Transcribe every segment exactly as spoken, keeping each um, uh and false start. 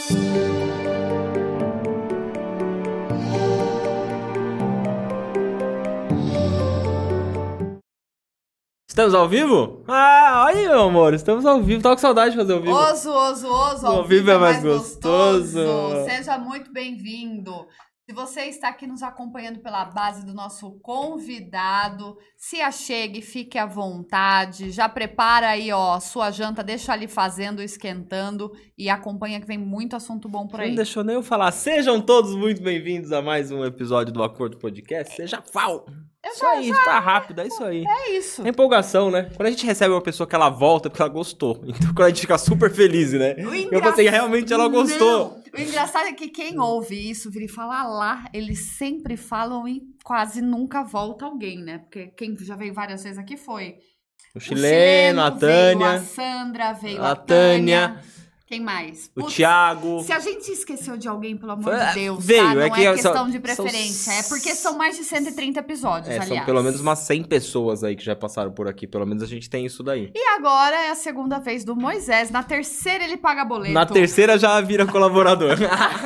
Estamos ao vivo? Ah, olha aí, meu amor, estamos ao vivo. Tava com saudade de fazer ao vivo. Oso, oso, oso, ao, ao vivo é mais, mais gostoso. gostoso. Seja muito bem-vindo. Se você está aqui nos acompanhando pela base do nosso convidado, se achegue, fique à vontade, já prepara aí, ó, sua janta, deixa ali fazendo, esquentando e acompanha que vem muito assunto bom por aí. Não deixou nem eu falar. Sejam todos muito bem-vindos a mais um episódio do Acordo Podcast. Seja fal. Eu isso já, aí, já... tá rápido, é isso aí. É isso. É empolgação, né? Quando a gente recebe uma pessoa que ela volta, é porque ela gostou. Então, quando a gente fica super feliz, né? Engra... Eu pensei, realmente ela gostou. Não. O engraçado é que quem ouve isso, vira e fala lá, eles sempre falam e quase nunca volta alguém, né? Porque quem já veio várias vezes aqui foi... O chileno, o chileno a Tânia. Veio a Sandra, veio a, a Tânia. Tânia. Quem mais? O Putz, Thiago. Se a gente esqueceu de alguém, pelo amor de Deus, veio, tá? Não é, é, que é questão são, de preferência. São... É porque são mais de cento e trinta episódios, é, aliás. São pelo menos umas cem pessoas aí que já passaram por aqui. Pelo menos a gente tem isso daí. E agora é a segunda vez do Moisés. Na terceira ele paga boleto. Na terceira já vira colaborador.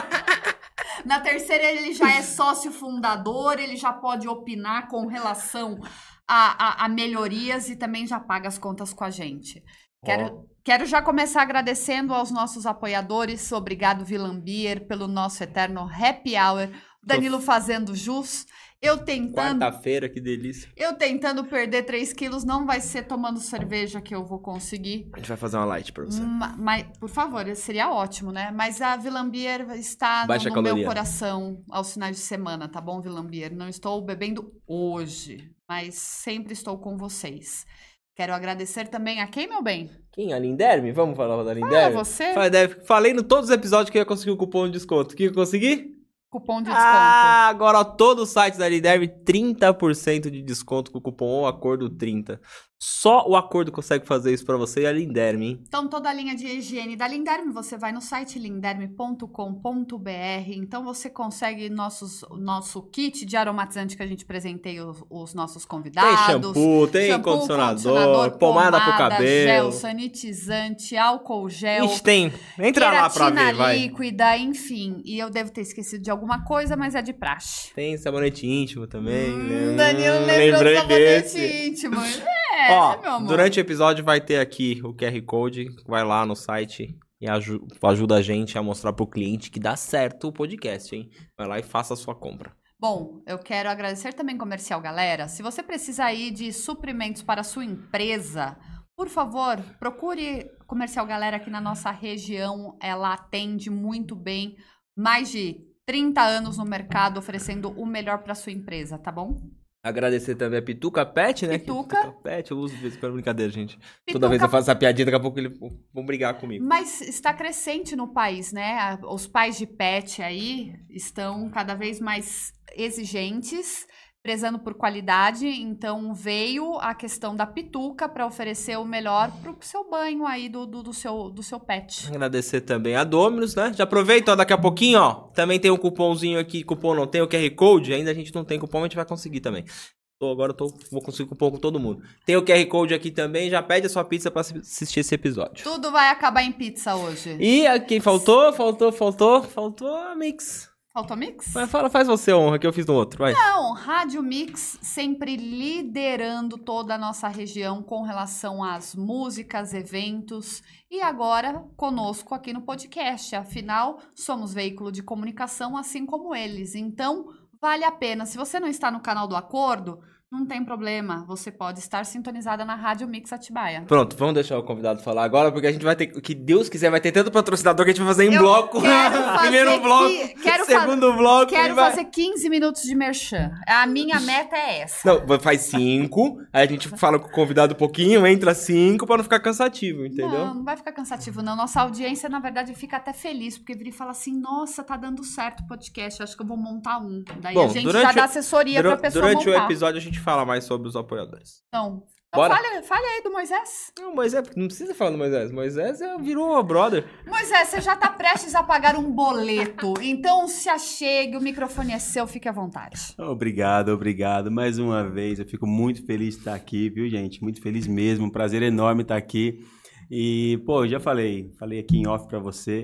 Na terceira ele já é sócio fundador, ele já pode opinar com relação a, a, a melhorias e também já paga as contas com a gente. Quero, oh. quero já começar agradecendo aos nossos apoiadores. Obrigado, Vilambier, pelo nosso eterno happy hour. Danilo Tô... fazendo jus. Eu tentando... Quarta-feira, que delícia. Eu tentando perder três quilos. Não vai ser tomando cerveja que eu vou conseguir. A gente vai fazer uma light pra você. Ma, mas, por favor, seria ótimo, né? Mas a Vilambier está Baixa no, no meu caloria. coração aos finais de semana, tá bom, Vilambier? Não estou bebendo hoje, mas sempre estou com vocês. Quero agradecer também a quem, meu bem? Quem? A Linderme? Vamos falar da Linderme? Fala você. Falei em todos os episódios que eu ia conseguir o cupom de desconto. O que eu consegui? Cupom de desconto. Ah, agora ó, todo o site da Linderme, trinta por cento de desconto com o cupom Acordo trinta. Só o Acordo consegue fazer isso pra você e a Linderme, hein? Então, toda a linha de higiene da Linderme, você vai no site linderme ponto com ponto b r. Então, você consegue nossos, nosso kit de aromatizante que a gente presenteia os, os nossos convidados. Tem shampoo, tem shampoo, condicionador, condicionador pomada, pomada pro cabelo. Gel, sanitizante, álcool gel. Ixi, tem. Entra lá pra ver, vai. líquida, enfim. E eu devo ter esquecido de alguma coisa, mas é de praxe. Tem sabonete íntimo também. Hum, Danilo lembrou do sabonete íntimo. É, ó, meu amor. Durante o episódio vai ter aqui o Q R Code. Vai lá no site e aju- ajuda a gente a mostrar pro cliente que dá certo o podcast, hein? Vai lá e faça a sua compra. Bom, eu quero agradecer também, Comercial Galera. Se você precisa aí de suprimentos para a sua empresa, por favor, procure Comercial Galera aqui na nossa região. Ela atende muito bem. Mais de trinta anos no mercado, oferecendo o melhor para a sua empresa, tá bom? Agradecer também a Pituca Pet, né? Pituca. Que, Pituca Pet, eu uso de vez em quando, brincadeira, gente. Pituca... Toda vez eu faço essa piadinha, daqui a pouco eles vão brigar comigo. Mas está crescente no país, né? Os pais de pet aí estão cada vez mais exigentes, prezando por qualidade. Então, veio a questão da Pituca para oferecer o melhor pro seu banho aí do, do, do, seu, do seu pet. Agradecer também a Dominus, né? Já aproveita, ó, daqui a pouquinho, ó. Também tem um cupomzinho aqui, cupom não tem, o Q R Code. Ainda a gente não tem cupom, a gente vai conseguir também. Tô, agora eu tô, vou conseguir cupom com todo mundo. Tem o Q R Code aqui também, já pede a sua pizza pra assistir esse episódio. Tudo vai acabar em pizza hoje. E a quem faltou, faltou, faltou, faltou a Mix. Faltou Mix? Mas fala, faz você a honra que eu fiz no outro, vai. Não, Rádio Mix sempre liderando toda a nossa região com relação às músicas, eventos e agora conosco aqui no podcast. Afinal, somos veículo de comunicação assim como eles. Então, vale a pena. Se você não está no canal do Acordo, não tem problema, você pode estar sintonizada na Rádio Mix Atibaia. Pronto, vamos deixar o convidado falar agora, porque a gente vai ter, que Deus quiser, vai ter tanto patrocinador que a gente vai fazer em Eu bloco. Primeiro bloco, que, quero segundo fa bloco. Quero vai... fazer quinze minutos de merchan. A minha meta é essa. Não, faz cinco, aí a gente fala com o convidado um pouquinho, entra cinco pra não ficar cansativo, entendeu? Não, não vai ficar cansativo, não. Nossa audiência, na verdade, fica até feliz, porque vira e fala assim, nossa, tá dando certo o podcast, acho que eu vou montar um. Daí Bom, a gente já dá assessoria dura, pra pessoa durante montar. Durante o episódio a gente fala mais sobre os apoiadores. Então, então fale, fale aí do Moisés. Não, Moisés, não precisa falar do Moisés. Moisés é, virou o brother. Moisés, você já tá prestes a pagar um boleto. Então se achegue, o microfone é seu, fique à vontade. Obrigado, obrigado. Mais uma vez, eu fico muito feliz de estar aqui, viu, gente? Muito feliz mesmo. Um prazer enorme estar aqui. E, pô, já falei, falei aqui em off pra você.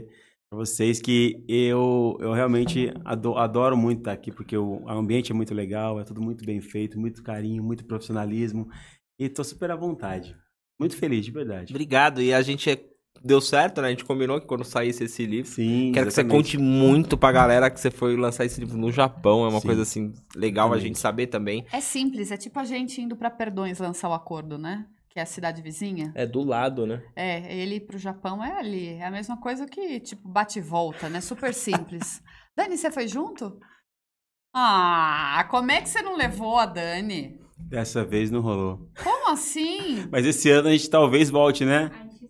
Pra vocês que eu, eu realmente ado- adoro muito estar aqui, porque o o ambiente é muito legal, é tudo muito bem feito, muito carinho, muito profissionalismo. E tô super à vontade. Muito feliz, de verdade. Obrigado. E a gente é- deu certo, né? A gente combinou que quando saísse esse livro. Sim, Quero que você exatamente. conte muito pra galera que você foi lançar esse livro no Japão. É uma Sim. coisa assim legal a Exatamente. gente saber também. É simples, é tipo a gente indo pra Perdões lançar o acordo, né? Que é a cidade vizinha. É do lado, né? É, ele ir pro Japão é ali. É a mesma coisa que, tipo, bate e volta, né? Super simples. Dani, você foi junto? Ah, como é que você não levou a Dani? Dessa vez não rolou. Como assim? Mas esse ano a gente talvez volte, né?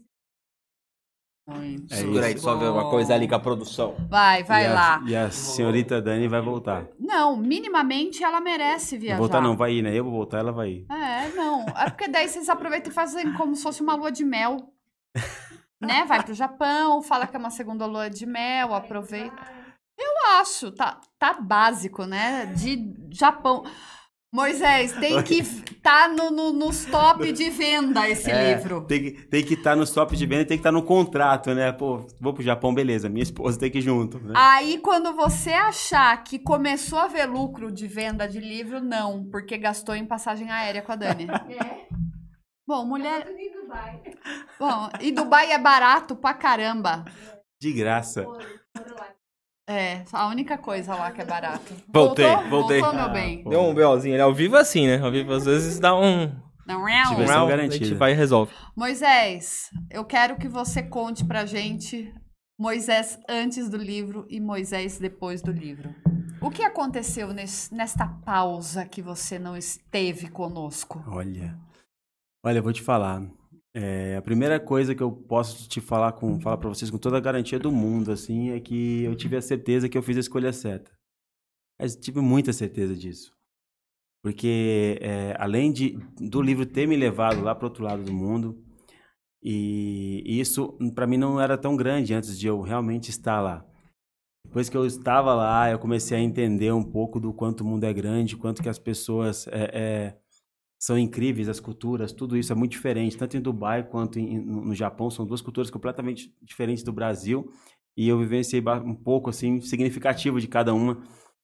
Muito É Segura aí, isso. só ver uma coisa ali com a produção. Vai, vai e a, lá. E a senhorita Dani vai voltar. Não, minimamente ela merece Não viajar. voltar não, vai ir, né? Eu vou voltar, ela vai ir. É, não. É porque daí vocês aproveitam e fazem como se fosse uma lua de mel. Né? Vai pro Japão, fala que é uma segunda lua de mel, aproveita. Eu acho, tá, tá básico, né? De Japão. Moisés, tem que estar no, no, nos top de venda esse É, livro. Tem que tem que estar no top de venda, tem que estar no contrato, né? Pô, vou pro Japão, beleza. Minha esposa tem que ir junto, né? Aí, quando você achar que começou a ver lucro de venda de livro, não, porque gastou em passagem aérea com a Dani. É, Bom, mulher. tudo em Dubai. Bom, e Dubai é barato pra caramba. De graça. Foram, foram lá. É, a única coisa lá que é barato. Voltei, Voltou? voltei. Voltou, meu Ah, bem. pô. Deu um BOzinho. Ele é ao vivo assim, né? Ao vivo às vezes dá um... Não, Diversão um round, a garantida. gente vai e resolve. Moisés, eu quero que você conte pra gente Moisés antes do livro e Moisés depois do livro. O que aconteceu nesse- nesta pausa que você não esteve conosco? Olha, olha, eu vou te falar. É, a primeira coisa que eu posso te falar com, falar para vocês com toda a garantia do mundo, assim, é que eu tive a certeza que eu fiz a escolha certa. Mas tive muita certeza disso, porque é, além de do livro ter me levado lá para outro lado do mundo, e, e isso para mim não era tão grande antes de eu realmente estar lá. Depois que eu estava lá, eu comecei a entender um pouco do quanto o mundo é grande, quanto que as pessoas é, é, são incríveis, as culturas, tudo isso é muito diferente, tanto em Dubai quanto em, no, no Japão, são duas culturas completamente diferentes do Brasil, e eu vivenciei ba- um pouco, assim, significativo de cada uma,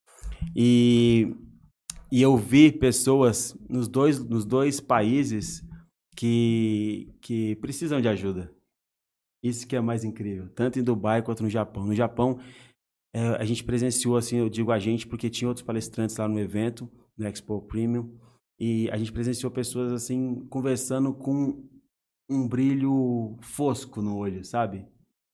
e, e eu vi pessoas nos dois, nos dois países que, que precisam de ajuda. Isso que é mais incrível, tanto em Dubai quanto no Japão. No Japão, é, a gente presenciou, assim, eu digo a gente, porque tinha outros palestrantes lá no evento, no Expo Premium, e a gente presenciou pessoas, assim, conversando com um brilho fosco no olho, sabe?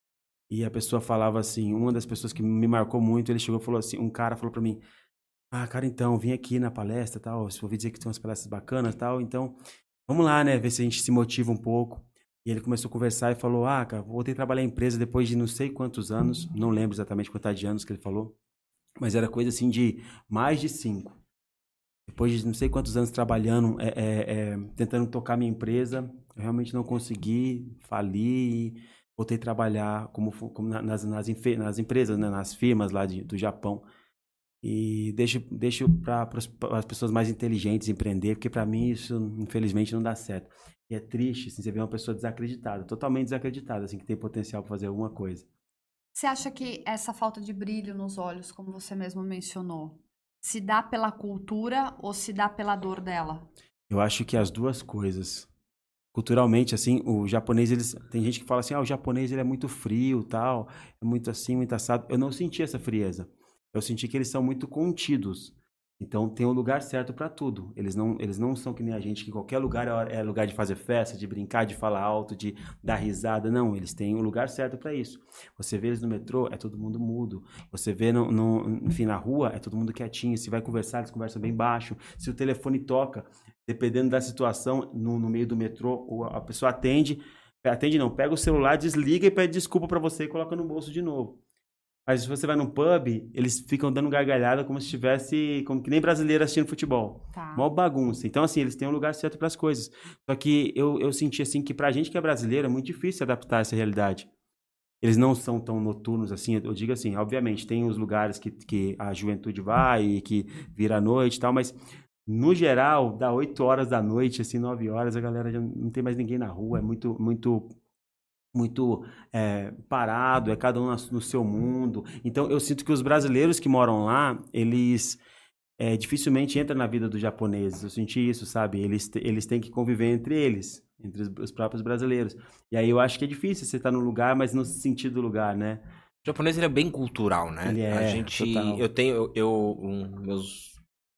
E a pessoa falava assim, uma das pessoas que me marcou muito, ele chegou e falou assim, um cara falou pra mim, ah, cara, então, vim aqui na palestra, tal, eu ouvi dizer que tem umas palestras bacanas, tal, então, vamos lá, né, ver se a gente se motiva um pouco. E ele começou a conversar e falou, ah, cara, voltei a trabalhar em empresa depois de não sei quantos anos, não lembro exatamente quantos de anos que ele falou, mas era coisa assim de mais de cinco. Depois de não sei quantos anos trabalhando, é, é, é, tentando tocar minha empresa, eu realmente não consegui, fali e voltei a trabalhar como, fu- como na- nas, nas, infe- nas empresas, né, nas firmas lá de, do Japão. E deixo, deixo para as pessoas mais inteligentes empreender, porque para mim isso, infelizmente, não dá certo. E é triste, assim, você vê uma pessoa desacreditada, totalmente desacreditada, assim, que tem potencial para fazer alguma coisa. Você acha que essa falta de brilho nos olhos, como você mesmo mencionou, se dá pela cultura ou se dá pela dor dela? Eu acho que as duas coisas. Culturalmente, assim, o japonês, eles... Tem gente que fala assim, ah, o japonês ele é muito frio, tal, é muito assim, muito assado. Eu não senti essa frieza. Eu senti que eles são muito contidos. Então, tem um lugar certo para tudo. Eles não, eles não são que nem a gente, que qualquer lugar é hora- é lugar de fazer festa, de brincar, de falar alto, de dar risada. Não, eles têm um lugar certo para isso. Você vê eles no metrô, é todo mundo mudo. Você vê, no, no- enfim, na rua, é todo mundo quietinho. Se vai conversar, eles conversam bem baixo. Se o telefone toca, dependendo da situação, no, no meio do metrô, o- a pessoa atende, atende não, pega o celular, desliga e pede desculpa para você e coloca no bolso de novo. Mas se você vai num pub, eles ficam dando gargalhada como se estivesse, como que nem brasileiro assistindo futebol. Tá. Mó bagunça. Então, assim, eles têm um lugar certo para as coisas. Só que eu, eu senti, assim, que pra gente que é brasileiro é muito difícil adaptar essa realidade. Eles não são tão noturnos, assim. Eu digo assim, obviamente, tem os lugares que, que a juventude vai e que vira à noite e tal, mas, no geral, dá oito horas da noite, assim, nove horas, a galera já não tem mais ninguém na rua. É muito, muito muito é, parado, é cada um no seu mundo. Então, eu sinto que os brasileiros que moram lá, eles é, dificilmente entram na vida dos japoneses. Eu senti isso, sabe? Eles, eles têm que conviver entre eles, entre os, os próprios brasileiros. E aí eu acho que é difícil você estar no lugar, mas no sentido do lugar, né? O japonês, ele é bem cultural, né? Ele é, a gente, total. eu tenho, eu, eu um, meus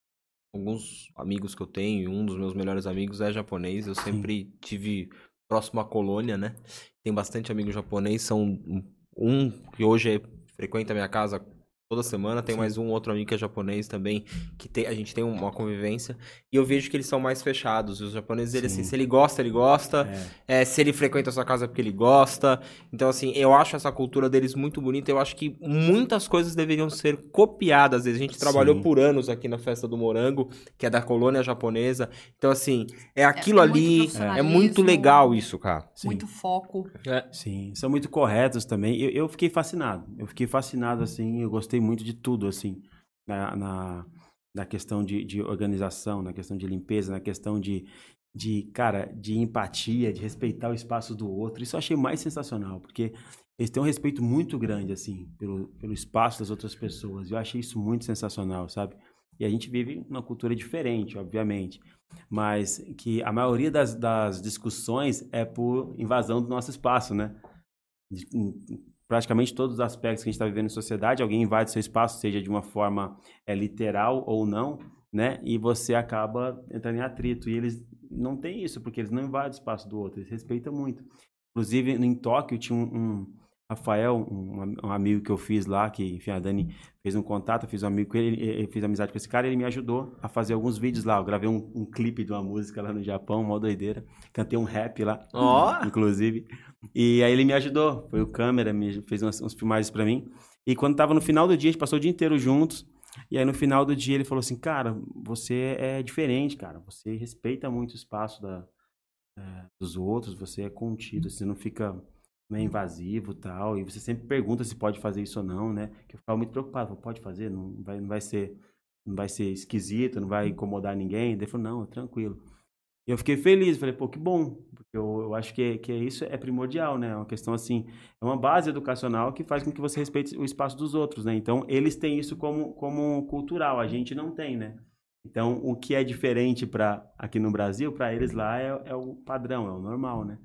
alguns amigos que eu tenho, um dos meus melhores amigos é japonês. Eu sempre Sim. tive próximo à colônia, né? Tem bastante amigo japonês, são um, um que hoje é, frequenta a minha casa toda semana, tem Sim. mais um outro amigo que é japonês também, que tem, a gente tem uma convivência, e eu vejo que eles são mais fechados, e os japoneses, ele, assim, se ele gosta, ele gosta, é. É, se ele frequenta a sua casa é porque ele gosta, então assim, eu acho essa cultura deles muito bonita, eu acho que muitas coisas deveriam ser copiadas, a gente trabalhou Sim. por anos aqui na Festa do Morango, que é da colônia japonesa, então assim, é aquilo é, é ali, muito é muito legal isso, cara. Sim. Muito foco. É. Sim, são muito corretos também, eu, eu fiquei fascinado, eu fiquei fascinado assim, eu gostei muito de tudo, assim, na, na, na questão de, de organização, na questão de limpeza, na questão de, de, cara, de empatia, de respeitar o espaço do outro. Isso eu achei mais sensacional, porque eles têm um respeito muito grande, assim, pelo, pelo espaço das outras pessoas. Eu achei isso muito sensacional, sabe? E a gente vive uma cultura diferente, obviamente, mas que a maioria das, das discussões é por invasão do nosso espaço, né? De, praticamente todos os aspectos que a gente está vivendo em sociedade, alguém invade seu espaço, seja de uma forma é, literal ou não, né? E você acaba entrando em atrito. E eles não têm isso, porque eles não invadem o espaço do outro, eles respeitam muito. Inclusive, em Tóquio, tinha um, um Rafael, um, um amigo que eu fiz lá, que, enfim, a Dani fez um contato, eu fiz um amigo com ele, ele, ele fez amizade com esse cara, ele me ajudou a fazer alguns vídeos lá. Eu gravei um, um clipe de uma música lá no Japão, mó doideira. Cantei um rap lá, oh. inclusive. E aí ele me ajudou, foi o câmera, me fez umas, umas filmagens pra mim. E quando tava no final do dia, a gente passou o dia inteiro juntos. E aí no final do dia ele falou assim, cara, você é diferente, cara. Você respeita muito o espaço da, é, dos outros, você é contido, você não fica né, invasivo e tal. E você sempre pergunta se pode fazer isso ou não, né? Que eu ficava muito preocupado, falei, pode fazer? Não vai, não vai ser, não vai ser esquisito, não vai incomodar ninguém. Daí ele falou, não, tranquilo. E eu fiquei feliz, falei, pô, que bom, porque eu, eu acho que, que isso é primordial, né? É uma questão assim, é uma base educacional que faz com que você respeite o espaço dos outros, né? Então, eles têm isso como, como cultural, a gente não tem, né? Então, o que é diferente para aqui no Brasil, para eles lá é, é o padrão, é o normal, né?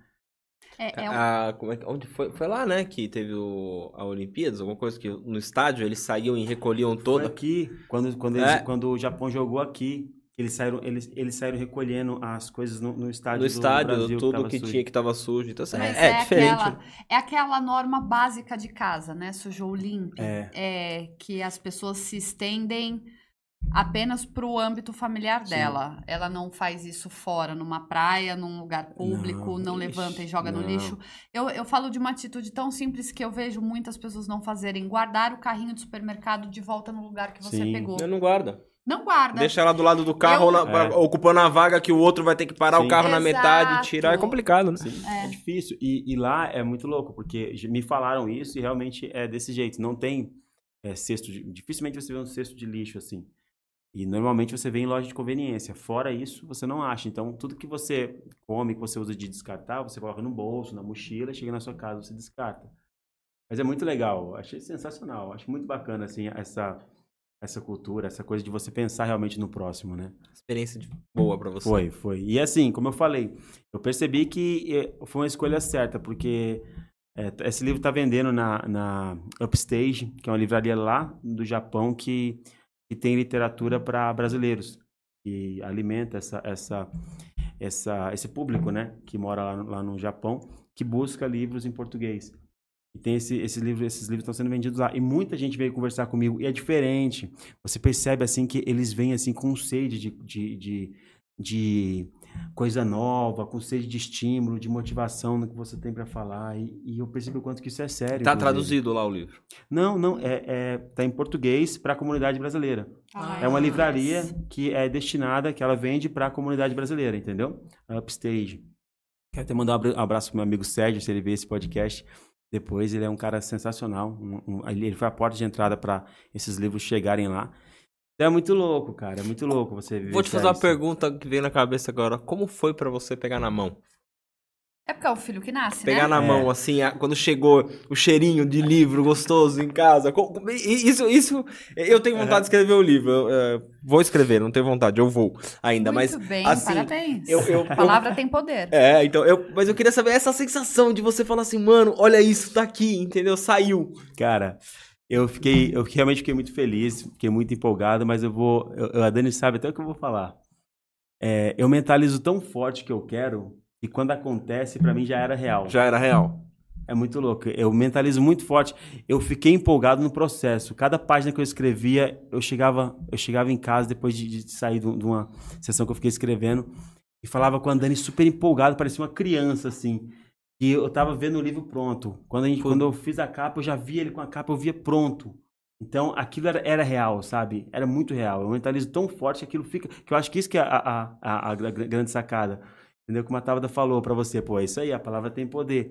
É, é um... a, como é, onde foi? Foi lá, né, que teve o, a Olimpíadas, alguma coisa que no estádio eles saíam e recolhiam toda. Foi aqui, quando, quando, eles, é. quando o Japão jogou aqui. Eles saíram, eles, eles saíram recolhendo as coisas no, no estádio No estádio, do Brasil, tudo que, que tinha que estava sujo. Então, assim, Mas é, é, é diferente. Aquela, é aquela norma básica de casa, né? Sujou limpo. É. é que as pessoas se estendem apenas para o âmbito familiar Sim. dela. Ela não faz isso fora, numa praia, num lugar público, não, não levanta e joga não. no lixo. Eu, eu falo de uma atitude tão simples que eu vejo muitas pessoas não fazerem. Guardar o carrinho do supermercado de volta no lugar que você Sim. pegou. Eu não guarda. Não guarda. Deixa ela do lado do carro, Eu... na, é. ocupando a vaga que o outro vai ter que parar Sim. o carro na Exato. metade e tirar. É complicado, né? Sim, é, é difícil. E, e lá é muito louco, porque me falaram isso e realmente é desse jeito. Não tem é, cesto de... Dificilmente você vê um cesto de lixo assim. E normalmente você vê em loja de conveniência. Fora isso, você não acha. Então, tudo que você come, que você usa de descartar, você coloca no bolso, na mochila, chega na sua casa, você descarta. Mas é muito legal. Achei sensacional. Acho muito bacana, assim, essa... essa cultura, essa coisa de você pensar realmente no próximo, né? Experiência de... boa pra você. Foi, foi. E assim, como eu falei, eu percebi que foi uma escolha certa, porque é, esse livro tá vendendo na, na Upstage, que é uma livraria lá do Japão que, que tem literatura para brasileiros, que alimenta essa, essa, essa, esse público, né? Que mora lá no, lá no Japão, que busca livros em português. E tem esse, esse livro, esses livros estão sendo vendidos lá. E muita gente veio conversar comigo. E é diferente. Você percebe, assim, que eles vêm, assim, com sede de, de, de, de coisa nova, com sede de estímulo, de motivação no que você tem para falar. E, e eu percebi o quanto que isso é sério. Tá traduzido lá o livro? Não, não. É, é, tá em português para a comunidade brasileira. Ah, é uma livraria mas... que é destinada, que ela vende para a comunidade brasileira, entendeu? A Upstage. Quero até mandar um abraço pro meu amigo Sérgio, se ele ver esse podcast. Depois, ele é um cara sensacional. Um, um, ele foi a porta de entrada para esses livros chegarem lá. É muito louco, cara. É muito louco você ver. Vou te fazer uma pergunta que veio na cabeça agora. Como foi para você pegar na mão? É porque é o filho que nasce, Pegar né? na É. mão, assim, a- quando chegou o cheirinho de livro gostoso em casa. Co- co- Isso, isso, eu tenho vontade de escrever o livro. Eu, eh, vou escrever, não tenho vontade, eu vou ainda. Muito mas, bem, assim, parabéns. eu- eu- A palavra tem poder. É, então, eu, mas eu queria saber essa sensação de você falar assim, mano, olha isso, tá aqui, entendeu? Saiu. Cara, eu fiquei, eu realmente fiquei muito feliz, fiquei muito empolgado, mas eu vou, eu, a Dani sabe até o que eu vou falar. É, eu mentalizo tão forte que eu quero, e quando acontece, pra mim já era real. Já era real. É muito louco. Eu mentalizo muito forte. Eu fiquei empolgado no processo. Cada página que eu escrevia, eu chegava, eu chegava em casa depois de, de sair de uma sessão que eu fiquei escrevendo e falava com a Dani super empolgado, parecia uma criança, assim. E eu tava vendo o livro pronto. Quando, a gente, quando eu fiz a capa, eu já via ele com a capa, eu via pronto. Então, aquilo era, era real, sabe? Era muito real. Eu mentalizo tão forte que aquilo fica... Que eu acho que isso que é a, a, a, a grande sacada. Entendeu? Como a Tabata falou pra você. Pô, é isso aí, a palavra tem poder.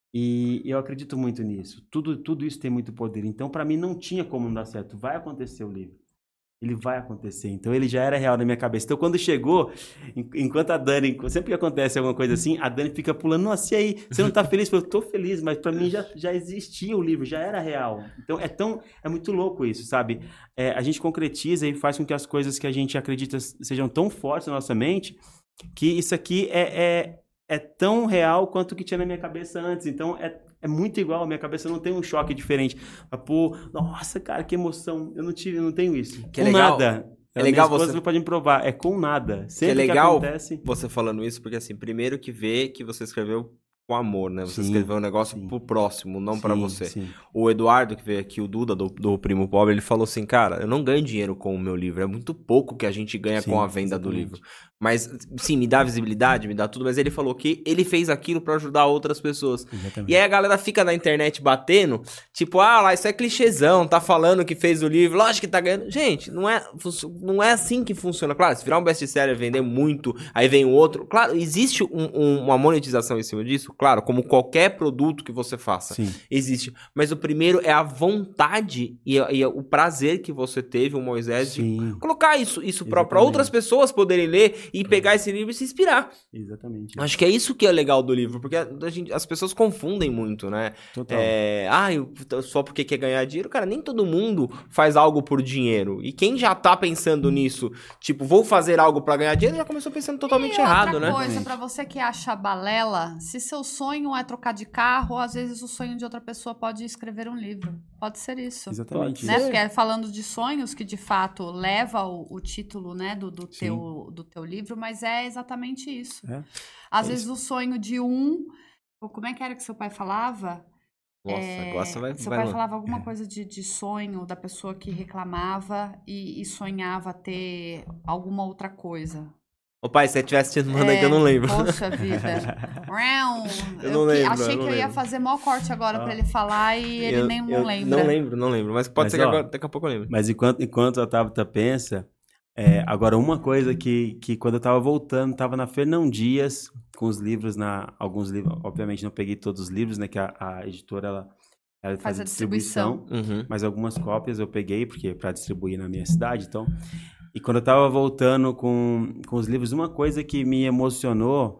E eu acredito muito nisso. Tudo, tudo isso tem muito poder. Então, pra mim, não tinha como não dar certo. Vai acontecer o livro. Ele vai acontecer. Então, ele já era real na minha cabeça. Então, quando chegou, enquanto a Dani... Sempre que acontece alguma coisa assim, a Dani fica pulando. Nossa, e aí? Você não tá feliz? Eu tô feliz, mas pra mim já, já existia o livro, já era real. Então, é tão... É muito louco isso, sabe? É, a gente concretiza e faz com que as coisas que a gente acredita sejam tão fortes na nossa mente que isso aqui é... é é tão real quanto o que tinha na minha cabeça antes. Então, é, é muito igual. A minha cabeça não tem um choque diferente. Pô, nossa, cara, que emoção. Eu não tive, eu não tenho isso. Que com legal. nada. É A legal minha esposa você- pode me provar. É com nada. Que é Sempre que, legal acontece... você falando isso, porque assim, primeiro que vê que você escreveu com amor, né? Você Sim, escreveu um negócio sim. pro próximo, não pra Sim, você. sim. O Eduardo, que veio aqui, o Duda, do, do Primo Pobre, ele falou assim, cara, eu não ganho dinheiro com o meu livro, é muito pouco que a gente ganha Sim, com a venda do exatamente. livro. Mas, sim, me dá visibilidade, me dá tudo, mas ele falou que ele fez aquilo pra ajudar outras pessoas. Exatamente. E aí a galera fica na internet batendo, tipo, ah, lá, isso é clichêzão, tá falando que fez o livro, lógico que tá ganhando. Gente, não é, funcio- não é assim que funciona. Claro, se virar um best-seller, vender muito, aí vem um outro. Claro, existe um- um- uma monetização em cima disso, claro, como qualquer produto que você faça. Sim. Existe. Mas o primeiro é a vontade e, a- e a- o prazer que você teve, o Moisés, de Sim. colocar isso, isso pra, pra Exatamente. outras pessoas poderem ler e pegar esse livro e se inspirar. Exatamente. Acho que é isso que é legal do livro, porque a gente- as pessoas confundem muito, né? Total. É, ah, eu- só porque quer ganhar dinheiro, cara, nem todo mundo faz algo por dinheiro. E quem já tá pensando nisso, tipo, vou fazer algo pra ganhar dinheiro, já começou pensando totalmente E errado, outra né? coisa, pra você que acha balela, se seu sonho é trocar de carro, às vezes o sonho de outra pessoa pode escrever um livro. Pode ser isso. Exatamente. Né? Porque é falando de sonhos que de fato leva o, o título, né, do, do, Sim. teu, do teu livro, mas é exatamente isso. É. Às É vezes o sonho de um. Como é que era que seu pai falava? Nossa, É, agora você vai... seu vai pai lá. falava alguma coisa de, de sonho da pessoa que reclamava e, e sonhava ter alguma outra coisa. Ô pai, se você tivesse assistindo, manda aí É, que eu não lembro. Poxa vida. Rão, Eu não que- lembro, Achei eu que não eu ia lembro. fazer mó corte agora pra ele falar e ele Eu- nem não eu lembra. Não lembro, não lembro. Mas pode Mas, ser que ó, agora, daqui a pouco eu lembre. Mas enquanto, enquanto a Tabata pensa, é, agora uma coisa que, que quando eu tava voltando, tava na Fernão Dias, com os livros, na alguns livros, obviamente não peguei todos os livros, né, que a, a editora, ela, ela faz, Faz a a distribuição, Uhum. mas algumas cópias eu peguei, porque para distribuir na minha cidade, então... E quando eu tava voltando com, com os livros, uma coisa que me emocionou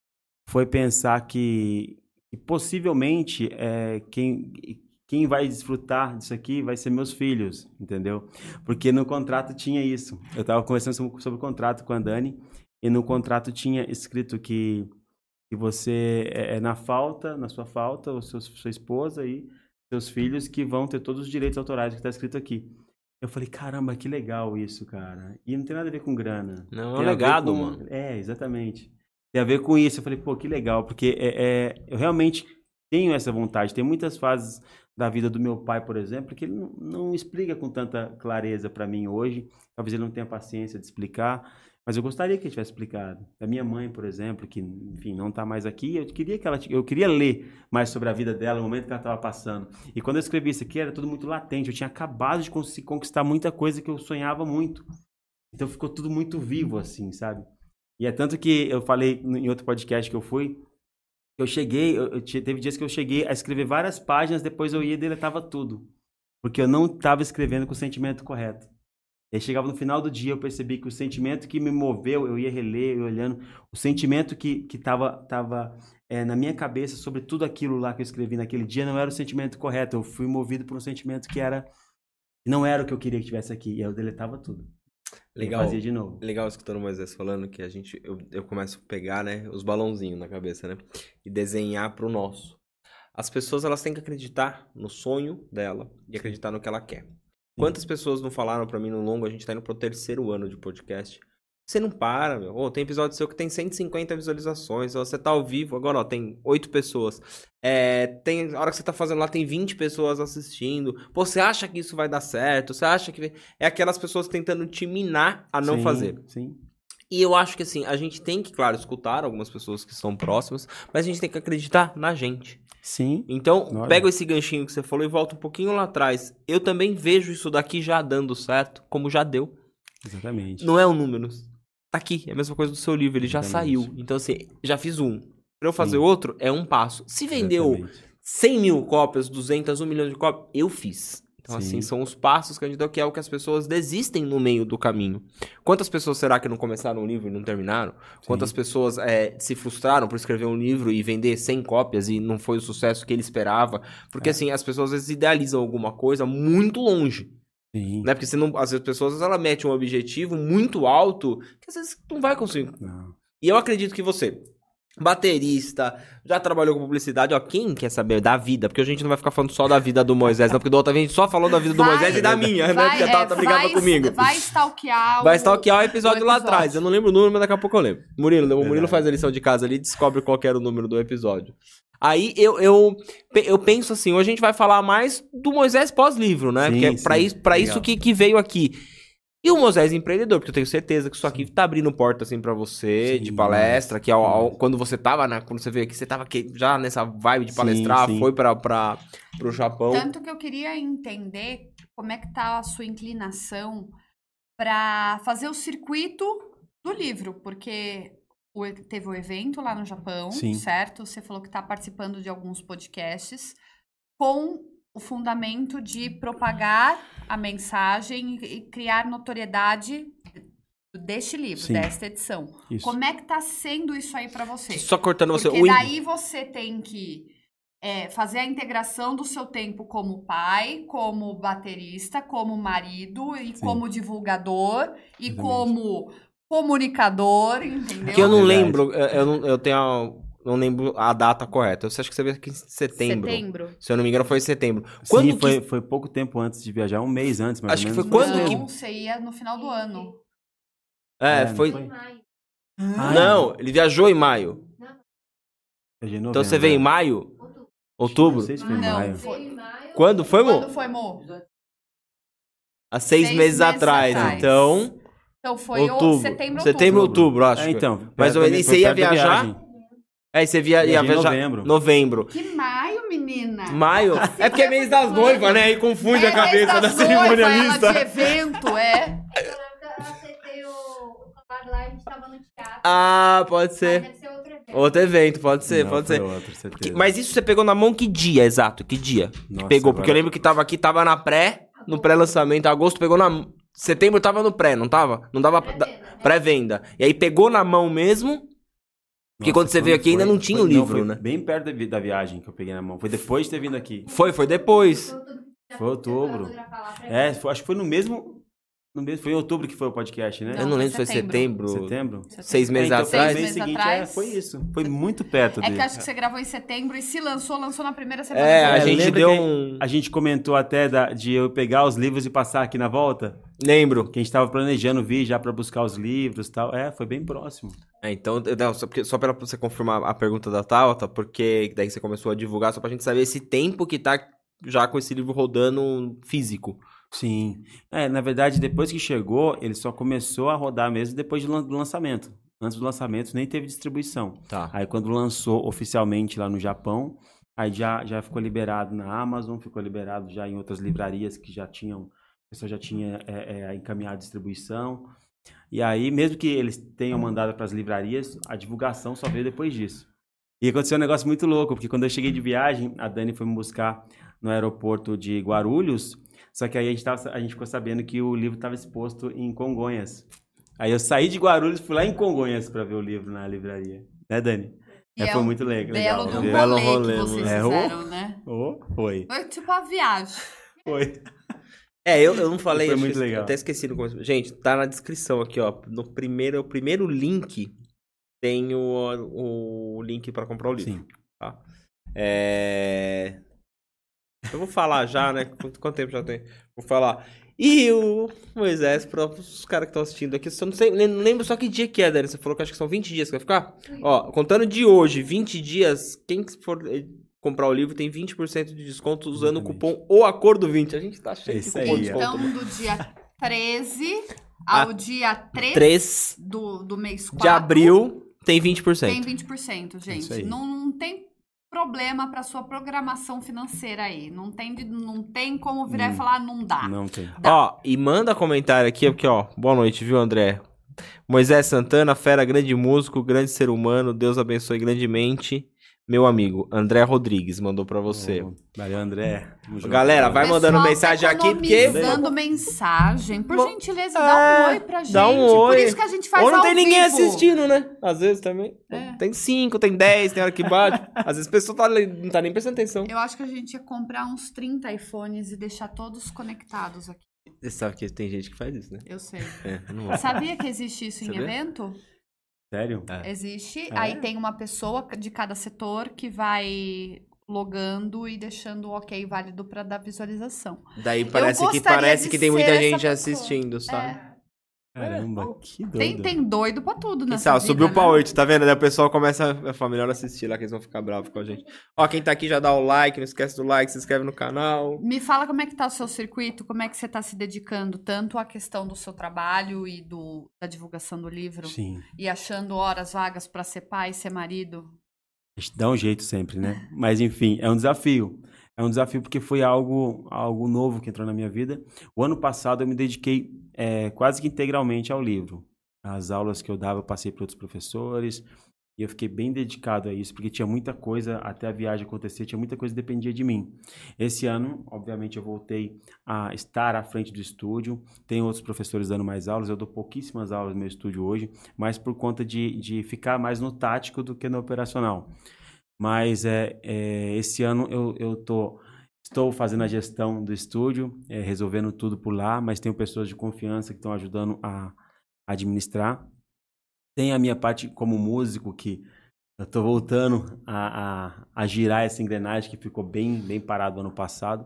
foi pensar que, que possivelmente é, quem, quem vai desfrutar disso aqui vai ser meus filhos, entendeu? Porque no contrato tinha isso. Eu tava conversando sobre, sobre o contrato com a Dani, e no contrato tinha escrito que, que você é, é na falta, na sua falta, o seu, sua esposa e seus filhos que vão ter todos os direitos autorais que está escrito aqui. Eu falei, caramba, que legal isso, cara. E não tem nada a ver com grana. Não, é um Tem a ver legado, com- mano. É, exatamente. Tem a ver com isso. Eu falei, pô, que legal, porque é, é, eu realmente tenho essa vontade. Tem muitas fases da vida do meu pai, por exemplo, que ele não, não explica com tanta clareza para mim hoje. Talvez ele não tenha paciência de explicar, mas eu gostaria que ele tivesse explicado. Da minha mãe, por exemplo, que, enfim, não está mais aqui, eu queria que ela, eu queria ler mais sobre a vida dela, o momento que ela estava passando. E quando eu escrevi isso aqui, era tudo muito latente. Eu tinha acabado de cons- conquistar muita coisa que eu sonhava muito. Então ficou tudo muito vivo, assim, sabe? E é tanto que eu falei em outro podcast que eu fui, eu cheguei, eu, eu tinha- teve dias que eu cheguei a escrever várias páginas, depois eu ia e deletava tudo. Porque eu não estava escrevendo com o sentimento correto. E aí chegava no final do dia, eu percebi que o sentimento que me moveu, eu ia reler, eu olhando, o sentimento que, que tava, tava é, na minha cabeça sobre tudo aquilo lá que eu escrevi naquele dia não era o sentimento correto. Eu fui movido por um sentimento que era, não era o que eu queria que tivesse aqui. E aí eu deletava tudo. Legal. Eu fazia de novo. Legal escutando o Moisés falando que a gente, eu, eu começo a pegar, né, os balãozinhos na cabeça, né, e desenhar pro nosso. As pessoas, elas têm que acreditar no sonho dela e acreditar no que ela quer. Quantas pessoas não falaram pra mim no longo, a gente tá indo pro terceiro ano de podcast. Você não para, meu. Oh, tem episódio seu que tem cento e cinquenta visualizações. Você tá ao vivo, agora ó, tem oito pessoas. É, tem, a hora que você tá fazendo lá, tem vinte pessoas assistindo. Pô, você acha que isso vai dar certo? Você acha que... É aquelas pessoas tentando te minar a não sim, fazer. Sim. E eu acho que assim, a gente tem que, claro, escutar algumas pessoas que são próximas, mas a gente tem que acreditar na gente. Sim. Então, Olha. pega esse ganchinho que você falou e volta um pouquinho lá atrás. Eu também vejo isso daqui já dando certo, como já deu. Exatamente. Não é um número. Tá aqui, é a mesma coisa do seu livro, ele já Exatamente. saiu. Então, assim, já fiz um. Pra eu fazer Sim. outro, é um passo. Se vendeu Exatamente. cem mil cópias, duzentas, um milhão de cópias, eu fiz. Então, Sim. assim, são os passos que a gente deu, que é o que as pessoas desistem no meio do caminho. Quantas pessoas será que não começaram um livro e não terminaram? Quantas pessoas é, se frustraram por escrever um livro e vender cem cópias e não foi o sucesso que ele esperava? Porque, É. assim, as pessoas às vezes idealizam alguma coisa muito longe. Sim. Né? Porque você não, às vezes as pessoas ela mete um objetivo muito alto que às vezes não vai conseguir. Não. E eu acredito que você, baterista, já trabalhou com publicidade, ó, quem quer saber da vida? Porque a gente não vai ficar falando só da vida do Moisés, não, porque da outra vez a gente só falou da vida do Vai- Moisés e da minha, né? Vai, Porque a Tata é, brigava vai- comigo. Vai stalkear o... Vai stalkear o episódio, o lá episódio. atrás. Eu não lembro o número, mas daqui a pouco eu lembro. Murilo, o Murilo Verdade. faz a lição de casa ali e descobre qual que era o número do episódio. Aí eu, eu, eu penso assim, hoje a gente vai falar mais do Moisés pós-livro, né? Sim, Porque é pra sim. isso, pra Legal. isso que, que veio aqui. E o Moisés empreendedor, porque eu tenho certeza que isso aqui tá abrindo porta assim pra você, Sim, de palestra, que ao, ao- demais. quando você tava, na, quando você veio aqui, você tava aqui, já nessa vibe de Sim, palestrar, sim. foi pra, pra, pro Japão. Tanto que eu queria entender como é que tá a sua inclinação para fazer o circuito do livro, porque o e- teve o evento lá no Japão, Sim. certo? Você falou que está participando de alguns podcasts com o fundamento de propagar a mensagem e e criar notoriedade deste livro, Sim. desta edição. Isso. Como é que tá sendo isso aí para você? Só cortando você. Porque o in- daí você tem que é, fazer a integração do seu tempo como pai, como baterista, como marido e Sim. como divulgador e Exatamente. como comunicador, entendeu? Que eu não Verdade. lembro, eu, eu não, eu tenho a, não lembro a data correta. Eu acho que você veio aqui em setembro. Setembro. Se eu não me engano, foi em setembro. Quando Sim, que- foi, foi pouco tempo antes de viajar, um mês antes, mais Acho ou que menos. foi quando Não, que- você ia no final do ano. É, É, não foi. foi? Ah, Não, ele viajou em maio. Viajei em Então novembro, você veio em é. maio? Outubro? Não sei se foi em Não, maio. foi. Quando foi, amor? Quando foi, Mo? Há seis, Seis meses, meses atrás. atrás. Então, Então foi o outubro. setembro, Setembro, outubro. outubro, acho. É, que- então. Mas perto da- e foi você ia perto da viajar? viagem. É, você via, ia Viajei em viajar. novembro. Novembro. Que maio, menina? Maio? É porque é mês das noivas, né? Aí confunde a É, cabeça mês da das noivas, cerimonialista. ela de evento, é. Eu acertei o o trabalho lá, a gente tava no teatro. Ah, pode Mas ser. deve ser outro evento. Outro evento, pode ser, Não, pode foi ser. outro, certeza. Que- Mas isso você pegou na mão que dia, exato? Que dia? Nossa, Pegou, porque eu agora- lembro que tava aqui, tava na pré, no pré-lançamento, agosto pegou na... Setembro tava no pré, não tava? Não dava... da- Pré-venda. Pré-venda. E aí pegou na mão mesmo, porque Nossa, quando você foi- veio aqui ainda foi- não tinha foi- o livro, foi né? Bem perto da, vi- da viagem que eu peguei na mão. Foi depois de ter vindo aqui. Foi, foi depois. Foi outubro. É, foi- acho que foi no mesmo... No mesmo foi em outubro que foi o podcast, né? Eu não foi lembro se foi setembro. setembro. Setembro? Seis meses É, então, atrás. foi no mês Seis meses seguinte, atrás. é, foi isso. Foi muito perto É dele. que acho que você gravou em setembro e se lançou, lançou na primeira semana. É, de a É, outubro. gente lembra deu que um... A gente comentou até da- de eu pegar os livros e passar aqui na volta. Lembro. Que a gente tava planejando vir já pra buscar os livros e tal. É, foi bem próximo. É, então, não, só, porque, só pra você confirmar a pergunta da Tauta, porque daí você começou a divulgar, só pra gente saber esse tempo que tá já com esse livro rodando físico. Sim. É, na verdade, depois que chegou, ele só começou a rodar mesmo depois do lan- do lançamento. Antes do lançamento nem teve distribuição. Tá. Aí quando lançou oficialmente lá no Japão, aí já, já ficou liberado na Amazon, ficou liberado já em outras livrarias que já tinham, a pessoa já tinha é, é, encaminhado a distribuição. E aí, mesmo que eles tenham mandado para as livrarias, a divulgação só veio depois disso. E aconteceu um negócio muito louco, porque quando eu cheguei de viagem, a Dani foi me buscar no aeroporto de Guarulhos. Só que aí a gente, tava, a gente ficou sabendo que o livro estava exposto em Congonhas. Aí eu saí de Guarulhos, fui lá em Congonhas para ver o livro na livraria. Né, Dani? E é, é foi um muito legal. Belo legal. do ver. Belo rolê, rolê, que vocês é, fizeram, né? Oh, foi. Foi tipo a viagem. Foi. É, eu, eu não falei, Foi acho muito que eu legal. até esqueci no começo. Gente, tá na descrição aqui, ó. No primeiro, o primeiro link tem o, o link pra comprar o livro. Sim. Tá? É... Eu vou falar já, né? Quanto, quanto tempo já tem? Vou falar. E o Moisés, para os caras que estão assistindo aqui, eu não, sei, não lembro só que dia que é, Dani. Você falou que acho que são vinte dias que vai ficar? Ó, contando de hoje, vinte dias, quem for comprar o livro tem vinte por cento de desconto usando Exatamente. o cupom ou Acordo vinte. A gente tá cheio É de isso cupom aí, de ó. desconto. Então, do dia treze ao Ah, dia três, três do, do mês quatro, de abril tem vinte por cento. tem vinte por cento, Isso gente. aí. Não, não tem problema para sua programação financeira aí. Não tem, de- não tem como virar Hum. e falar, não dá. Não tem. Ó, e manda comentário aqui, porque, ó, boa noite, viu, André? Moisés Santana, fera, grande músico, grande ser humano, Deus abençoe grandemente. Meu amigo, André Rodrigues, mandou pra você. Oh, valeu, André. Tamo junto. Galera, vai Pessoal, mandando mensagem aqui, porque... economizando mensagem. Por Bom, gentileza, dá um oi pra gente. dá um Por oi. isso que a gente faz Ou não ao tem ninguém vivo. assistindo, né? Às vezes também. É. Tem cinco, tem dez, tem hora que bate. Às vezes a pessoa tá, ali- não tá nem prestando atenção. Eu acho que a gente ia comprar uns trinta iPhones e deixar todos conectados aqui. Você sabe que tem gente que faz isso, né? Eu sei. É, eu não vou. Sabia que existe isso em Sabia? evento? Sério? É. Existe. É? Aí tem uma pessoa de cada setor que vai logando e deixando o ok válido para dar visualização. Daí parece que, gostaria parece de que tem ser muita essa gente pessoa. assistindo, sabe? É. Caramba, que doido. Tem, tem doido pra tudo Quem nessa sabe, vida, subiu né? pra oito, tá vendo? Daí o pessoal começa a falar, melhor assistir lá, que eles vão ficar bravos com a gente. Ó, quem tá aqui já dá o like, não esquece do like, se inscreve no canal. Me fala como é que tá o seu circuito, como é que você tá se dedicando tanto à questão do seu trabalho e do, da divulgação do livro, Sim. e achando horas vagas pra ser pai, ser marido. A gente dá um jeito sempre, né? Mas enfim, é um desafio. É um desafio porque foi algo, algo novo que entrou na minha vida. O ano passado eu me dediquei é, quase que integralmente ao livro. As aulas que eu dava eu passei para outros professores e eu fiquei bem dedicado a isso, porque tinha muita coisa, até a viagem acontecer, tinha muita coisa que dependia de mim. Esse ano, obviamente, eu voltei a estar à frente do estúdio. Tem outros professores dando mais aulas, eu dou pouquíssimas aulas no meu estúdio hoje, mas por conta de, de ficar mais no tático do que no operacional. Mas é, é, esse ano eu, eu tô, estou fazendo a gestão do estúdio, é, resolvendo tudo por lá, mas tenho pessoas de confiança que estão ajudando a administrar. Tem a minha parte como músico, que eu estou voltando a, a, a girar essa engrenagem que ficou bem, bem parado ano passado.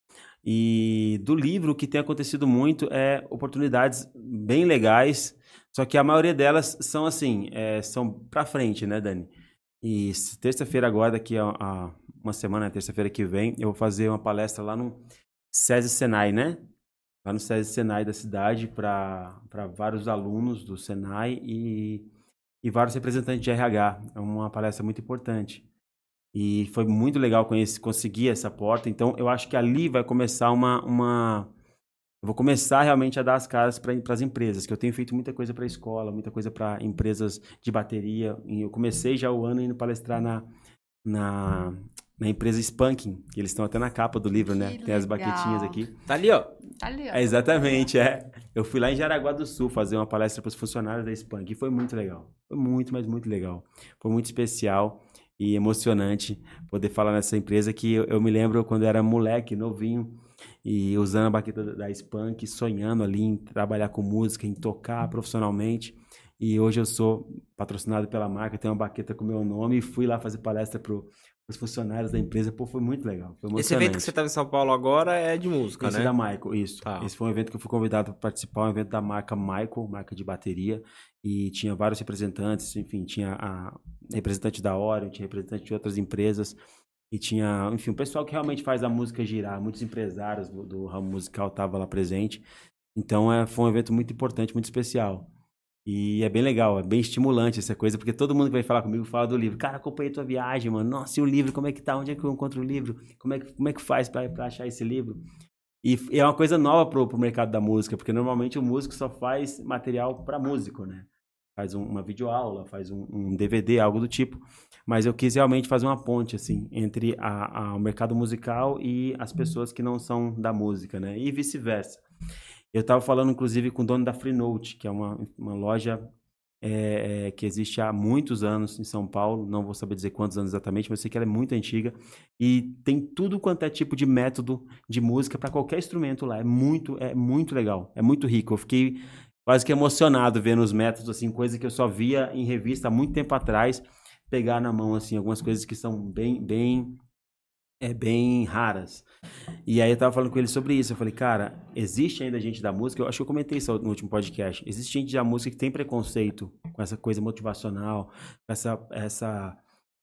E do livro, o que tem acontecido muito é oportunidades bem legais, só que a maioria delas são assim, é, são para frente, né, Dani? E terça-feira agora, daqui a, a uma semana, terça-feira que vem, eu vou fazer uma palestra lá no SESI Senai, né? Lá no SESI Senai da cidade, para vários alunos do Senai e, e vários representantes de R H. É uma palestra muito importante. E foi muito legal conhecer, conseguir essa porta. Então, eu acho que ali vai começar uma... uma... Eu vou começar realmente a dar as caras para as empresas, que eu tenho feito muita coisa para a escola, muita coisa para empresas de bateria. E eu comecei já o ano indo palestrar na, na, na empresa Spanking, que eles estão até na capa do livro, Que né? Tem as legal. baquetinhas aqui. Tá ali, ó. Tá ali, ó. É, exatamente, é. Eu fui lá em Jaraguá do Sul fazer uma palestra para os funcionários da Spank e foi muito legal. Foi muito, mas muito legal. Foi muito especial e emocionante poder falar nessa empresa que eu, eu me lembro quando eu era moleque, novinho, e usando a baqueta da, da Spank, sonhando ali em trabalhar com música, em tocar profissionalmente. E hoje eu sou patrocinado pela marca, tenho uma baqueta com o meu nome e fui lá fazer palestra para os funcionários da empresa. Pô, foi muito legal. Foi Esse evento que você tava em São Paulo agora é de música, Esse né? é da Michael, isso. Tá. Esse foi um evento que eu fui convidado para participar, um evento da marca Michael, marca de bateria, e tinha vários representantes, enfim, tinha a representante da Orion, tinha representante de outras empresas, e tinha, enfim, o pessoal que realmente faz a música girar, muitos empresários do, do ramo musical estavam lá presente. Então, é, foi um evento muito importante, muito especial. E é bem legal, é bem estimulante essa coisa, porque todo mundo que vai falar comigo fala do livro. Cara, acompanhei tua viagem, mano. Nossa, e o livro, como é que tá? Onde é que eu encontro o livro? Como é que, como é que faz pra, pra achar esse livro? E, e é uma coisa nova pro, pro mercado da música, porque normalmente o músico só faz material pra músico, né? faz um, uma videoaula, faz um, um D V D, algo do tipo. Mas eu quis realmente fazer uma ponte, assim, entre a, a, o mercado musical e as pessoas que não são da música, né? E vice-versa. Eu estava falando, inclusive, com o dono da Freenote, que é uma, uma loja é, é, que existe há muitos anos em São Paulo. Não vou saber dizer quantos anos exatamente, mas eu sei que ela é muito antiga. E tem tudo quanto é tipo de método de música para qualquer instrumento lá. É muito, é muito legal, é muito rico. Eu fiquei quase que emocionado vendo os métodos, assim, coisa que eu só via em revista há muito tempo atrás. Pegar na mão, assim, algumas coisas que são bem, bem, é, bem raras. E aí eu tava falando com ele sobre isso. Eu falei, cara, existe ainda gente da música, eu acho que eu comentei isso no último podcast, existe gente da música que tem preconceito com essa coisa motivacional, com essa, essa,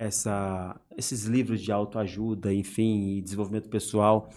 essa, esses livros de autoajuda, enfim, e desenvolvimento pessoal.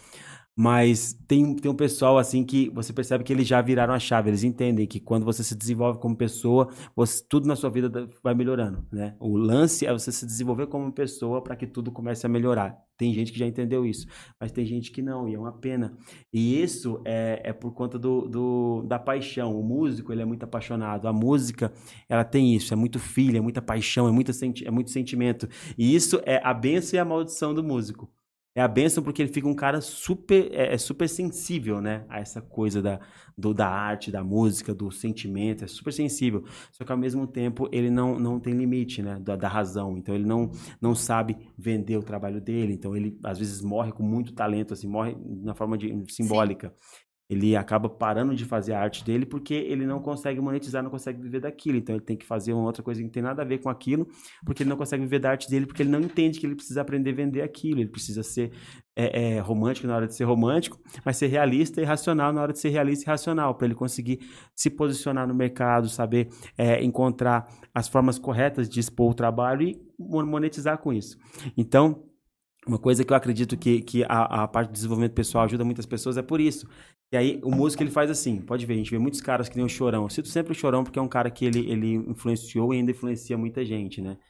Mas tem, tem um pessoal, assim, que você percebe que eles já viraram a chave. Eles entendem que quando você se desenvolve como pessoa, você, tudo na sua vida vai melhorando, né? O lance é você se desenvolver como pessoa para que tudo comece a melhorar. Tem gente que já entendeu isso, mas tem gente que não, e é uma pena. E isso é, é por conta do, do, da paixão. O músico, ele é muito apaixonado. A música, ela tem isso, é muito filho, é muita paixão, é, muita senti- é muito sentimento. E isso é a bênção e a maldição do músico. É a bênção porque ele fica um cara super, é, é super sensível, né? A essa coisa da, do, da arte, da música, do sentimento. É super sensível. Só que ao mesmo tempo ele não, não tem limite, né? Da, da razão. Então ele não, não sabe vender o trabalho dele. Então ele às vezes morre com muito talento, assim, morre na forma de, simbólica. Sim. Ele acaba parando de fazer a arte dele porque ele não consegue monetizar, não consegue viver daquilo. Então ele tem que fazer uma outra coisa que não tem nada a ver com aquilo, porque ele não consegue viver da arte dele, porque ele não entende que ele precisa aprender a vender aquilo. Ele precisa ser é, é, romântico na hora de ser romântico, mas ser realista e racional na hora de ser realista e racional, para ele conseguir se posicionar no mercado, saber é, encontrar as formas corretas de expor o trabalho e monetizar com isso. Então, uma coisa que eu acredito que, que a, a parte do desenvolvimento pessoal ajuda muitas pessoas é por isso. E aí, o músico, ele faz assim, pode ver, a gente vê muitos caras que nem o Chorão. Eu cito sempre o Chorão porque é um cara que ele, ele influenciou e ainda influencia muita gente, né?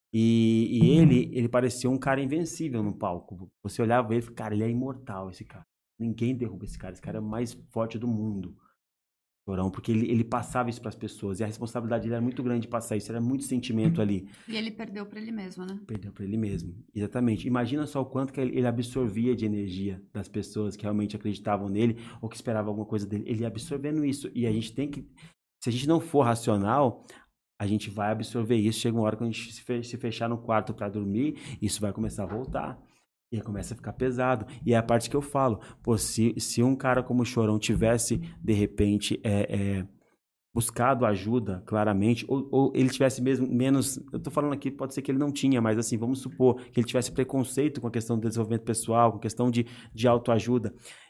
E, e ele, ele parecia um cara invencível no palco. Você olhava ele e falava, cara, ele é imortal, esse cara. Ninguém derruba esse cara, esse cara é o mais forte do mundo. Chorão, porque ele, ele passava isso para as pessoas, e a responsabilidade dele era muito grande de passar isso, era muito sentimento ali. E ele perdeu para ele mesmo, né? Perdeu para ele mesmo, exatamente. Imagina só o quanto que ele absorvia de energia das pessoas que realmente acreditavam nele ou que esperavam alguma coisa dele. Ele ia absorvendo isso, e a gente tem que, se a gente não for racional, a gente vai absorver isso. Chega uma hora que a gente se fechar no quarto para dormir, isso vai começar a voltar. E aí começa a ficar pesado. E é a parte que eu falo. Pô, se, se um cara como o Chorão tivesse, de repente, é, é, buscado ajuda, claramente, ou, ou ele tivesse mesmo menos... Eu tô falando aqui, pode ser que ele não tinha, mas assim, vamos supor que ele tivesse preconceito com a questão do desenvolvimento pessoal, com a questão de, de autoajuda.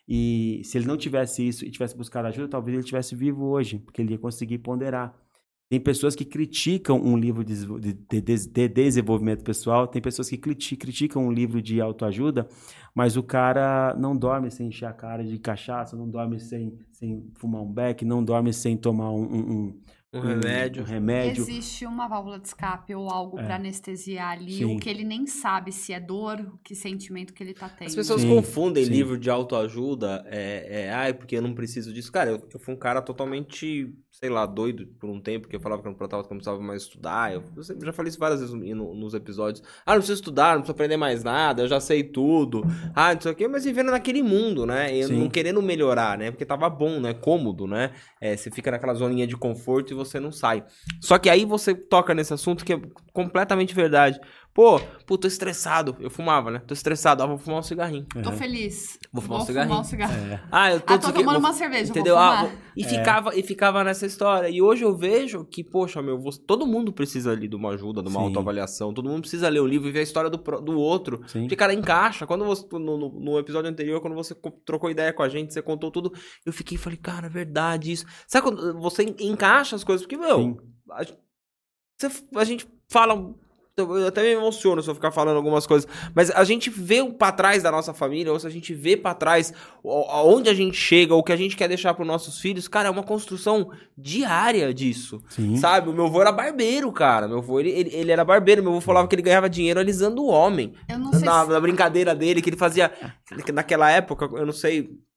E se ele não tivesse isso e tivesse buscado ajuda, talvez ele estivesse vivo hoje, porque ele ia conseguir ponderar. Tem pessoas que criticam um livro de, de, de, de desenvolvimento pessoal, tem pessoas que criticam um livro de autoajuda, mas o cara não dorme sem encher a cara de cachaça, não dorme sem, sem fumar um beck, não dorme sem tomar um, um, um, um, remédio. um remédio. Existe uma válvula de escape ou algo É. para anestesiar ali, Sim. o que ele nem sabe se é dor, que sentimento que ele tá tendo. As pessoas Sim, confundem sim. livro de autoajuda, é, é, ai, porque eu não preciso disso. Cara, eu, eu fui um cara totalmente, sei lá, doido por um tempo, que eu falava que eu não precisava, que eu não precisava mais estudar. Eu, eu sempre- já falei isso várias vezes no- nos episódios. Ah, não preciso estudar, não preciso aprender mais nada, eu já sei tudo. Ah, não sei o quê, mas vivendo naquele mundo, né? Eu Sim. não querendo melhorar, né? Porque tava bom, né? Cômodo, né? É, você fica naquela zoninha de conforto e você não sai. Só que aí você toca nesse assunto que é completamente verdade. Pô, pô, tô estressado. Eu fumava, né? Tô estressado. Ah, vou fumar um cigarrinho. Tô feliz. Vou fumar um cigarrinho. Fumar um cigarro. É. Ah, eu tô, Ah, tô não sei o quê, tomando vou- uma cerveja, entendeu? vou Ah, fumar. vou- e, ficava, e ficava nessa história. E hoje eu vejo que, poxa, meu, você- todo mundo precisa ali de uma ajuda, de uma Sim. autoavaliação. Todo mundo precisa ler o livro e ver a história do, pro- do outro. Sim. Porque, cara, encaixa. Quando você, no, no- no episódio anterior, quando você co- trocou ideia com a gente, você contou tudo, eu fiquei e falei, cara, é verdade isso. Sabe quando você en- encaixa as coisas? Porque, meu, Sim. a, você- a gente fala... Eu até me emociono se eu ficar falando algumas coisas. Mas a gente vê pra trás da nossa família, ou se a gente vê pra trás o- aonde a gente chega, o que a gente quer deixar pros nossos filhos, cara, é uma construção diária disso. Sim. Sabe? O meu avô era barbeiro, cara. Meu avô, ele, ele, ele era barbeiro. Meu avô falava que ele ganhava dinheiro alisando o homem. Eu não sei Na, se... na brincadeira dele, que ele fazia... Naquela época, eu não sei...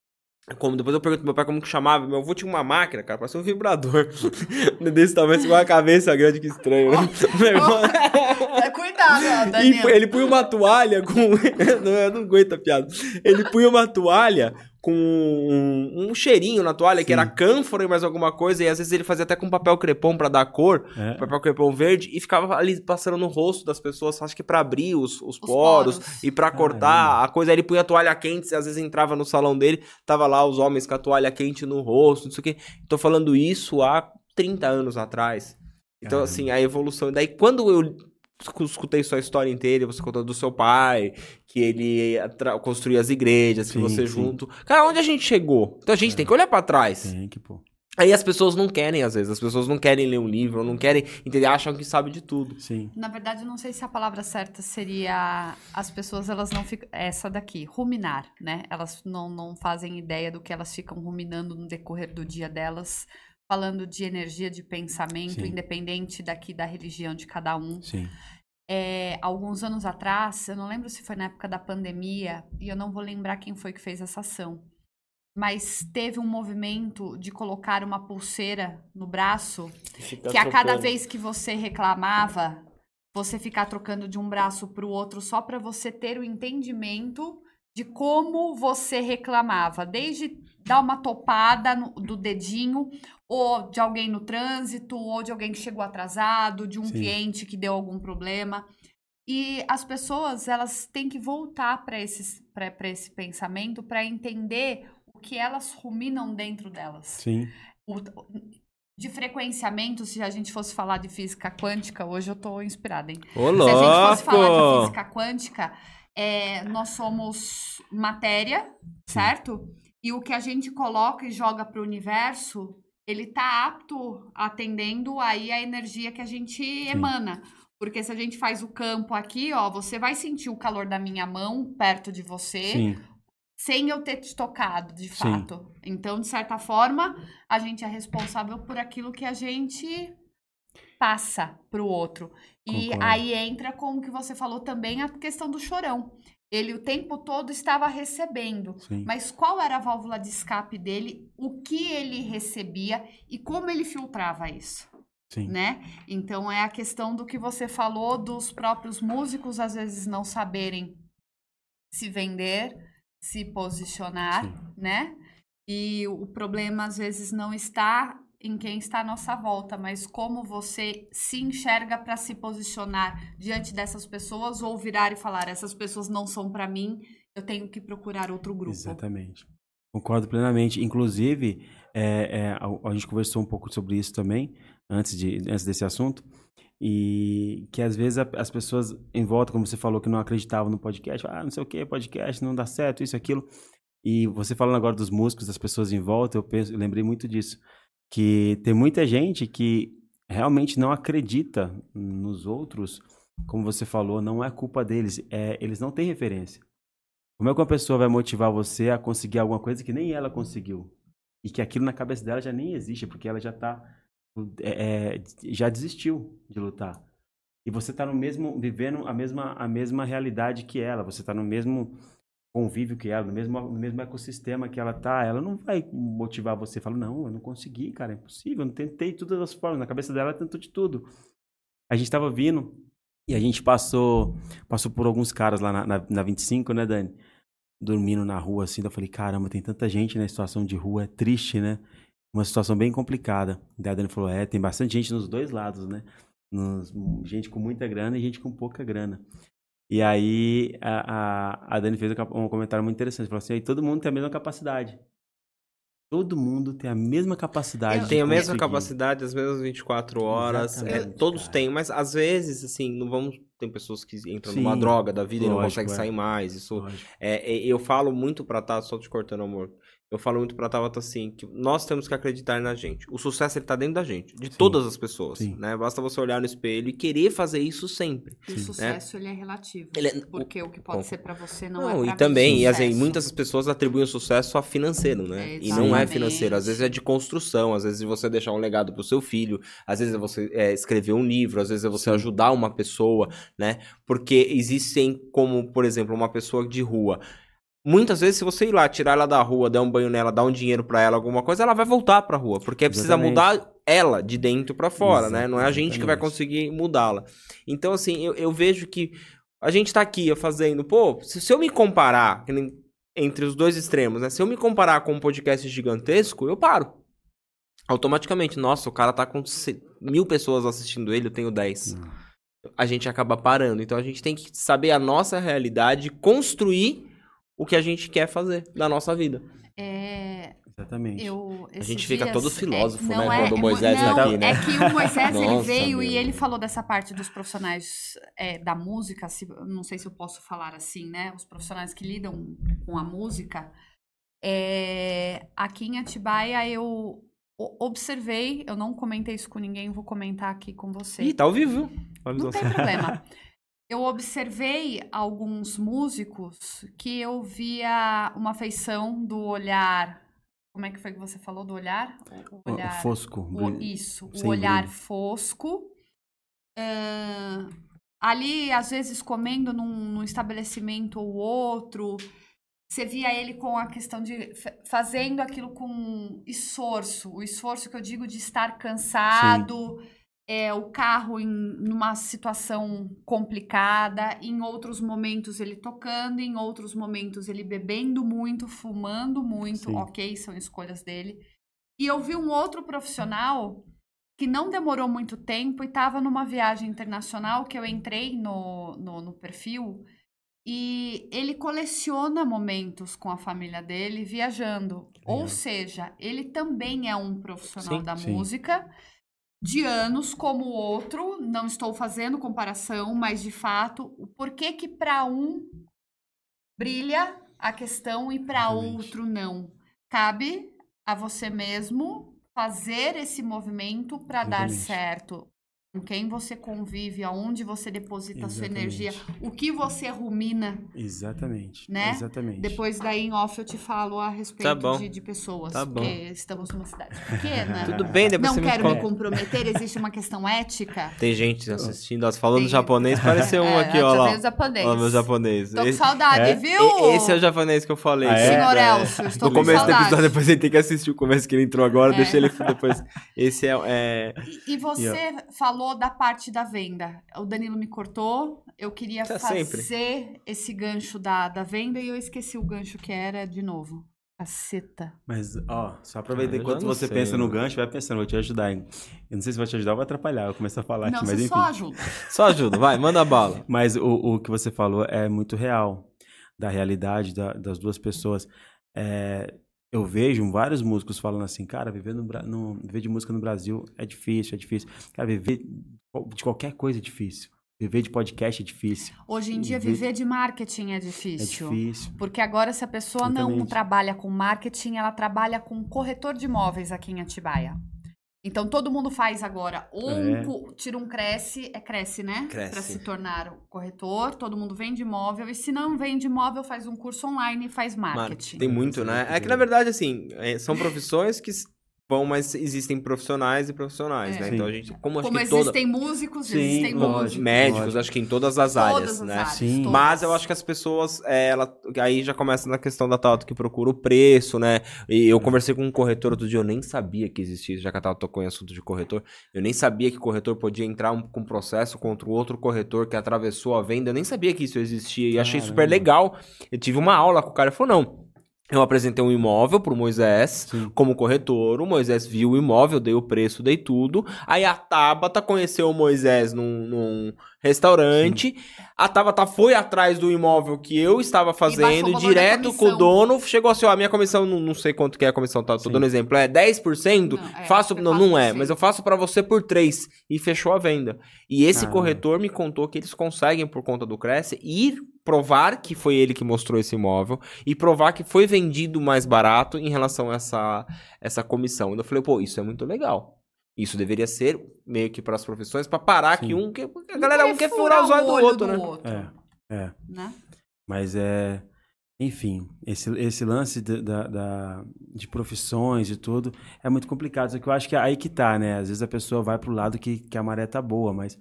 Como, depois eu pergunto pro meu pai como que chamava. Meu avô tinha uma máquina, cara, parecia um vibrador. Desse tamanho, com uma cabeça grande, que estranho, né? Meu irmão... Cuidado, ó, E Daniel. ele punha uma toalha com... não, eu não aguento a piada. Ele punha uma toalha com um, um cheirinho na toalha, Sim. que era cânfora e mais alguma coisa, e às vezes ele fazia até com papel crepom pra dar cor, É. papel crepom verde, e ficava ali passando no rosto das pessoas, acho que pra abrir os, os, poros, poros. e pra Caramba. cortar a coisa. Aí ele punha a toalha quente, às vezes entrava no salão dele, tava lá os homens com a toalha quente no rosto, não sei o quê. Tô falando isso há trinta anos atrás. Então, Caramba. assim, a evolução. Daí, quando eu escutei sua história inteira, você contou do seu pai, que ele atra- construía as igrejas, que Sim, você sim. junto. Cara, onde a gente chegou? Então a gente tem que olhar pra trás. Tem que, pô. Aí as pessoas não querem, às vezes. As pessoas não querem ler um livro, não querem entender, acham que sabe de tudo. Sim. Na verdade, eu não sei se a palavra certa seria as pessoas, elas não ficam... Essa daqui, ruminar, né? Elas não, não fazem ideia do que elas ficam ruminando no decorrer do dia delas, falando de energia, de pensamento, Sim. independente daqui da religião de cada um. Sim. É, alguns anos atrás, eu não lembro se foi na época da pandemia, e eu não vou lembrar quem foi que fez essa ação, mas teve um movimento de colocar uma pulseira no braço, que a cada vez que você reclamava, você ficar trocando de um braço para o outro só para você ter o entendimento de como você reclamava, desde dar uma topada no, do dedinho, ou de alguém no trânsito, ou de alguém que chegou atrasado, de um Sim. cliente que deu algum problema. E as pessoas, elas têm que voltar para esse, para esse pensamento para entender o que elas ruminam dentro delas. Sim. O- de frequenciamento, se a gente fosse falar de física quântica, hoje eu tô inspirada, hein? Ô, Se a gente fosse falar de louco! física quântica, é, nós somos matéria, certo? E o que a gente coloca e joga para o universo, ele tá apto atendendo aí a energia que a gente emana. Porque se a gente faz o campo aqui, ó, você vai sentir o calor da minha mão perto de você, Sim. sem eu ter te tocado, de Sim. fato. Então, de certa forma, a gente é responsável por aquilo que a gente passa pro outro. E Concordo. aí entra, como que você falou também, a questão do chorão. Ele o tempo todo estava recebendo. Sim. Mas qual era a válvula de escape dele? O que ele recebia e como ele filtrava isso? Sim. Né? Então é a questão do que você falou dos próprios músicos às vezes não saberem se vender, se posicionar, Sim. né? E o problema às vezes não está em quem está à nossa volta, mas como você se enxerga para se posicionar diante dessas pessoas ou virar e falar, essas pessoas não são para mim, eu tenho que procurar outro grupo. Exatamente. Concordo plenamente. Inclusive, é, é, a, a gente conversou um pouco sobre isso também, antes, de, antes desse assunto, e que às vezes a, as pessoas em volta, como você falou, que não acreditavam no podcast, ah, não sei o que, podcast não dá certo, isso, aquilo. E você falando agora dos músicos, das pessoas em volta, eu, penso, eu lembrei muito disso. Que tem muita gente que realmente não acredita nos outros, como você falou, não é culpa deles, é, eles não têm referência. Como é que uma pessoa vai motivar você a conseguir alguma coisa que nem ela conseguiu? E que aquilo na cabeça dela já nem existe, porque ela já tá, é, é, já desistiu de lutar. E você tá no mesmo, vivendo a mesma, a mesma realidade que ela, você tá no mesmo convívio que ela, no mesmo, no mesmo ecossistema que ela tá, ela não vai motivar você, fala, não, eu não consegui, cara, é impossível, eu não tentei de todas as formas, na cabeça dela ela tentou de tudo. A gente tava vindo e a gente passou, passou por alguns caras lá na, na, na vinte e cinco, né, Dani? Dormindo na rua, assim, daí eu falei, caramba, tem tanta gente na situação de rua, é triste, né? Uma situação bem complicada. Daí a Dani falou, é, tem bastante gente nos dois lados, né? Nos, gente com muita grana e gente com pouca grana. E aí a, a, a Dani fez um comentário muito interessante. Falou assim, aí todo mundo tem a mesma capacidade. Todo mundo tem a mesma capacidade. Eu- de Tem a mesma conseguir. capacidade, as mesmas vinte e quatro horas. Exatamente, É, todos cara. têm, mas às vezes, assim, não vamos. Tem pessoas que entram Sim, numa droga da vida e não lógico, conseguem é. sair mais. Isso Lógico. é, é, eu falo muito pra Tata, só te cortando, amor. Eu falo muito pra Tata assim, que nós temos que acreditar na gente. O sucesso, ele tá dentro da gente, de Sim. todas as pessoas, Sim. né? Basta você olhar no espelho e querer fazer isso sempre. E o Sim. sucesso, ele é relativo. Ele é- Porque o que pode Bom, ser pra você não, Não, é pra e mim também, e assim, sucesso. muitas pessoas atribuem o sucesso a financeiro, né? É, E não é exatamente. financeiro, às vezes é de construção, às vezes é você deixar um legado pro seu filho, às vezes é você é, escrever um livro, às vezes é você ajudar uma pessoa, né? Porque existem como, por exemplo, uma pessoa de rua. muitas vezes, se você ir lá, tirar ela da rua, dar um banho nela, dar um dinheiro pra ela, alguma coisa, ela vai voltar pra rua. Porque precisa Exatamente. mudar ela de dentro pra fora, né? Não é a gente que vai Exatamente. conseguir mudá-la. Então, assim, eu, eu vejo que a gente tá aqui fazendo... Pô, se, se eu me comparar que nem entre os dois extremos, né? Se eu me comparar com um podcast gigantesco, eu paro. Automaticamente. Nossa, o cara tá com ce- mil pessoas assistindo ele, eu tenho dez. Não. A gente acaba parando. Então, a gente tem que saber a nossa realidade, construir o que a gente quer fazer da nossa vida. É, Exatamente. eu, A esses gente fica dias- todo filósofo, é, né, não é- quando o é- Moisés não, tá aqui, né? É que o Moisés ele Nossa, veio e meu. ele falou dessa parte dos profissionais é, da música, se- não sei se eu posso falar assim, né? Os profissionais que lidam com a música. É, aqui em Atibaia eu o- observei, eu não comentei isso com ninguém, vou comentar aqui com você. Ih, tá ao vivo, viu? Não tem problema. Eu observei alguns músicos que eu via uma feição do olhar. Como é que foi que você falou do olhar? O O- o olhar. fosco. o- brilho. isso, o sem olhar brilho. fosco. Ahn, ali, às vezes, comendo num, num estabelecimento ou outro. Você via ele com a questão de fa- fazendo aquilo com esforço. O esforço que eu digo de estar cansado, é, o carro em numa situação complicada, em outros momentos ele tocando, em outros momentos ele bebendo muito, fumando muito, Sim. ok, são escolhas dele. E eu vi um outro profissional que não demorou muito tempo e estava numa viagem internacional que eu entrei no, no, no perfil. E ele coleciona momentos com a família dele viajando. Ou Legal. seja, ele também é um profissional Sim, da sim. música, de anos como o outro. Não estou fazendo comparação, mas de fato, o porquê que para um brilha a questão e para Exatamente. outro não. Cabe a você mesmo fazer esse movimento para dar Exatamente. certo. Com quem você convive, aonde você deposita a sua Exatamente. energia, o que você rumina, Exatamente. né? Exatamente. Depois daí em off eu te falo a respeito Tá bom. de, de pessoas, Tá bom. porque estamos numa cidade pequena. Tudo bem, depois Não você me quero conta. me comprometer, existe uma questão ética. Tem gente assistindo, ó, falando Tem- japonês, pareceu um É, aqui, ó já lá. veio o japonês. Ó, meu japonês. Tô com Esse, saudade, é? viu? e- esse é o japonês que eu falei. Ah, é? Senhor É, Elcio, estou no com começo do saudade. episódio, depois ele tem que assistir o começo que ele entrou agora, É. deixa ele depois. Esse é... é... E, e você falou da parte da venda. O Danilo me cortou. Eu queria Tá fazer sempre. esse gancho da, da venda e eu esqueci o gancho que era de novo. Caceta. Mas, ó, só aproveita Ah, eu já enquanto não você sei, pensa no né? gancho, vai pensando, vou te ajudar. Hein? Eu não sei se vai te ajudar ou vai atrapalhar, eu começo a falar Não, aqui, você mas enfim. só ajuda. Só ajuda, vai, manda a bala. Mas o, o que você falou é muito real, da realidade da- das duas pessoas. É, eu vejo vários músicos falando assim, cara, viver, no, Bra- no- viver de música no Brasil é difícil, é difícil. Cara, viver de qualquer coisa é difícil. Viver de podcast é difícil. Hoje em dia, Viver- viver de marketing é É difícil. difícil. Porque agora, se a pessoa não Exatamente. trabalha com marketing, ela trabalha com corretor de imóveis aqui em Atibaia. Então, todo mundo faz agora. Ou um É. cu- tira um cresce, é cresce, né? Cresce. Para se tornar o corretor. Todo mundo vende imóvel. E se não vende imóvel, faz um curso online e faz marketing. Marketing. Tem muito, né? É que, na verdade, assim, é, são profissões que s- vão, mas existem profissionais e profissionais, É. né? Sim. Então, a gente... Como, acho Como que toda... existem músicos, Sim, existem lógico. músicos. Médicos, Lógico. acho que em todas as áreas, Todas as né? áreas. Sim. todas. Mas eu acho que as pessoas, é, ela, aí já começa na questão da Tauta que procura o preço, né? E eu conversei com um corretor outro dia, eu nem sabia que existia isso, já que a Tauta tocou em assunto de corretor, eu nem sabia que corretor podia entrar um, com processo contra o outro corretor que atravessou a venda, eu nem sabia que isso existia e achei Caramba. super legal. Eu tive uma aula com o cara e falou, não, eu apresentei um imóvel pro Moisés, Sim. como corretor, o Moisés viu o imóvel, dei o preço, dei tudo. Aí a Tabata conheceu o Moisés num, num restaurante. A Tabata foi atrás do imóvel que eu estava fazendo, baixou o valor da direto com o comissão. dono. Chegou assim, ó, a minha comissão, não, não sei quanto que é a comissão, tá? Tô Sim. dando exemplo, é dez por cento? Não, é, faço, acho que é não, não é, quatro por cento. mas eu faço pra você por três. E fechou a venda. E esse Caramba. corretor me contou que eles conseguem, por conta do Cresce, ir provar que foi ele que mostrou esse imóvel e provar que foi vendido mais barato em relação a essa, essa comissão. Eu falei, pô, isso é muito legal. Isso deveria ser meio que para as profissões, para parar Sim. que um quer, a Um galera um quer furar os olhos do olho outro, né? É, é. Né? Mas é... Enfim, esse, esse lance da, da- da- de profissões e tudo é muito complicado. Só que eu acho que é aí que tá, né? Às vezes a pessoa vai pro lado que, que a maré tá boa, mas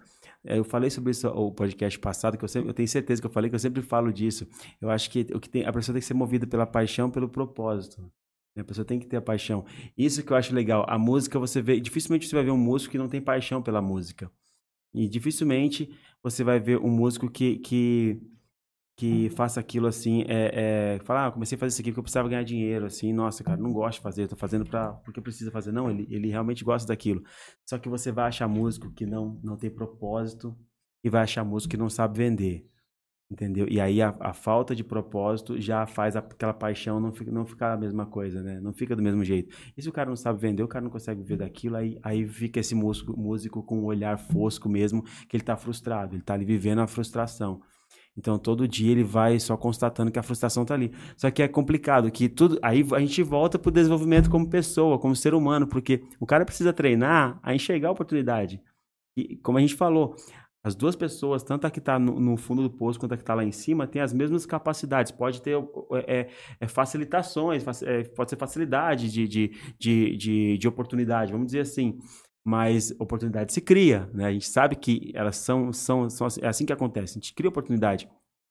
eu falei sobre isso no podcast passado, que eu, sempre, eu tenho certeza que eu falei, que eu sempre falo disso. Eu acho que, o que tem, a pessoa tem que ser movida pela paixão, pelo propósito. A pessoa tem que ter a paixão. Isso que eu acho legal. A música, você vê... Dificilmente você vai ver um músico que não tem paixão pela música. E dificilmente você vai ver um músico que... que que faça aquilo assim, é, é, falar, ah, comecei a fazer isso aqui porque eu precisava ganhar dinheiro, assim, nossa, cara, não gosto de fazer, eu tô fazendo pra, porque precisa fazer. Não, ele, ele realmente gosta daquilo. Só que você vai achar músico que não, não tem propósito e vai achar músico que não sabe vender, entendeu? E aí a, a falta de propósito já faz aquela paixão não, fica, não ficar a mesma coisa, né? Não fica do mesmo jeito. E se o cara não sabe vender, o cara não consegue viver daquilo, aí, aí fica esse músico, músico com um olhar fosco mesmo, que ele tá frustrado, ele tá ali vivendo a frustração. Então, todo dia ele vai só constatando que a frustração tá ali. Só que é complicado, que tudo... Aí a gente volta pro desenvolvimento como pessoa, como ser humano, porque o cara precisa treinar a enxergar a oportunidade. E, como a gente falou, as duas pessoas, tanto a que tá no, no fundo do poço quanto a que tá lá em cima, tem as mesmas capacidades. Pode ter é, é, facilitações, é, pode ser facilidade de, de, de, de, de oportunidade, vamos dizer assim. Mas oportunidade se cria, né? A gente sabe que elas são, são, são é assim que acontece. A gente cria oportunidade.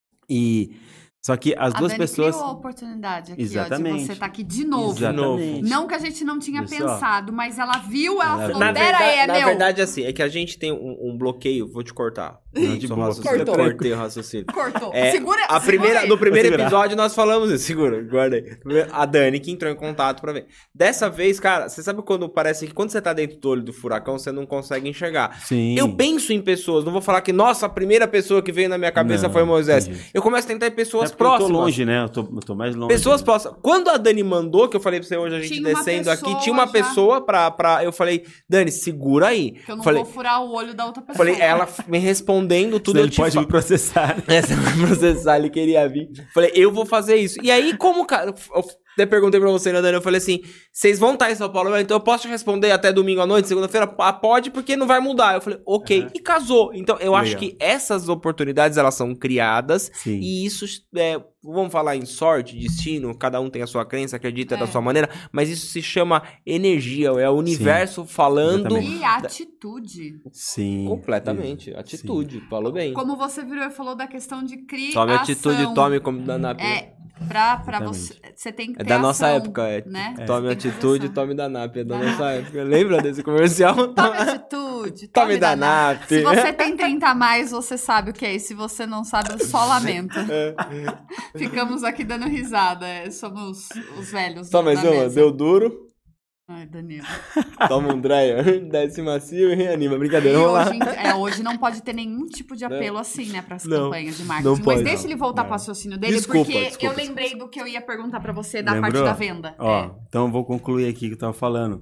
E só que as a duas Dani pessoas... criou a oportunidade aqui, Exatamente. ó, de você estar aqui de novo. Exatamente. Não que a gente não tinha Isso, pensado, mas ela viu, ela Ela falou, Na pera verdade, aí, é na meu. verdade, assim, é que a gente tem um, um bloqueio, vou te cortar. Não, de Seu boa. raciocínio. Cortou. Eu cortei o raciocínio. Cortou. É, segura, a segura primeira, aí. no primeiro Vou segurar. episódio nós falamos isso. Segura, guarda aí. A Dani que entrou em contato pra ver. Dessa vez, cara, você sabe quando parece que quando você tá dentro do olho do furacão, você não consegue enxergar. Sim. Eu penso em pessoas, não vou falar que, nossa, a primeira pessoa que veio na minha cabeça Não, foi Moisés. entendi. Eu começo a tentar em pessoas Até porque próximas. eu tô longe, né? Eu tô, eu tô mais longe. Pessoas né? próximas. Quando a Dani mandou, que eu falei pra você hoje, a gente Tinha uma descendo aqui, pessoa tinha uma já. pessoa pra, pra... Eu falei, Dani, segura aí. Que eu não falei, vou furar o olho da outra pessoa. falei, ela me respondendo tudo. Senão Eu ele te pode fa- me processar. É, você vai processar, ele queria vir. Falei, eu vou fazer isso. E aí, como, cara, eu até perguntei pra você, né, Dani? Eu falei assim, vocês vão estar em São Paulo, então eu posso te responder até domingo à noite, segunda-feira? Ah, pode, porque não vai mudar. Eu falei, ok. Uhum. E casou. Então, eu acho Legal. que essas oportunidades, elas são criadas. Sim. E isso, é, vamos falar em sorte, destino, cada um tem a sua crença, acredita É. da sua maneira, mas isso se chama energia, é o universo falando... exatamente. E atitude. Sim. Completamente. Sim. Atitude, falou bem. Como você virou e falou da questão de criação. Tome atitude, tome como da Nap. É, pra, pra Exatamente. você... Você tem que É ter da nossa ação, época, é. né? Tome Você tem que ter atitude, ação. tome da Nap. É da Da nossa época. Lembra desse comercial? Tome atitude. Tome da Nap. Se você tem trinta a mais, você sabe o que é. E se você não sabe, eu só lamento. É. Ficamos aqui dando risada. é, Somos os velhos Só da mais uma. mesa. Deu duro. Ai, Danilo. Toma um dryer. Desce macio e reanima. Brincadeira, E vamos lá. hoje, é, hoje não pode ter nenhum tipo de apelo assim, né, para as Não, campanhas de marketing. não pode, Mas deixa não. ele voltar Não. para o raciocínio dele, Desculpa, porque desculpa, eu lembrei do que eu ia perguntar para você da Lembrou? parte da venda. Ó, É. então eu vou concluir aqui o que eu tava falando.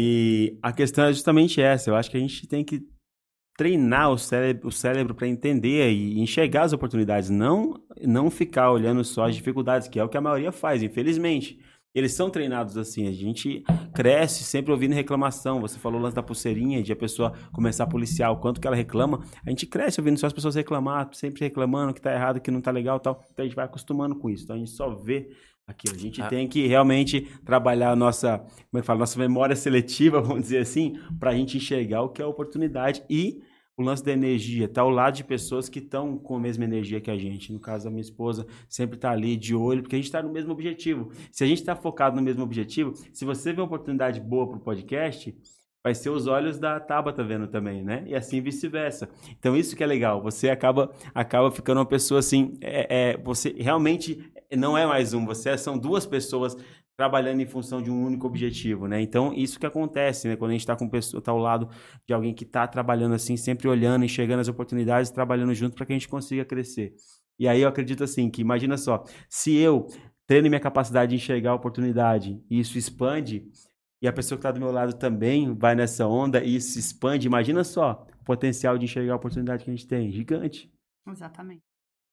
E a questão é justamente essa. Eu acho que a gente tem que treinar o cérebro, o cérebro para entender e enxergar as oportunidades, não, não ficar olhando só as dificuldades, que é o que a maioria faz, infelizmente. Eles são treinados assim, a gente cresce sempre ouvindo reclamação. Você falou o lance da pulseirinha, de a pessoa começar a policiar o quanto que ela reclama. A gente cresce ouvindo só as pessoas reclamar, sempre reclamando que tá errado, que não tá legal e tal. Então a gente vai acostumando com isso. Então a gente só vê aquilo. A gente Ah. tem que realmente trabalhar a nossa, como é que fala, nossa memória seletiva, vamos dizer assim, pra gente enxergar o que é a oportunidade e o lance da energia, tá ao lado de pessoas que estão com a mesma energia que a gente. No caso da minha esposa, sempre tá ali de olho, porque a gente tá no mesmo objetivo. Se a gente tá focado no mesmo objetivo, se você vê uma oportunidade boa pro podcast, vai ser os olhos da Tabata vendo também, né? E assim vice-versa. Então isso que é legal, você acaba, acaba ficando uma pessoa assim, é, é, você realmente não é mais um, você são duas pessoas trabalhando em função de um único objetivo, né? Então, isso que acontece, né? Quando a gente está com pessoa, tá ao lado de alguém que está trabalhando assim, sempre olhando, enxergando as oportunidades, trabalhando junto para que a gente consiga crescer. E aí eu acredito assim, que imagina só, se eu treino minha capacidade de enxergar a oportunidade e isso expande, e a pessoa que está do meu lado também vai nessa onda e isso se expande, imagina só o potencial de enxergar a oportunidade que a gente tem, gigante. Exatamente.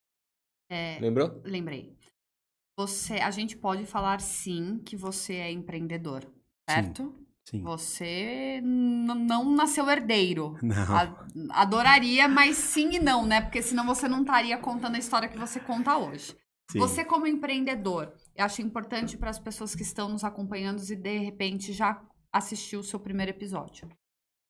É, Lembrou? lembrei. Você, a gente pode falar sim que você é empreendedor, certo? Sim. Você n- não nasceu herdeiro. Não. A- adoraria, mas sim e não, né? Porque senão você não estaria contando a história que você conta hoje. Sim. Você como empreendedor, eu acho importante para as pessoas que estão nos acompanhando e de repente já assistiu o seu primeiro episódio.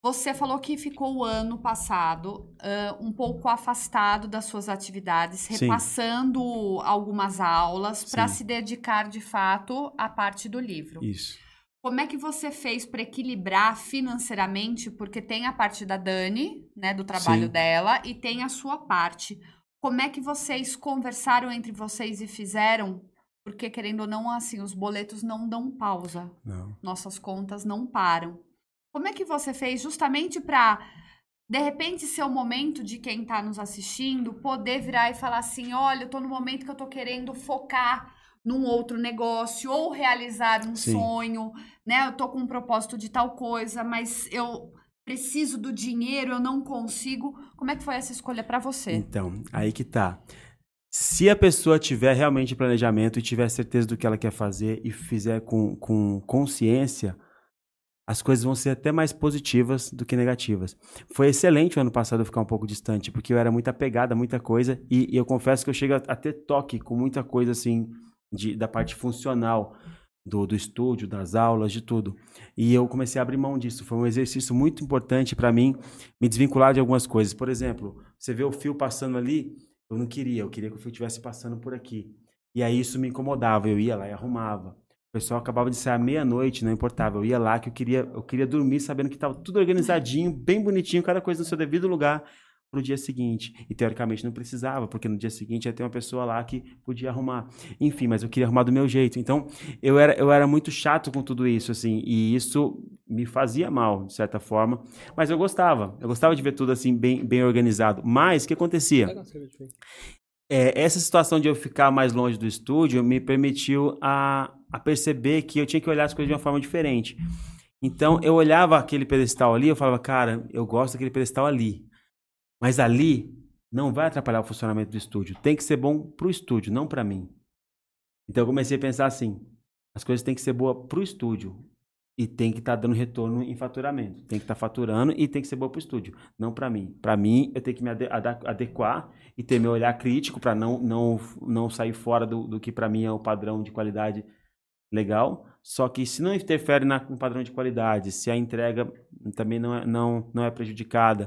Você falou que ficou o ano passado uh, um pouco afastado das suas atividades, Sim. repassando algumas aulas para Sim. se dedicar de fato à parte do livro. Isso. Como é que você fez para equilibrar financeiramente? Porque tem a parte da Dani, né, do trabalho Sim. dela, e tem a sua parte. Como é que vocês conversaram entre vocês e fizeram? Porque, querendo ou não, assim, os boletos não dão pausa. Não. Nossas contas não param. Como é que você fez justamente para, de repente, ser o momento de quem está nos assistindo poder virar e falar assim, olha, eu estou no momento que eu estou querendo focar num outro negócio ou realizar um Sim. sonho, né? Eu estou com um propósito de tal coisa, mas eu preciso do dinheiro, eu não consigo. Como é que foi essa escolha para você? Então, aí que tá. Se a pessoa tiver realmente planejamento e tiver certeza do que ela quer fazer e fizer com, com consciência, as coisas vão ser até mais positivas do que negativas. Foi excelente o ano passado eu ficar um pouco distante, porque eu era muito apegado a muita coisa e, e eu confesso que eu chego a, a ter toque com muita coisa assim, de, da parte funcional do, do estúdio, das aulas, de tudo. E eu comecei a abrir mão disso. Foi um exercício muito importante para mim me desvincular de algumas coisas. Por exemplo, você vê o fio passando ali, eu não queria, eu queria que o fio estivesse passando por aqui. E aí isso me incomodava, eu ia lá e arrumava. O pessoal acabava de sair à meia-noite, não importava. Eu ia lá que eu queria, eu queria dormir sabendo que estava tudo organizadinho, bem bonitinho, cada coisa no seu devido lugar para o dia seguinte. E teoricamente não precisava, porque no dia seguinte ia ter uma pessoa lá que podia arrumar. Enfim, mas eu queria arrumar do meu jeito. Então, eu era, eu era muito chato com tudo isso, assim, e isso me fazia mal, de certa forma. Mas eu gostava. Eu gostava de ver tudo assim, bem, bem organizado. Mas, o que acontecia? É, essa situação de eu ficar mais longe do estúdio me permitiu a, a perceber que eu tinha que olhar as coisas de uma forma diferente. Então, eu olhava aquele pedestal ali, eu falava, cara, eu gosto daquele pedestal ali. Mas ali não vai atrapalhar o funcionamento do estúdio. Tem que ser bom pro estúdio, não para mim. Então, eu comecei a pensar assim, as coisas têm que ser boas pro estúdio. E tem que estar tá dando retorno em faturamento. Tem que estar tá faturando e tem que ser boa para o estúdio. Não para mim. Para mim, eu tenho que me adequar e ter meu olhar crítico para não, não, não sair fora do, do que para mim é o padrão de qualidade legal. Só que se não interfere na, no padrão de qualidade, se a entrega também não é, não, não é prejudicada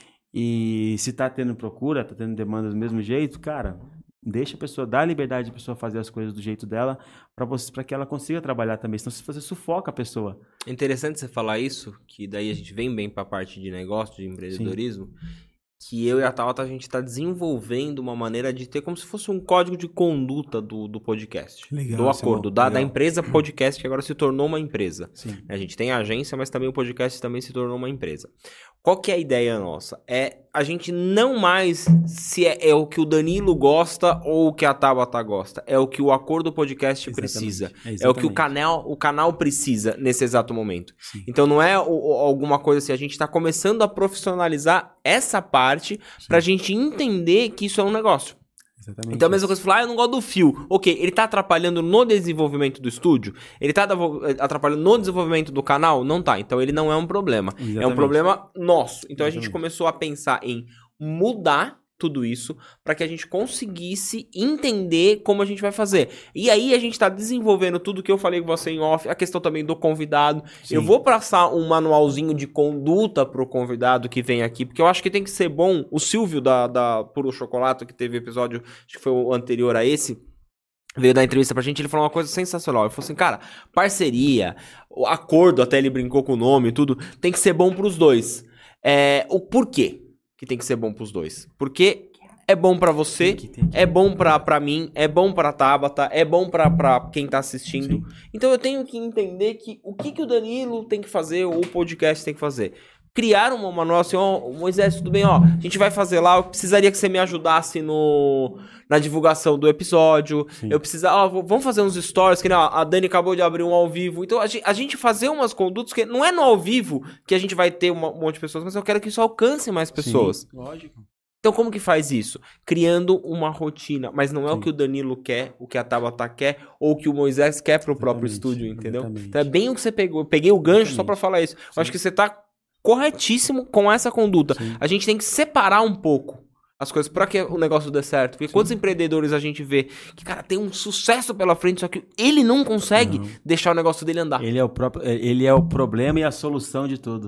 e se está tendo procura, está tendo demanda do mesmo jeito, cara... Deixa a pessoa, dá a liberdade da pessoa fazer as coisas do jeito dela para você, para que ela consiga trabalhar também. Senão você sufoca a pessoa. É interessante você falar isso, que daí a gente vem bem para a parte de negócio, de empreendedorismo, Sim. que eu e a Tabata a gente está desenvolvendo uma maneira de ter como se fosse um código de conduta do, do podcast. Legal, do acordo, da, legal. da empresa podcast, que agora se tornou uma empresa. Sim. A gente tem a agência, mas também o podcast também se tornou uma empresa. Qual que é a ideia nossa? É a gente não mais se é, é o que o Danilo gosta ou o que a Tabata gosta. É o que o Acordo Podcast exatamente. Precisa. É, é o que o canal, o canal precisa nesse exato momento. Sim. Então não é o, o, alguma coisa assim. A gente está começando a profissionalizar essa parte para a gente entender que isso é um negócio. Exatamente. Então a mesma coisa, falar, ah, eu não gosto do fio. Ok, ele tá atrapalhando no desenvolvimento do estúdio? Ele tá atrapalhando no desenvolvimento do canal? Não tá, então ele não é um problema. Exatamente. É um problema nosso. Então Exatamente. A gente começou a pensar em mudar tudo isso para que a gente conseguisse entender como a gente vai fazer. E aí a gente tá desenvolvendo tudo que eu falei com você em off, a questão também do convidado. Sim. Eu vou passar um manualzinho de conduta pro convidado que vem aqui, porque eu acho que tem que ser bom. O Silvio da, da Puro Chocolate, que teve episódio, acho que foi o anterior a esse, veio dar entrevista pra gente, ele falou uma coisa sensacional. Ele falou assim, cara, parceria, o acordo, até ele brincou com o nome e tudo, tem que ser bom pros dois. É, o porquê que tem que ser bom pros dois? Porque é bom pra você, tem que, tem que. é bom pra, pra mim, é bom pra Tabata, é bom pra, pra quem tá assistindo. Sim. Então eu tenho que entender que o que, que o Danilo tem que fazer, ou o podcast tem que fazer. Criar um manual assim, ó, Moisés, tudo bem, ó, a gente vai fazer lá, eu precisaria que você me ajudasse no, na divulgação do episódio, Sim. eu precisava, ó, vamos fazer uns stories, que ó, a Dani acabou de abrir um ao vivo, então a gente, a gente fazer umas condutas, que não é no ao vivo que a gente vai ter uma, um monte de pessoas, mas eu quero que isso alcance mais pessoas. Sim, lógico. Então como que faz isso? Criando uma rotina, mas não é Sim. o que o Danilo quer, o que a Tabata quer, ou o que o Moisés quer pro exatamente, próprio estúdio, entendeu? Exatamente. Então é bem o que você pegou, eu peguei o gancho exatamente. Só pra falar isso. Sim. Eu acho que você tá corretíssimo com essa conduta. Sim. A gente tem que separar um pouco as coisas para que o negócio dê certo. Porque Sim. quantos empreendedores a gente vê que, cara, tem um sucesso pela frente, só que ele não consegue não. deixar o negócio dele andar. Ele é o próprio, ele é o problema e a solução de tudo.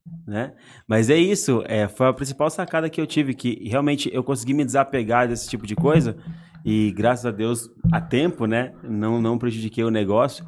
né? Mas é isso, é, foi a principal sacada que eu tive, que realmente eu consegui me desapegar desse tipo de coisa e graças a Deus a tempo, né? Não, não prejudiquei o negócio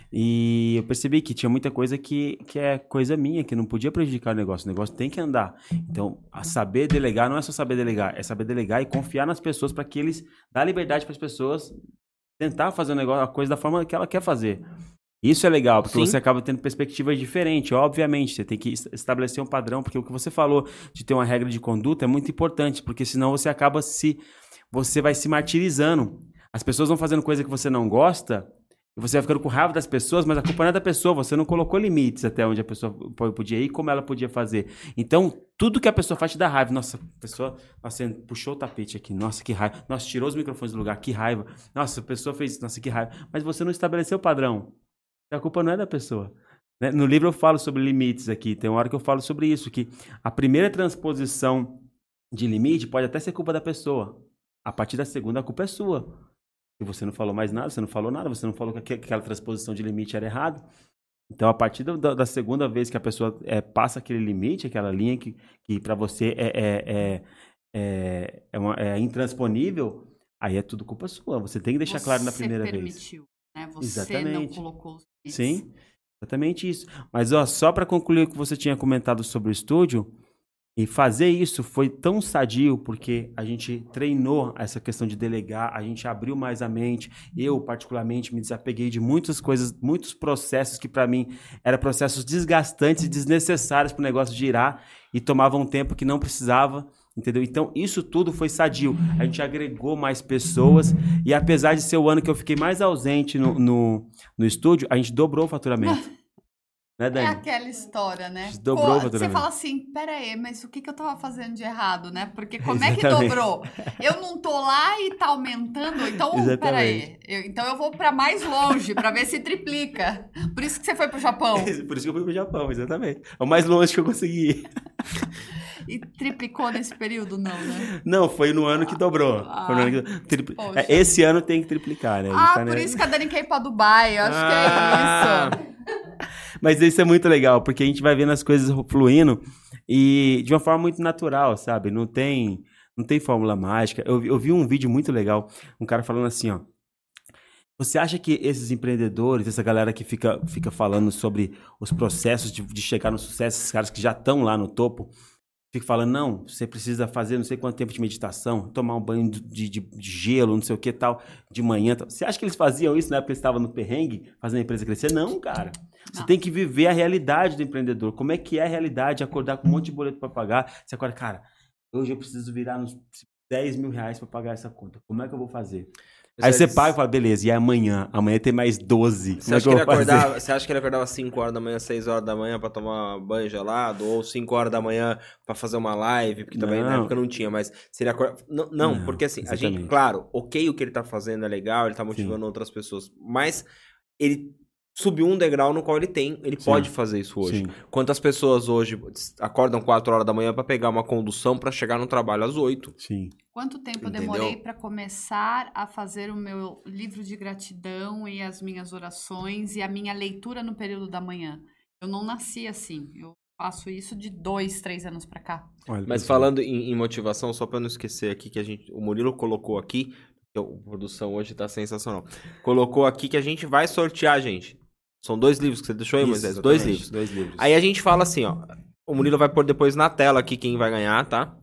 e eu percebi que tinha muita coisa que, que é coisa minha, que não podia prejudicar o negócio, o negócio tem que andar. Então, a saber delegar não é só saber delegar, é saber delegar e confiar nas pessoas para que eles dá liberdade para as pessoas tentar fazer o negócio, a coisa da forma que ela quer fazer. Isso é legal, porque Sim. você acaba tendo perspectivas diferentes, obviamente, você tem que es- estabelecer um padrão, porque o que você falou de ter uma regra de conduta é muito importante, porque senão você acaba se, você vai se martirizando. As pessoas vão fazendo coisa que você não gosta, e você vai ficando com raiva das pessoas, mas a culpa não é da pessoa, você não colocou limites até onde a pessoa po- podia ir, como ela podia fazer. Então, tudo que a pessoa faz te dá raiva. Nossa, a pessoa nossa, puxou o tapete aqui, nossa, que raiva. Nossa, tirou os microfones do lugar, que raiva. Nossa, a pessoa fez, nossa, que raiva. Mas você não estabeleceu o padrão. A culpa não é da pessoa. Né? No livro eu falo sobre limites aqui. Tem uma hora que eu falo sobre isso, que a primeira transposição de limite pode até ser culpa da pessoa. A partir da segunda, a culpa é sua. E você não falou mais nada, você não falou nada, você não falou que aqu- aquela transposição de limite era errado. Então, a partir do- da, da segunda vez que a pessoa é, passa aquele limite, aquela linha que, que para você é, é, é, é, é, uma- é intransponível, aí é tudo culpa sua. Você tem que deixar claro na primeira Você vez. permitiu, né? Você Exatamente. não colocou os limites. Sim, exatamente isso. Mas ó, só para concluir o que você tinha comentado sobre o estúdio, e fazer isso foi tão sadio porque a gente treinou essa questão de delegar, a gente abriu mais a mente. Eu, particularmente, me desapeguei de muitas coisas, muitos processos que para mim eram processos desgastantes e desnecessários para o negócio girar e tomavam um tempo que não precisava. Entendeu? Então, isso tudo foi sadio. A gente agregou mais pessoas e apesar de ser o ano que eu fiquei mais ausente no, no, no estúdio, a gente dobrou o faturamento. Né, É Dani? aquela história, né? Dobrou o Co- Você faturamento. fala assim, pera aí, mas o que, que eu tava fazendo de errado, né? Porque como é que Exatamente. dobrou? Eu não tô lá e tá aumentando, então, Exatamente. pera aí. Eu- então eu vou pra mais longe, pra ver se triplica. Por isso que você foi pro Japão. Por isso que eu fui pro Japão, exatamente. É o mais longe que eu consegui ir. E triplicou nesse período, não, né? Não, foi no ano que dobrou. Foi no ano que... Tripli... Poxa. É, esse ano tem que triplicar, né? A gente Ah, tá, por né? isso que a Dani quer ir pra Dubai, eu acho Ah. que é isso. Mas isso é muito legal, porque a gente vai vendo as coisas fluindo e de uma forma muito natural, sabe? Não tem, não tem fórmula mágica. Eu, vi- eu vi um vídeo muito legal, um cara falando assim, ó. Você acha que esses empreendedores, essa galera que fica, fica falando sobre os processos de, de chegar no sucesso, esses caras que já estão lá no topo, fica falando, não, você precisa fazer não sei quanto tempo de meditação, tomar um banho de, de- de gelo, não sei o que tal, de manhã. Tal. Você acha que eles faziam isso na época que eles estavam no perrengue, fazendo a empresa crescer? Não, cara. Você Não. tem que viver a realidade do empreendedor. Como é que é a realidade? Acordar com um monte de boleto para pagar. Você acorda, cara, hoje eu preciso virar uns dez mil reais para pagar essa conta. Como é que eu vou fazer? Aí você paga e fala, beleza, e amanhã? Amanhã tem mais doze. Você Como é acha, que que eu ele vou fazer? acordava, você acha que ele acordava cinco horas da manhã, seis horas da manhã pra tomar banho gelado? Ou cinco horas da manhã pra fazer uma live? Porque também na Não. época não tinha, mas se ele acorda... Não, não, Não, porque assim, a gente, exatamente. claro, ok o que ele tá fazendo é legal, ele tá motivando outras pessoas, mas ele subiu um degrau no qual ele tem, ele Sim. pode fazer isso hoje. Sim. Quantas pessoas hoje acordam quatro horas da manhã pra pegar uma condução pra chegar no trabalho às oito? Sim. Quanto tempo eu Entendeu? demorei para começar a fazer o meu livro de gratidão e as minhas orações e a minha leitura no período da manhã? Eu não nasci assim. Eu faço isso de dois, três anos para cá. Olha, Mas pessoal. falando em, em motivação, só pra não esquecer aqui que a gente, o Murilo colocou aqui, que a produção hoje tá sensacional. Colocou aqui que a gente vai sortear, gente. São dois livros que você deixou aí, Isso, Moisés? Dois exatamente, livros. Dois livros. Aí a gente fala assim, ó. O Murilo vai pôr depois na tela aqui quem vai ganhar, tá?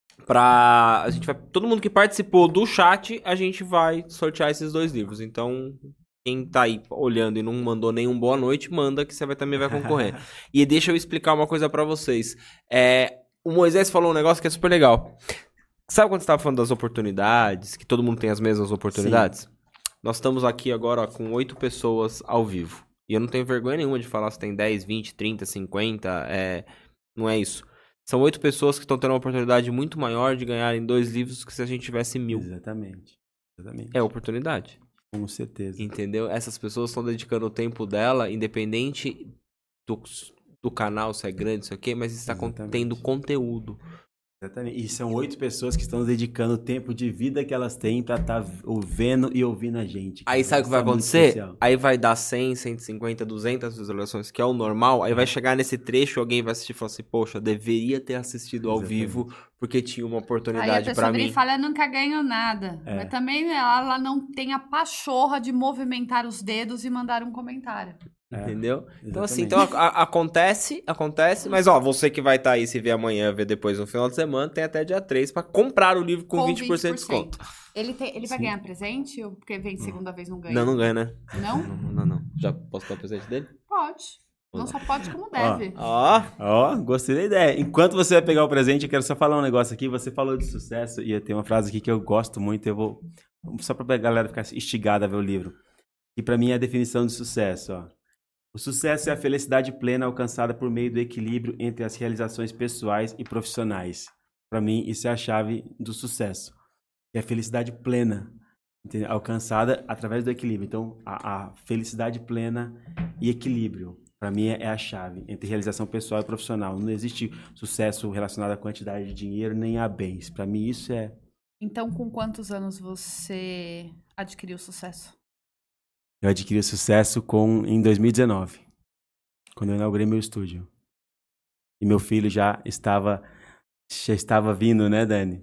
Pra. A gente vai. Todo mundo que participou do chat, a gente vai sortear esses dois livros. Então, quem tá aí olhando e não mandou nenhum boa noite, manda que você vai, também vai concorrer. E deixa eu explicar uma coisa pra vocês. É, o Moisés falou um negócio que é super legal. Sabe quando você tava falando das oportunidades, que todo mundo tem as mesmas oportunidades? Nós estamos aqui agora ó, com oito pessoas ao vivo. E eu não tenho vergonha nenhuma de falar se tem dez, vinte, trinta, cinquenta. É... Não é isso. São oito pessoas que estão tendo uma oportunidade muito maior de ganharem dois livros que se a gente tivesse mil. Exatamente. Exatamente. É oportunidade. Com certeza. Entendeu? Essas pessoas estão dedicando o tempo dela, independente do, do canal, se é grande, se é o quê, mas está con- Exatamente. tendo conteúdo. Exatamente. E são oito pessoas que estão dedicando o tempo de vida que elas têm pra estar vendo e ouvindo a gente. Aí sabe o que vai acontecer? Aí vai dar cem, cento e cinquenta, duzentas visualizações, que é o normal. Aí vai chegar nesse trecho, alguém vai assistir e falar assim, poxa, deveria ter assistido ao Exatamente. vivo, porque tinha uma Aí a oportunidade pessoa pra vira mim. e fala, eu nunca ganho nada. É. Mas também ela, ela não tem a pachorra de movimentar os dedos e mandar um comentário. É, Entendeu? Então, assim, exatamente. então a- a- acontece, acontece, mas ó, você que vai estar aí, se ver amanhã, ver depois no final de semana, tem até dia três pra comprar o livro com, Com vinte por cento de desconto. Ele, tem, ele vai Sim. ganhar presente? Ou porque vem segunda vez não ganha? Não, não ganha, né? Não? Não, não, não. Já posso dar o presente dele? Pode. Não só pode como deve. Ó, Ó, gostei da ideia. Enquanto você vai pegar o presente, eu quero só falar um negócio aqui. Você falou de sucesso e tem uma frase aqui que eu gosto muito. Eu vou só pra galera ficar instigada a ver o livro. E pra mim é a definição de sucesso, ó. O sucesso é a felicidade plena alcançada por meio do equilíbrio entre as realizações pessoais e profissionais. Pra mim, isso é a chave do sucesso. É a felicidade plena, entendeu? Alcançada através do equilíbrio. Então, a, a felicidade plena e equilíbrio. Pra mim é a chave entre realização pessoal e profissional. Não existe sucesso relacionado à quantidade de dinheiro nem a bens. Pra mim isso é... Então, com quantos anos você adquiriu sucesso? Eu adquiri o sucesso com, em dois mil e dezenove, quando eu inaugurei meu estúdio. E meu filho já estava, já estava vindo, né, Dani?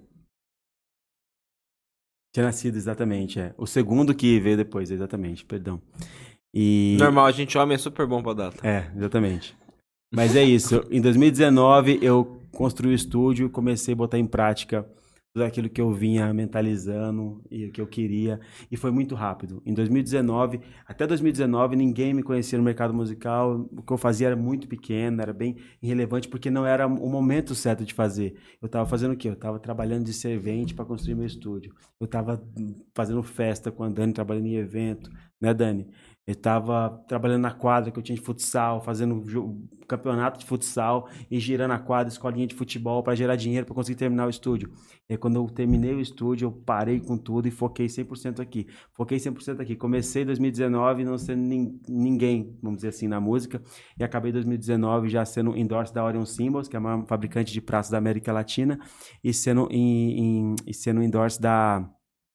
Tinha nascido, exatamente, é. O segundo que veio depois, exatamente, perdão. E... normal, a gente homem é super bom pra data. É, exatamente. Mas é isso. Em dois mil e dezenove, eu construí o estúdio, comecei a botar em prática tudo aquilo que eu vinha mentalizando e que eu queria. E foi muito rápido. Em dois mil e dezenove, até dois mil e dezenove, ninguém me conhecia no mercado musical. O que eu fazia era muito pequeno, era bem irrelevante, porque não era o momento certo de fazer. Eu estava fazendo o quê? Eu estava trabalhando de servente para construir meu estúdio. Eu estava fazendo festa com a Dani, trabalhando em evento, né, Dani? Eu estava trabalhando na quadra que eu tinha de futsal, fazendo jogo, campeonato de futsal e girando a quadra, escolinha de futebol para gerar dinheiro para conseguir terminar o estúdio. E aí, quando eu terminei o estúdio, eu parei com tudo e foquei cem por cento aqui. Foquei cem por cento aqui. Comecei em dois mil e dezenove não sendo nin, ninguém, vamos dizer assim, na música. E acabei em dois mil e dezenove já sendo endorse da Orion Symbols, que é a maior fabricante de pratos da América Latina, e sendo, em, em, e sendo endorse da...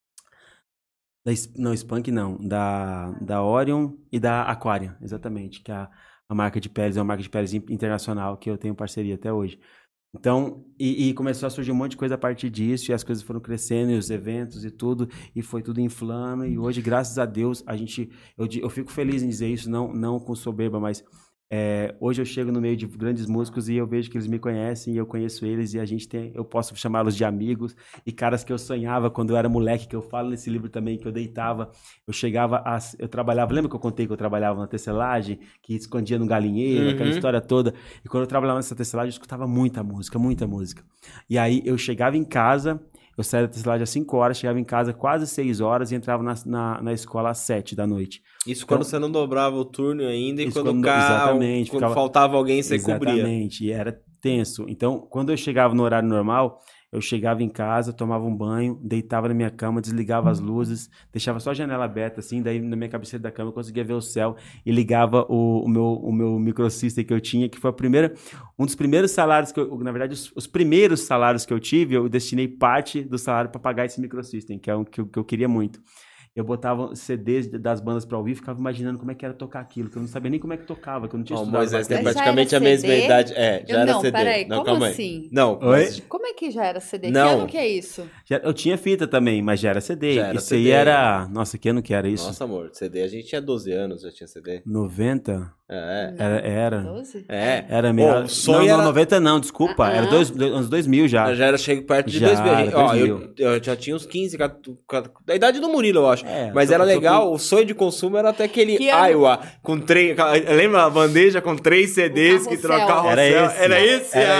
Da, não, Spunk não, da, da Orion e da Aquarium, exatamente, que é a, a marca de peles, é uma marca de peles internacional que eu tenho parceria até hoje. Então, e, e começou a surgir um monte de coisa a partir disso, e as coisas foram crescendo, e os eventos e tudo, e foi tudo inflando, e hoje, graças a Deus, a gente, eu, eu fico feliz em dizer isso, não, não com soberba, mas é, hoje eu chego no meio de grandes músicos e eu vejo que eles me conhecem, e eu conheço eles, e a gente tem, eu posso chamá-los de amigos, e caras que eu sonhava quando eu era moleque, que eu falo nesse livro também, que eu deitava, eu chegava, a, eu trabalhava, lembra que eu contei que eu trabalhava na tecelagem, que escondia no galinheiro, Uhum. aquela história toda, e quando eu trabalhava nessa tecelagem, eu escutava muita música, muita música, e aí eu chegava em casa, eu saía da tecelagem às cinco horas, chegava em casa quase seis horas e entrava na, na, na escola às sete da noite. Isso Então, quando você não dobrava o turno ainda e isso quando, quando- o carro, exatamente, quando ficava- faltava alguém, você cobria. Exatamente, e era tenso. Então, quando eu chegava no horário normal, eu chegava em casa, tomava um banho, deitava na minha cama, desligava as luzes, deixava só a janela aberta, assim, daí na minha cabeceira da cama eu conseguia ver o céu e ligava o, o meu, o meu microsystem que eu tinha, que foi a primeira, um dos primeiros salários que eu, na verdade, os, os primeiros salários que eu tive, eu destinei parte do salário para pagar esse microsystem, que é um que eu, que eu queria muito. Eu botava C Ds das bandas pra ouvir e ficava imaginando como é que era tocar aquilo, que eu não sabia nem como é que tocava, que eu não tinha Ó, o estudado. Moisés tem Mas já praticamente a era mesma C D? idade. É, já Eu era não, C D. peraí, não, como calma aí. assim? Não, Oi? mas- Como é que já era C D? Não. Que ano que é isso? Já- eu tinha fita também, mas já era C D. Já era Isso C aí D. era... Nossa, que ano que era isso? Nossa, amor, C D, a gente tinha doze anos, já tinha C D. noventa? É, Era, era. doze? é. Era Pô, melhor. o sonho não, não, era- noventa não, desculpa. Era dois, dois, anos dois mil já. Eu já era chego perto de Já, dois mil. A gente- era Ó, dois eu, mil. eu já tinha uns quinze, quatorze, da idade do Murilo, eu acho. É, Mas tô- era tô legal, com- o sonho de consumo era até aquele Que ano? Iowa, com três... Lembra a bandeja com três C Ds que carrossel. trocava Era esse. Era esse? Era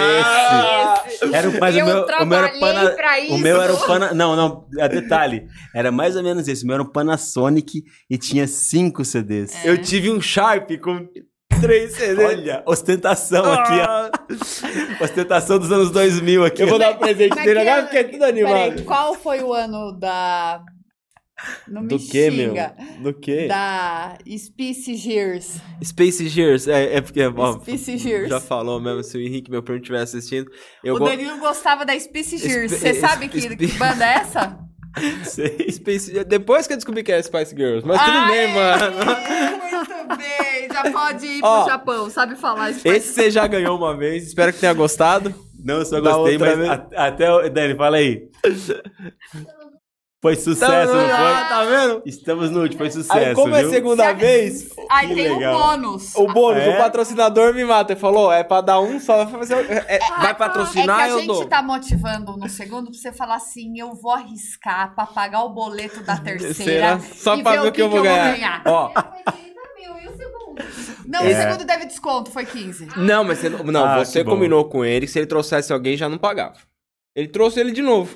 Ah! Era, mas Eu o meu, o meu era trabalhei pana, pra o meu isso. era o pana, não, não, é detalhe. Era mais ou menos isso. O meu era um Panasonic e tinha cinco C Ds. Eu tive um Sharp com três C Ds. Olha, ostentação aqui, ó. Ah! Ostentação dos anos dois mil aqui. Eu vou ó. dar o presente Mas dele que agora, ano- porque é tudo Peraí, animado. qual foi o ano da, Não me Do que, meu? xinga. Do que? Da Space Gears. Space Gears. É, é porque, ó, Space Gears. já falou mesmo, se o Henrique, meu primo, estiver assistindo. Eu o go- Danilo gostava da Space Gears. Sp- Você sabe que, Sp- que banda é essa? Sei. Space... Depois que eu descobri que era Spice Girls. Mas tudo bem, Aê, mano. Muito bem. Já pode ir Ó, pro Japão. Sabe falar Spice Esse você já ganhou uma vez. Espero que tenha gostado. Não, eu só Da gostei, outra mas vez. a- até o... Dani, fala aí. Foi sucesso, Tá, não ah, tá vendo? foi? Estamos no último, foi sucesso, Aí, como é viu? segunda Se- vez, Aí Que tem legal. o bônus. o bônus, É? o patrocinador me mata. Ele falou, é pra dar um só. Vai, fazer- é- vai patrocinar, é que a eu gente dou. tá motivando no segundo pra você falar assim, eu vou arriscar pra pagar o boleto da terceira Terceira, só e pra ver ver o que, que eu vou ganhar. Ó, Foi trinta mil. E o segundo? Não, É. o segundo deve desconto, foi quinze. não, mas você, não, não, Ah, você que bom. combinou com ele que se ele trouxesse alguém já não pagava. Ele trouxe ele de novo.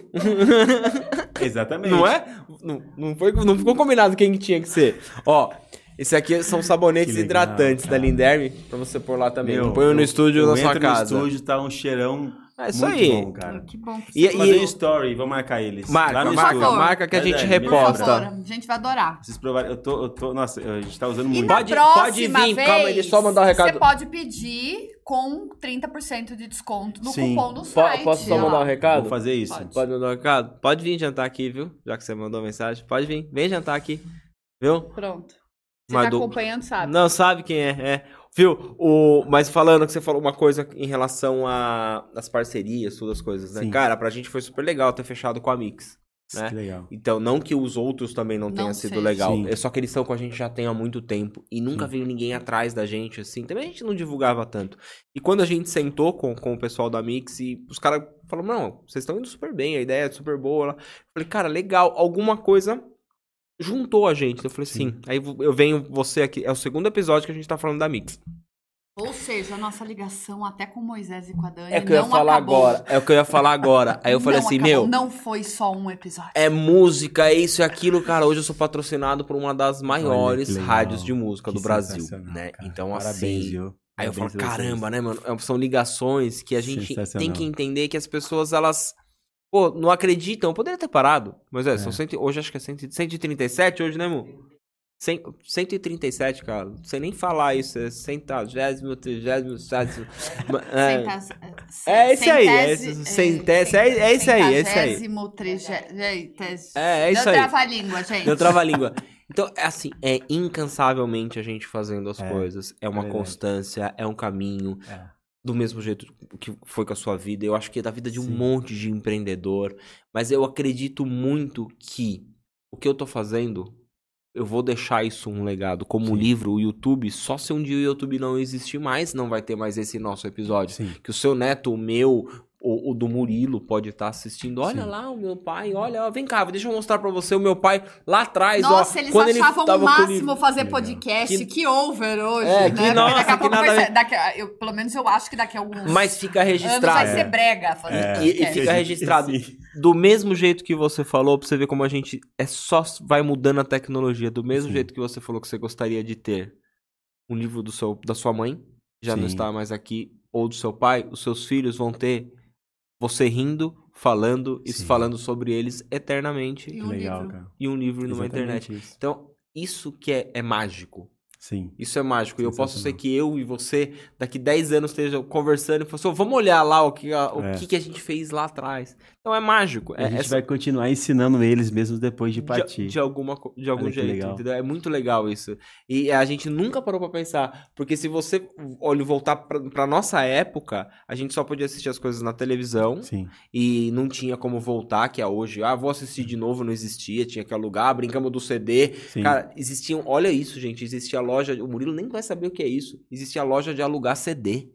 Exatamente. Não é? Não, não, foi, não ficou combinado quem que tinha que ser. Ó, esse aqui são sabonetes Que legal, hidratantes da cara. Linderme, pra você pôr lá também. Meu, Põe no eu- estúdio eu na sua entro casa. no estúdio, tá um cheirão É isso muito aí. bom, cara. Que bom que E- você... Fazer e- story, vamos marcar eles. Marca, Lá no marca, estúdio. marca que a gente Verdade, Por reposta. favor, a gente vai adorar. Vocês provaram, eu tô, eu tô, nossa, a gente tá usando E muito. na Pode- próxima pode vir, vez, calma aí, deixa eu só mandar um recado. Você pode pedir com trinta por cento de desconto no Sim. cupom do Po- site. Posso só ó. mandar um recado? Vou fazer isso. Pode. Pode mandar um recado? Pode vir jantar aqui, viu? Já que você mandou mensagem. Pode vir. Vem jantar aqui. Viu? Pronto. Você Mas tá do- acompanhando, sabe? Não sabe quem é, é. Viu? O... Mas falando que você falou uma coisa em relação a- às parcerias, todas as coisas, né? Sim. Cara, pra gente foi super legal ter fechado com a Mix. né? Que legal. Então, não que os outros também não, Não tenham sido seja. legal. Sim. É só que eles estão com a gente já tem há muito tempo. E nunca Sim. veio ninguém atrás da gente, assim. Também a gente não divulgava tanto. E quando a gente sentou com, com o pessoal da Mix e os caras falaram, não, vocês estão indo super bem, a ideia é super boa. Eu falei, cara, legal, alguma coisa juntou a gente. Eu falei, sim. Sim. Aí eu venho você aqui. É o segundo episódio que a gente tá falando da Mix. Ou seja, a nossa ligação até com o Moisés e com a Dani É o que eu ia não falar acabou. agora. É o que eu ia falar agora. Aí eu falei Não assim, acabou. meu... Não foi só um episódio. É música, é isso e aquilo, cara. Hoje eu sou patrocinado por uma das maiores Olha que legal. rádios de música Que do Brasil, sensacional, né? cara. Então, Parabéns, assim. viu? Aí eu falo, Parabéns a vocês. caramba, né, mano? É, são ligações que a gente Sensacional. tem que entender que as pessoas, elas. Pô, não acreditam. Eu poderia ter parado. Mas é, É. são cento, hoje acho que é cento, cento e trinta e sete hoje, né, amor? cem, cento e trinta e sete, cara. Não sei nem falar isso. É centagésimo, trigésimo, sétimo. É, Centas- É esse aí, é centese- esse- centese- é- é esse aí, é esse aí. Centagésimo, trigé- Eites- É, é isso Deu aí. trava-língua, gente. Deu trava-língua. Então, é assim, é incansavelmente a gente fazendo as É, coisas. É uma verdade. constância, é um caminho. É. Do mesmo jeito que foi com a sua vida. Eu acho que é da vida de um Sim. monte de empreendedor. Mas eu acredito muito que o que eu tô fazendo, eu vou deixar isso um legado. Como o Sim. livro, o YouTube, só se um dia o YouTube não existir mais, não vai ter mais esse nosso episódio. Sim. Que o seu neto, o meu, o, o do Murilo pode estar assistindo. Olha Sim. lá o meu pai, olha, ó, vem cá, deixa eu mostrar pra você o meu pai lá atrás. Nossa, ó, eles quando ele achavam tava o com o máximo livro. fazer Que podcast. Que- Que, over hoje, É, né? que Porque nossa, daqui a que pouco nada vai a ser... Daqui a- eu, pelo menos eu acho que daqui a alguns Mas fica anos registrado. vai ser brega fazer É. E- e podcast. fica registrado. Sim. Do mesmo jeito que você falou, pra você ver como a gente é só vai mudando a tecnologia. Do mesmo Sim. jeito que você falou que você gostaria de ter um livro do seu, da sua mãe, já não Sim. está mais aqui, ou do seu pai, os seus filhos vão ter você rindo, falando e Sim. falando sobre eles eternamente. E Que um legal, livro. cara. E um livro numa Exatamente internet. isso. Então, isso que é, é mágico. Sim. Isso é mágico. E eu posso ser Sensacional. que eu e você, daqui dez anos, estejam conversando e falando assim, "Ô, vamos olhar lá o, que a, o É. que, que a gente fez lá atrás. Então é mágico. A É, gente essa- vai continuar ensinando eles mesmo depois de de, partir. de alguma, co- de algum Olha que jeito, legal. entendeu? É muito legal isso. E a gente nunca parou pra pensar. Porque se você olha, voltar pra, pra nossa época, a gente só podia assistir as coisas na televisão. Sim. E não tinha como voltar, que é hoje. Ah, vou assistir de novo, não existia. Tinha que alugar, brincamos do C D. Sim. Cara, existiam... Olha isso, gente. Existia loja... O Murilo nem vai saber o que é isso. Existia loja de alugar C D.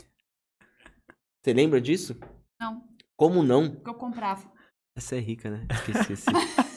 Você lembra disso? Não, Como não? porque eu comprava. Essa é rica, né? Esqueci. esse.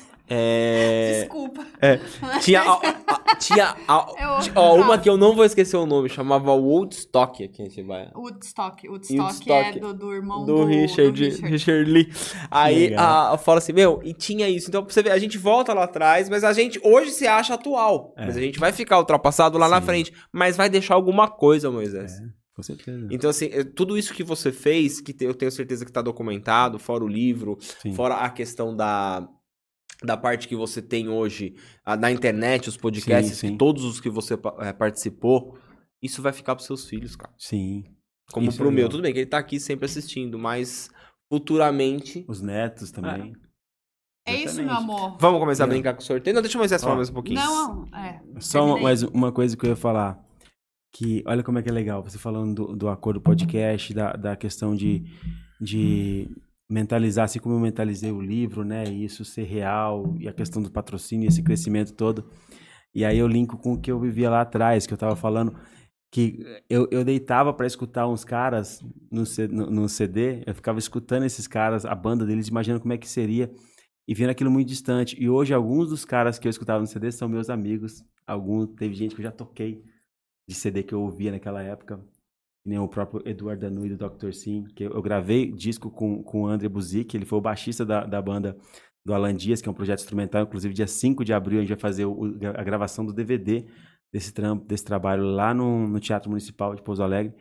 É... Desculpa. Tinha, a, a- tinha a- Eu ti- ó, uma comprava. que eu não vou esquecer o nome, chamava Woodstock, aqui a gente vai. Woodstock. Woodstock, Woodstock. é do, do irmão Do, do, Richard, do Richard. Richard Lee. Aí legal. a, a fala assim, meu, e tinha isso. Então, pra você ver, a gente volta lá atrás, mas a gente hoje se acha atual. É. Mas a gente vai ficar ultrapassado lá na Sim. frente. Mas vai deixar alguma coisa, Moisés. É, com certeza. Então, assim, é, tudo isso que você fez, que te- eu tenho certeza que tá documentado, fora o livro, Sim. fora a questão da, da parte que você tem hoje a, na internet, os podcasts, Sim, sim. que todos os que você é, participou, isso vai ficar pros seus filhos, cara. Sim. Como Isso pro é meu. legal. Tudo bem que ele tá aqui sempre assistindo, mas futuramente... Os netos também. É isso, meu Exatamente. amor. Vamos começar a Não. brincar com o sorteio? Não, deixa o Moisés falar Ó, mais um pouquinho. Não, é. Só uma, terminei. mais uma coisa que eu ia falar. Que olha como é que é legal. Você falando do, do acordo podcast, da, da questão de, de mentalizar, assim como eu mentalizei o livro, né? E isso ser real, e a questão do patrocínio, esse crescimento todo. E aí eu linko com o que eu vivia lá atrás, que eu tava falando, que eu, eu deitava para escutar uns caras no, C- no, no C D, eu ficava escutando esses caras, a banda deles, imaginando como é que seria, e vendo aquilo muito distante. E hoje alguns dos caras que eu escutava no C D são meus amigos. Alguns, teve gente que eu já toquei de C D que eu ouvia naquela época, que nem o próprio Eduardo Danui do doutor Sim, que eu, eu gravei disco com, com o André Buzik, ele foi o baixista da, da banda do Alan Dias, que é um projeto instrumental. Inclusive dia cinco de abril a gente vai fazer o, a gravação do D V D desse, trampo, desse trabalho lá no, no Teatro Municipal de Pouso Alegre.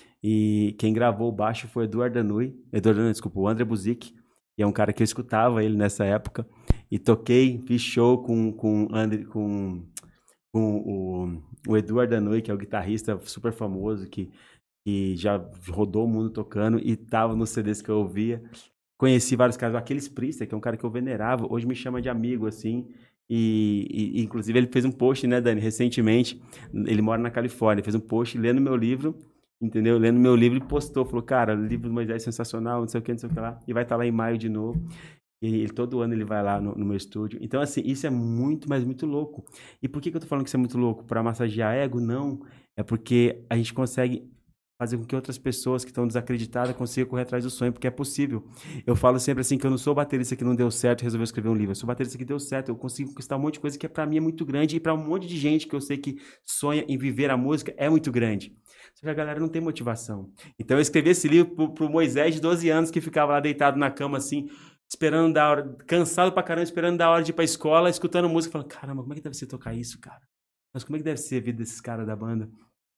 E quem gravou o baixo foi o Eduardo Danui, Eduardo Danui, desculpa, o André Buzik, e é um cara que eu escutava ele nessa época, e toquei, fiz show com, com, André, com, com o, o Eduardo Danui, que é o guitarrista super famoso, que, que já rodou o mundo tocando, e tava nos C Ds que eu ouvia. Conheci vários caras, aqueles Priester, que é um cara que eu venerava, hoje me chama de amigo, assim, e, e, inclusive ele fez um post, né, Dani, recentemente, ele mora na Califórnia, fez um post lendo meu livro, entendeu? Lendo meu livro e postou, falou, cara, o livro do Moisés é sensacional, não sei o que, não sei o que lá, e vai estar lá em maio de novo, e ele, todo ano ele vai lá no, no meu estúdio. Então, assim, isso é muito, mas muito louco. E por que, que eu tô falando que isso é muito louco? Para massagear ego? Não, é porque a gente consegue fazer com que outras pessoas que estão desacreditadas consigam correr atrás do sonho, porque é possível. Eu falo sempre assim, que eu não sou baterista que não deu certo e resolveu escrever um livro. Eu sou baterista que deu certo, eu consigo conquistar um monte de coisa que pra mim é muito grande, e pra um monte de gente que eu sei que sonha em viver a música é muito grande. Só que a galera não tem motivação. Então eu escrevi esse livro pro, pro Moisés de doze anos, que ficava lá deitado na cama assim, esperando da hora, cansado pra caramba, esperando da hora de ir pra escola, escutando música, falando, caramba, como é que deve ser tocar isso, cara? Mas como é que deve ser a vida desses caras da banda?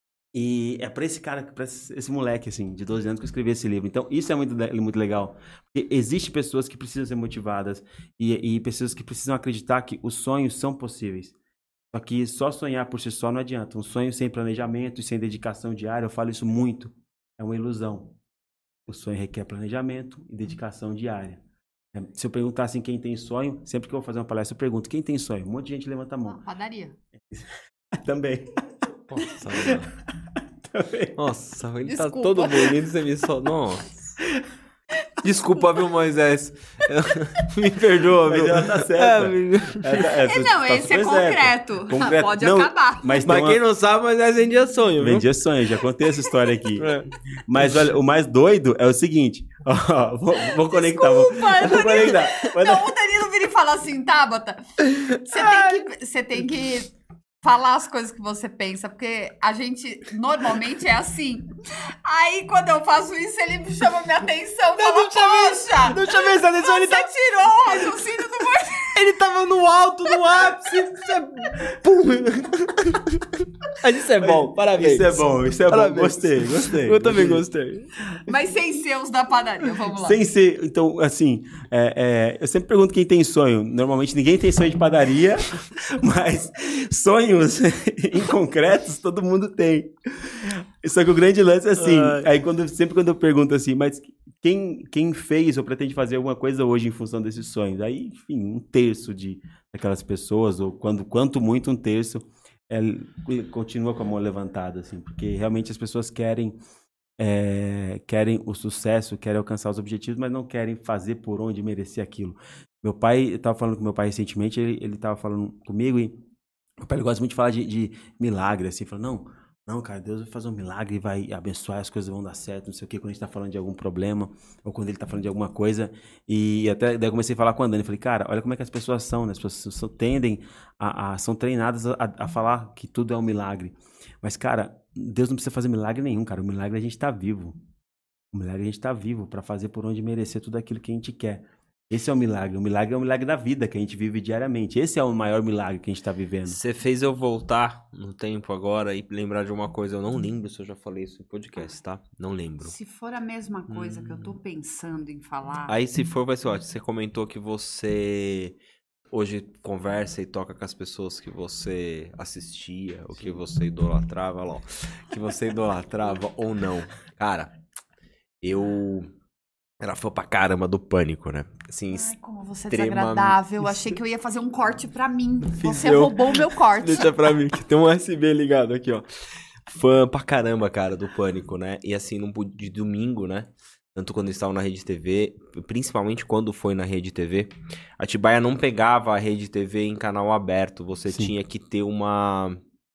E é pra esse cara, pra esse, esse moleque, assim, de doze anos que eu escrevi esse livro. Então, isso é muito, muito legal. Porque existem pessoas que precisam ser motivadas e, e pessoas que precisam acreditar que os sonhos são possíveis. Só que só sonhar por si só não adianta. Um sonho sem planejamento e sem dedicação diária, eu falo isso muito, é uma ilusão. O sonho requer planejamento e dedicação diária. É, se eu perguntar assim quem tem sonho, sempre que eu vou fazer uma palestra, eu pergunto, quem tem sonho? Um monte de gente levanta a mão. Ah, padaria. Também. Nossa, mano. Também. Nossa, ele Desculpa. tá todo bonito, você me só... Nossa. Desculpa, viu, Moisés? Me perdoa, Mas viu? ela tá certa. É, me- É, tá- é, É, não, tá esse é super certa. concreto. Concreto. Pode Não, acabar. Mas, tem Mas uma- quem não sabe, Moisés vendia sonho, viu? Vendia sonho, já contei essa história aqui. É. Mas olha, o mais doido é o seguinte. Ó, vou, vou conectar. Vou, Desculpa, vou conectar. Mas- Não, o Danilo vira e fala assim, Tabata, você tem que, você tem que falar as coisas que você pensa, porque a gente normalmente é assim. Aí, quando eu faço isso, ele me chama minha atenção, fala, não tinha poxa, Não tinha pensado nisso, ele, você tá, tirou o raciocínio do Moisés. ele tava no alto, no ápice. Isso é... Pum. Mas isso é bom, parabéns. Isso é bom, isso é Parabéns. bom. Gostei, gostei. Eu também gostei. Mas sem ser os da padaria, vamos lá. Sem ser, então, assim, é, é, eu sempre pergunto quem tem sonho. Normalmente ninguém tem sonho de padaria, mas sonhos inconcretos todo mundo tem. Só que o grande lance é assim, Ai. aí quando, sempre quando eu pergunto assim, mas quem, quem fez ou pretende fazer alguma coisa hoje em função desses sonhos? Aí, enfim, um terço de aquelas pessoas, ou quando, quanto muito um terço, é, continua com a mão levantada, assim, porque realmente as pessoas querem É, querem o sucesso, querem alcançar os objetivos, mas não querem fazer por onde merecer aquilo. Meu pai, eu estava falando com meu pai recentemente, ele, ele tava falando comigo, e meu pai ele gosta muito de falar de, de milagre, assim, falando, não, não, cara, Deus vai fazer um milagre e vai abençoar, as coisas vão dar certo, não sei o que, quando a gente tá falando de algum problema, ou quando ele tá falando de alguma coisa, e até daí eu comecei a falar com a Dani, falei, cara, olha como é que as pessoas são, né, as pessoas são, tendem a, a, são treinadas a, a falar que tudo é um milagre, mas, cara, Deus não precisa fazer milagre nenhum, cara. O milagre é a gente tá vivo. O milagre é a gente tá vivo pra fazer por onde merecer tudo aquilo que a gente quer. Esse é o milagre. O milagre é o milagre da vida que a gente vive diariamente. Esse é o maior milagre que a gente tá vivendo. Você fez eu voltar no tempo agora e lembrar de uma coisa. Eu não lembro se eu já falei isso em podcast, tá? Não lembro. Se for a mesma coisa que eu tô pensando em falar... Aí, se for, vai ser ótimo. Você comentou que você hoje conversa e toca com as pessoas que você assistia, ou que você idolatrava, lá, ó, que você idolatrava ou não. Cara, eu era fã pra caramba do Pânico, né? Assim, Ai, como você é extrema- desagradável. Eu achei que eu ia fazer um corte pra mim. Fiz Você eu. roubou o meu corte. Deixa pra mim, que tem um U S B ligado aqui, ó. Fã pra caramba, cara, do Pânico, né? E assim, num, de domingo, né? Tanto quando eles estavam na Rede T V, principalmente quando foi na Rede T V, a Atibaia não pegava a Rede T V em canal aberto. Você Sim. tinha que ter uma...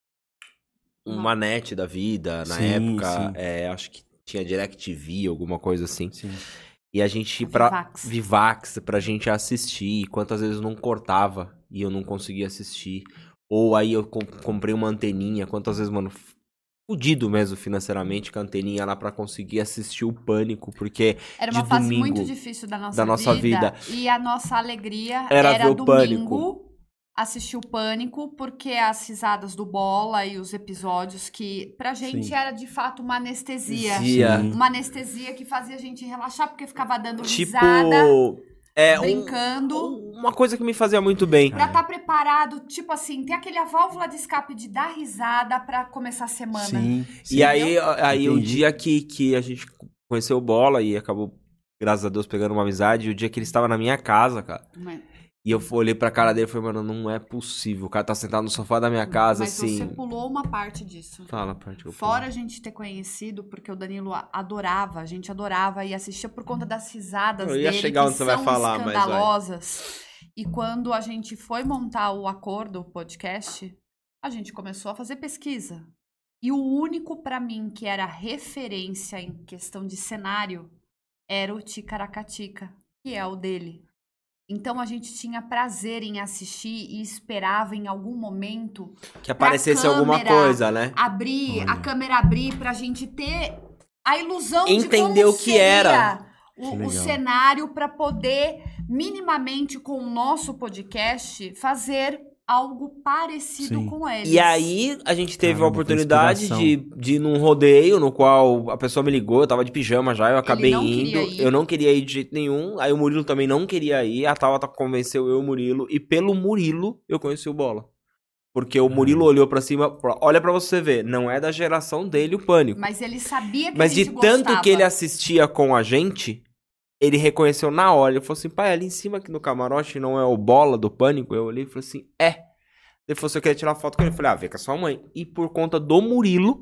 Uma net da vida, na Sim, época. sim. É, acho que tinha DirecTV, alguma coisa assim. Sim. E a gente, pra... Vivax. Vivax, pra gente assistir. Quantas vezes não cortava e eu não conseguia assistir. Ou aí eu com- comprei uma anteninha. Quantas vezes, mano, fudido mesmo financeiramente com a anteninha lá pra conseguir assistir o Pânico. Porque Era uma de fase domingo, muito difícil da nossa, da nossa vida. E a nossa alegria Era era, ver o domingo Pânico. assistir o Pânico, porque as risadas do Bola e os episódios que pra gente Sim. era de fato uma anestesia. Dizia, Sim. Uma anestesia que fazia a gente relaxar, porque ficava dando tipo... risada, É, um- brincando. uma coisa que me fazia muito bem. Pra estar preparado, tipo assim, ter aquele a válvula de escape de dar risada pra começar a semana. Sim, sim. E aí, aí o Entendi. dia que, que a gente conheceu o Bola e acabou, graças a Deus, pegando uma amizade, o dia que ele estava na minha casa, cara, Mas, e eu olhei pra cara dele e falei, mano, não é possível, o cara tá sentado no sofá da minha casa, mas assim... você pulou uma parte disso. Fala a parte que eu Fora a gente ter conhecido, porque o Danilo a- adorava, a gente adorava e assistia por conta das risadas Eu ia dele, chegar que onde você vai são falar, mas vai. escandalosas. E quando a gente foi montar o acordo, o podcast, a gente começou a fazer pesquisa. E o único pra mim que era referência em questão de cenário era o Ticaracatica, que é o dele. Então a gente tinha prazer em assistir e esperava em algum momento Que aparecesse alguma câmera coisa, né? abrir, Olha. a câmera abrir pra gente ter a ilusão Entender de como o que era. seria Que o, o legal. cenário pra poder minimamente com o nosso podcast fazer algo parecido Sim. com eles. E aí, a gente teve Caramba, a oportunidade foi de, de ir num rodeio, no qual a pessoa me ligou, eu tava de pijama já, eu acabei não indo. queria ir. Eu não queria ir de jeito nenhum. Aí o Murilo também não queria ir. A Tabata convenceu eu e o Murilo. E pelo Murilo, eu conheci o Bola. Porque o Murilo olhou pra cima. pra- Olha pra você ver, não é da geração dele o Pânico. Mas ele sabia que Mas a de gente tanto gostava. que ele assistia com a gente, ele reconheceu na hora. Ele falou assim, pai, ali em cima aqui no camarote não é o Bola do Pânico? Eu olhei e falei assim, é. Ele falou assim, eu queria tirar foto com ele. Eu falei, ah, vem com a sua mãe. E por conta do Murilo,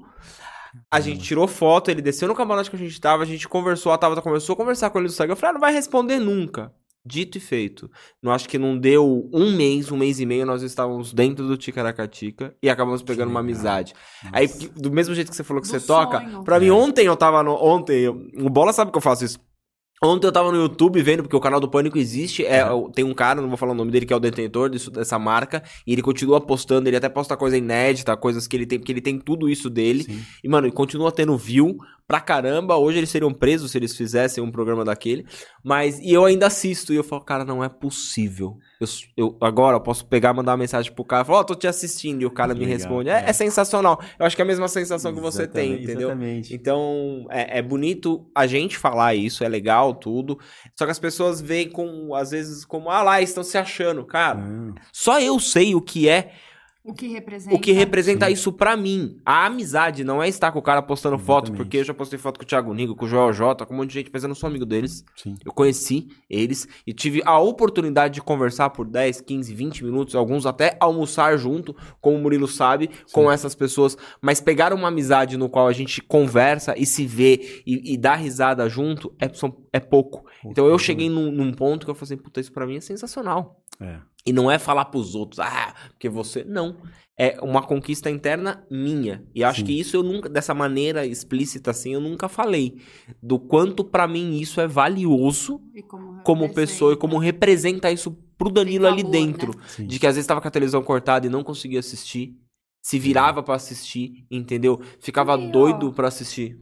a gente tirou foto, ele desceu no camarote que a gente tava, a gente conversou, a Tabata começou a conversar com ele no Instagram. Eu falei, ah, não vai responder nunca. Dito e feito. Não acho que não deu um mês, um mês e meio, nós estávamos dentro do Ticaracatica e acabamos pegando uma legal. amizade. Aí, do mesmo jeito que você falou que Do você toca, sonho. pra mim É. ontem eu tava no... Ontem, eu- o Bola sabe que eu faço isso. Ontem eu tava no YouTube vendo, porque o canal do Pânico existe, é, tem um cara, não vou falar o nome dele, que é o detentor disso, dessa marca, e ele continua postando, ele até posta coisa inédita, coisas que ele tem, porque ele tem tudo isso dele, Sim. e mano, ele continua tendo view pra caramba, hoje eles seriam presos se eles fizessem um programa daquele, mas, e eu ainda assisto, e eu falo, cara, não é possível, eu, eu agora eu posso pegar, mandar uma mensagem pro cara, falar, ó, oh, tô te assistindo, e o cara Que me legal, responde, é, é. é sensacional, eu acho que é a mesma sensação que você tem, Exatamente, entendeu? Exatamente. Então, é, é bonito a gente falar isso, é legal, tudo. Só que as pessoas veem com, às vezes, como, ah lá, estão se achando. Cara, Não. só eu sei o que é, O que representa. o que representa Sim. isso pra mim. A amizade não é estar com o cara postando foto, Exatamente. porque eu já postei foto com o Thiago Nigo, com o Joel J, com um monte de gente, mas eu não sou amigo deles. Sim. Eu conheci eles e tive a oportunidade de conversar por dez, quinze, vinte minutos, alguns até almoçar junto, como o Murilo sabe, com essas pessoas, mas pegar uma amizade no qual a gente conversa e se vê e, e dá risada junto é, são- é pouco. Então eu cheguei num, num ponto que eu falei assim, puta, isso pra mim é sensacional. É. E não é falar pros outros, ah, porque você... Não. É uma conquista interna minha. E acho Sim. que isso eu nunca, dessa maneira explícita assim, eu nunca falei. Do quanto pra mim isso é valioso E como, como representa. pessoa e como representa isso pro Danilo Tem ali valor, dentro. né? Sim. De que às vezes tava com a televisão cortada e não conseguia assistir. Se virava pra assistir, entendeu? Ficava Aí, ó. doido pra assistir.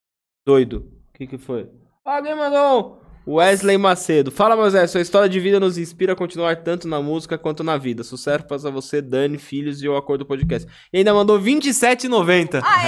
Doido. O que que foi? Alguém mandou... Wesley Macedo. Fala, Moisés, sua história de vida nos inspira a continuar tanto na música quanto na vida. Sucesso para você, Dani, filhos e o Acordo Podcast. E ainda mandou vinte e sete reais e noventa centavos.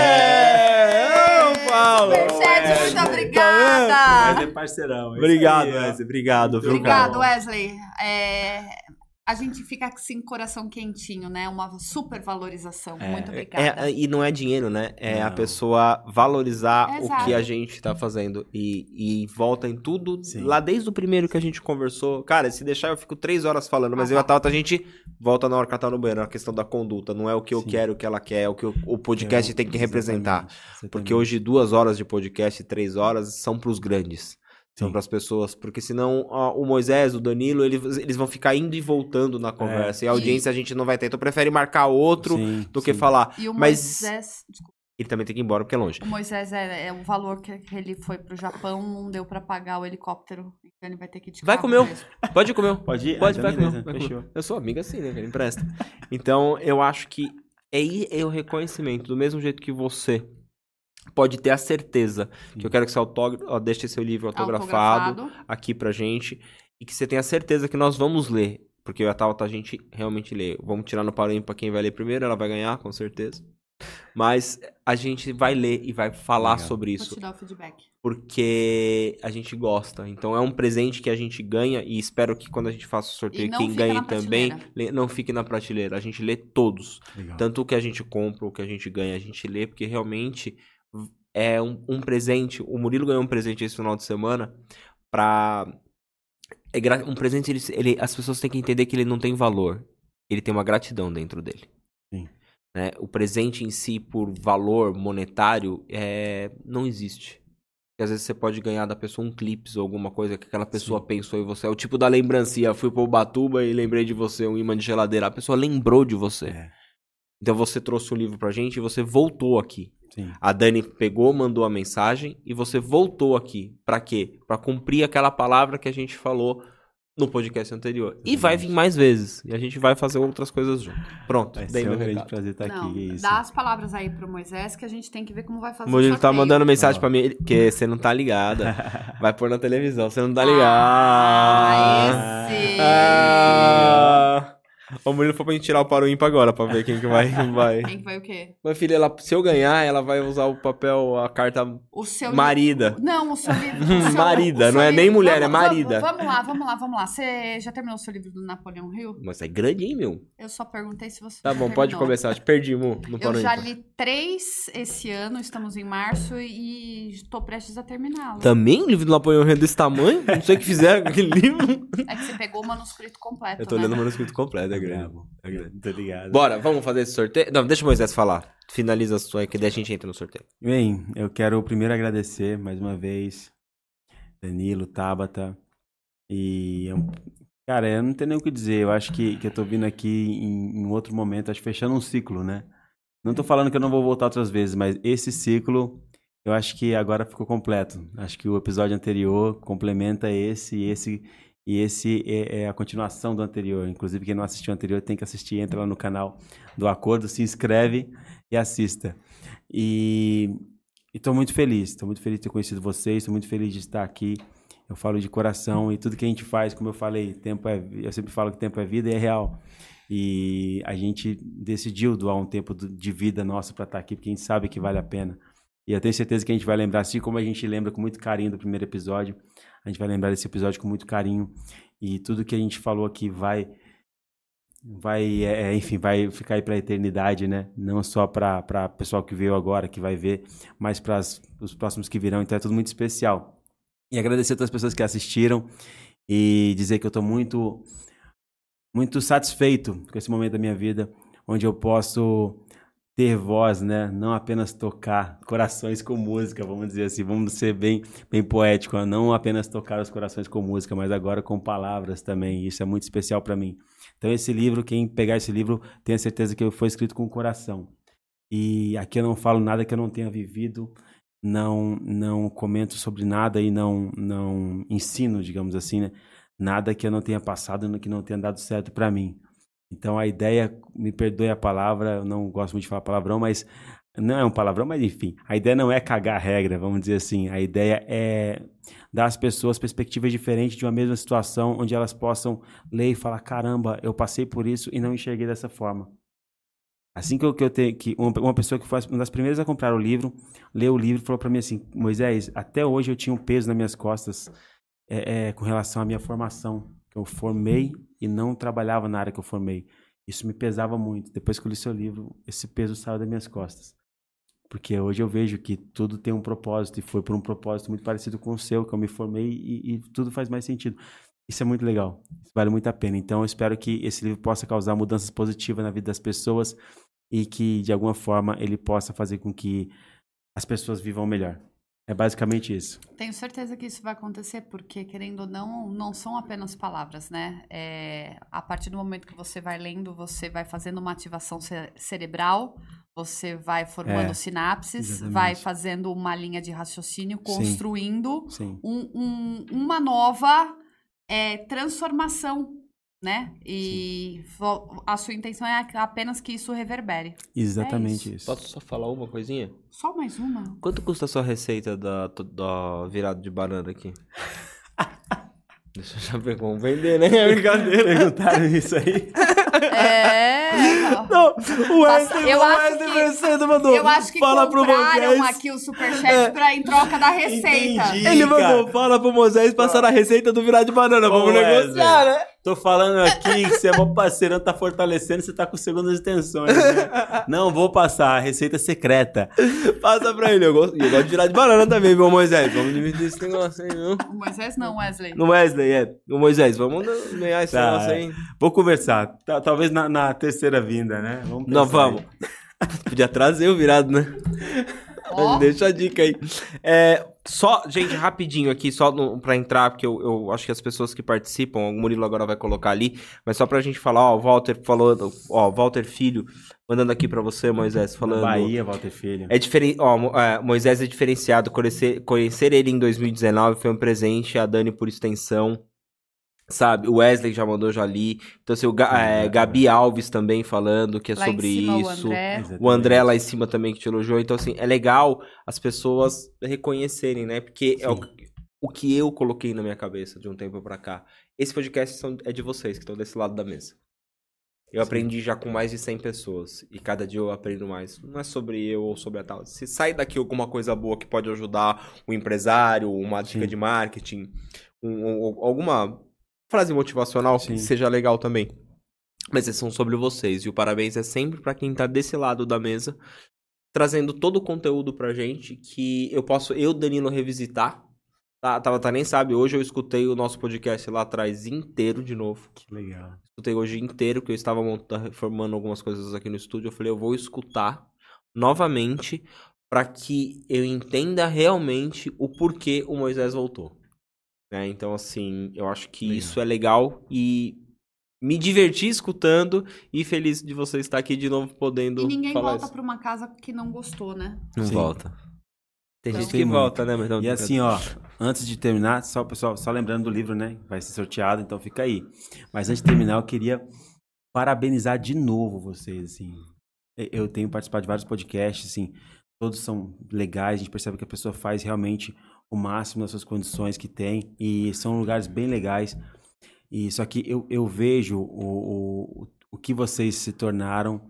Aê! Ô, Paulo! Superchat, muito Mas obrigada. é parceirão. é isso Obrigado, aí, ó. Wesley. Obrigado, viu, Obrigado, cara? Wesley. É, A gente fica assim, coração quentinho, né? Uma super valorização. É, Muito obrigada. É, e não é dinheiro, né? É a Não. pessoa valorizar Exato. o que a gente tá fazendo. E, e volta em tudo. Sim. Lá desde o primeiro que a gente conversou. Cara, se deixar eu fico três horas falando. Mas Ah, eu e a tá. Tauta, a gente volta na hora que ela tá no banheiro. A questão da conduta. Não é o que eu Sim. quero, o que ela quer. É o que o, o podcast Eu- tem que representar. exatamente, exatamente. Porque hoje duas horas de podcast, três horas, são pros grandes. São Sim. para as pessoas, porque senão ó, o Moisés, o Danilo, eles, eles vão ficar indo e voltando na conversa. E a audiência a gente não vai ter. Então prefere marcar outro Sim, do que sim. falar. E o Mas Moisés... Desculpa. ele também tem que ir embora porque é longe. O Moisés, é, é o valor que ele foi pro Japão, não deu pra pagar o helicóptero. Então ele vai ter que ir de Vai carro comer. mesmo. Pode comer. Pode ir? Pode, Ah, vai então comer. beleza, Vai comer. fechou. Eu sou amigo assim, né? Ele empresta. Então eu acho que é, aí é o reconhecimento. Do mesmo jeito que você pode ter a certeza que eu quero que você autógrafo, ó, deixe seu livro autografado, Autografado. aqui pra gente. E que você tenha certeza que nós vamos ler. Porque a Tauta a gente realmente lê. Vamos tirar no Paroim pra quem vai ler primeiro. Ela vai ganhar, com certeza. Mas a gente vai ler e vai falar Legal. sobre Vou isso. te dar o feedback. Porque a gente gosta. Então é um presente que a gente ganha. E espero que quando a gente faça o sorteio, E não quem fica ganhe na também prateleira. lê- não fique na prateleira. A gente lê todos. Legal. Tanto o que a gente compra, o que a gente ganha, a gente lê. Porque realmente é um, um presente. O Murilo ganhou um presente esse final de semana pra... É gra- um presente, ele, ele, as pessoas têm que entender que ele não tem valor. Ele tem uma gratidão dentro dele. Sim. Né? O presente em si, por valor monetário, é, não existe. Porque às vezes você pode ganhar da pessoa um clips ou alguma coisa que aquela pessoa Sim. pensou em você. É o tipo da lembrancinha. Fui pro Ubatuba e lembrei de você, um imã de geladeira. A pessoa lembrou de você. É, Então você trouxe um livro pra gente e você voltou aqui. sim. A Dani pegou, mandou a mensagem e você voltou aqui. Pra quê? Pra cumprir aquela palavra que a gente falou no podcast anterior. E vai vir mais vezes. E a gente vai fazer outras coisas junto. Pronto, Vai dei ser meu um grande recado. prazer estar Não, aqui. É isso. dá as palavras aí pro Moisés que a gente tem que ver como vai fazer O Murilo o tá sorteio. mandando mensagem Ó. pra mim, que você não tá ligada. Vai pôr na televisão, você não tá Ah, ligada. esse. Ah, o Murilo foi pra gente tirar o paro ímpar agora, pra ver quem que vai. Quem vai. Quem que vai o quê? Minha filha, ela, se eu ganhar, ela vai usar o papel, a carta O seu marida. livro- Não, o seu livro. o seu- Marida, o seu não é livro- nem mulher, vamos- é marida. Vamos, vamos lá, vamos lá, vamos lá. Você já terminou o seu livro do Napoleão Hill? Mas é grande, hein, meu? Eu só perguntei se você Tá já bom, pode terminou. começar. Te perdi, Mu, no Eu paro já ímpar. li três esse ano, estamos em março e estou prestes a terminá-lo. Também? O livro do Napoleão Hill é desse tamanho? Não sei o que fizeram com aquele livro. É que você pegou o manuscrito completo, Eu tô né? lendo o manuscrito completo, é grande. Bravo. É grande. Tô ligado. Bora, vamos fazer esse sorteio? Não, deixa o Moisés falar. Finaliza a sua aí, que daí a gente entra no sorteio. Bem, eu quero primeiro agradecer mais uma vez Danilo, Tabata e eu- cara, eu não tenho nem o que dizer. Eu acho que, que eu tô vindo aqui em, em outro momento, acho que fechando um ciclo, né? Não tô falando que eu não vou voltar outras vezes, mas esse ciclo eu acho que agora ficou completo. Acho que o episódio anterior complementa esse e esse e esse é, é a continuação do anterior. Inclusive quem não assistiu o anterior tem que assistir, entra lá no canal do Acordo, se inscreve e assista. E estou muito feliz, estou muito feliz de ter conhecido vocês, estou muito feliz de estar aqui. Eu falo de coração e tudo que a gente faz, como eu falei, tempo é, eu sempre falo que tempo é vida e é real. E a gente decidiu doar um tempo do- de vida nossa para estar aqui, porque a gente sabe que vale a pena. E eu tenho certeza que a gente vai lembrar, assim como a gente lembra com muito carinho do primeiro episódio, a gente vai lembrar desse episódio com muito carinho. E tudo que a gente falou aqui vai, vai é, enfim, vai ficar aí para a eternidade, né? Não só para o pessoal que veio agora, que vai ver, mas para os próximos que virão. Então é tudo muito especial. E agradecer a todas as pessoas que assistiram e dizer que eu estou muito, muito satisfeito com esse momento da minha vida, onde eu posso ter voz, né? Não apenas tocar corações com música, vamos dizer assim, vamos ser bem, bem poético, né? Não apenas tocar os corações com música, mas agora com palavras também. Isso é muito especial para mim. Então esse livro, quem pegar esse livro, tenha certeza que foi escrito com o coração. E aqui eu não falo nada que eu não tenha vivido, não não comento sobre nada e não não ensino, digamos assim, né? Nada que eu não tenha passado, que não tenha dado certo para mim. Então a ideia, me perdoe a palavra, eu não gosto muito de falar palavrão, mas não é um palavrão, mas enfim, a ideia não é cagar a regra, vamos dizer assim, a ideia é dar às pessoas perspectivas diferentes de uma mesma situação, onde elas possam ler e falar, caramba, eu passei por isso e não enxerguei dessa forma. Assim que eu, que eu tenho, que uma, uma pessoa que foi uma das primeiras a comprar o livro, leu o livro e falou para mim assim, Moisés, até hoje eu tinha um peso nas minhas costas é, é, com relação à minha formação, que eu formei e não trabalhava na área que eu formei. Isso me pesava muito. Depois que eu li seu livro, esse peso saiu das minhas costas. Porque hoje eu vejo que tudo tem um propósito, e foi por um propósito muito parecido com o seu, que eu me formei, e, e tudo faz mais sentido. Isso é muito legal, isso vale muito a pena. Então eu espero que esse livro possa causar mudanças positivas na vida das pessoas e que, de alguma forma, ele possa fazer com que as pessoas vivam melhor. É basicamente isso. Tenho certeza que isso vai acontecer, porque, querendo ou não, não são apenas palavras, né? É, a partir do momento que você vai lendo, você vai fazendo uma ativação ce- cerebral, você vai formando É, sinapses, exatamente. vai fazendo uma linha de raciocínio, construindo Sim. um- um- uma nova é, transformação, né? E vo- a sua intenção é apenas que isso reverbere. Exatamente É isso. Posso só falar uma coisinha? Só mais uma? Quanto custa a sua receita da, da virada de banana aqui? Deixa eu já ver como vender, né? É brincadeira. Perguntaram isso aí? É. Não, o Wesley, Eu o acho Wesley que- Mercedes mandou. Eu acho que fala pro compraram Moisés. aqui o superchat pra, em troca da receita. Entendi. Ele Ih, mandou, cara. fala pro Moisés passar a receita do virar de banana. Ô, Vamos Wesley. negociar, né? Tô falando aqui que você é bom parceiro, tá fortalecendo, você tá com segundas intenções, né? Não vou passar, a receita é secreta. Passa pra ele. Eu gosto, eu gosto de virar de banana também, viu, Moisés? Vamos dividir esse negócio aí, viu? O Moisés não, Wesley. No Wesley, é. O Moisés, vamos ganhar esse Tá, negócio aí. Vou conversar, Tá- talvez na, na terceira vinda, né? Vamos Não, pensar aí. vamos. Podia trazer o virado, né? Ó. Deixa a dica aí. É, só, gente, rapidinho aqui, só no, pra entrar, porque eu, eu acho que as pessoas que participam, o Murilo agora vai colocar ali, mas só pra gente falar, ó, o Walter falando, ó, Walter Filho, mandando aqui pra você, Moisés, falando... Bahia, Walter Filho. É diferente, ó, Mo- é, Moisés é diferenciado, conhecer, conhecer ele em dois mil e dezenove foi um presente, a Dani por extensão, sabe, o Wesley já mandou, já li, então assim, o Ga- é, Gabi Alves também falando que é Lá sobre em cima, isso, o André. Exatamente. o André lá em cima também que te elogiou, então assim, é legal as pessoas reconhecerem, né, porque é o, Sim. o que eu coloquei na minha cabeça de um tempo pra cá, esse podcast são, é de vocês que estão desse lado da mesa. Eu aprendi já com mais de cem pessoas. E cada dia eu aprendo mais. Não é sobre eu ou sobre a tal. Se sai daqui alguma coisa boa que pode ajudar o empresário, uma dica Sim. de marketing, um- um- alguma frase motivacional Sim. que seja legal também. Mas esses são sobre vocês. E o parabéns é sempre pra quem tá desse lado da mesa, trazendo todo o conteúdo pra gente que eu posso, eu, Danilo, revisitar. Tá, tá, tá nem sabe, hoje eu escutei o nosso podcast lá atrás inteiro de novo. Que legal. Escutei hoje inteiro, que eu estava montando, reformando algumas coisas aqui no estúdio. Eu falei, eu vou escutar novamente para que eu entenda realmente o porquê o Moisés voltou. Né? Então, assim, eu acho que Legal. isso é legal e me diverti escutando e feliz de você estar aqui de novo podendo E ninguém falar volta isso. pra uma casa que não gostou, né? Não Sim. volta. Tem Não. gente que Gostei volta, né? Mas não, E assim, ó, antes de terminar, só pessoal, só lembrando do livro, né? Vai ser sorteado, então fica aí. Mas antes de terminar, eu queria parabenizar de novo vocês, assim. E- Eu tenho participado de vários podcasts, assim, todos são legais, a gente percebe que a pessoa faz realmente o máximo das suas condições que tem, e são lugares bem legais. E só que eu, eu vejo o, o, o que vocês se tornaram.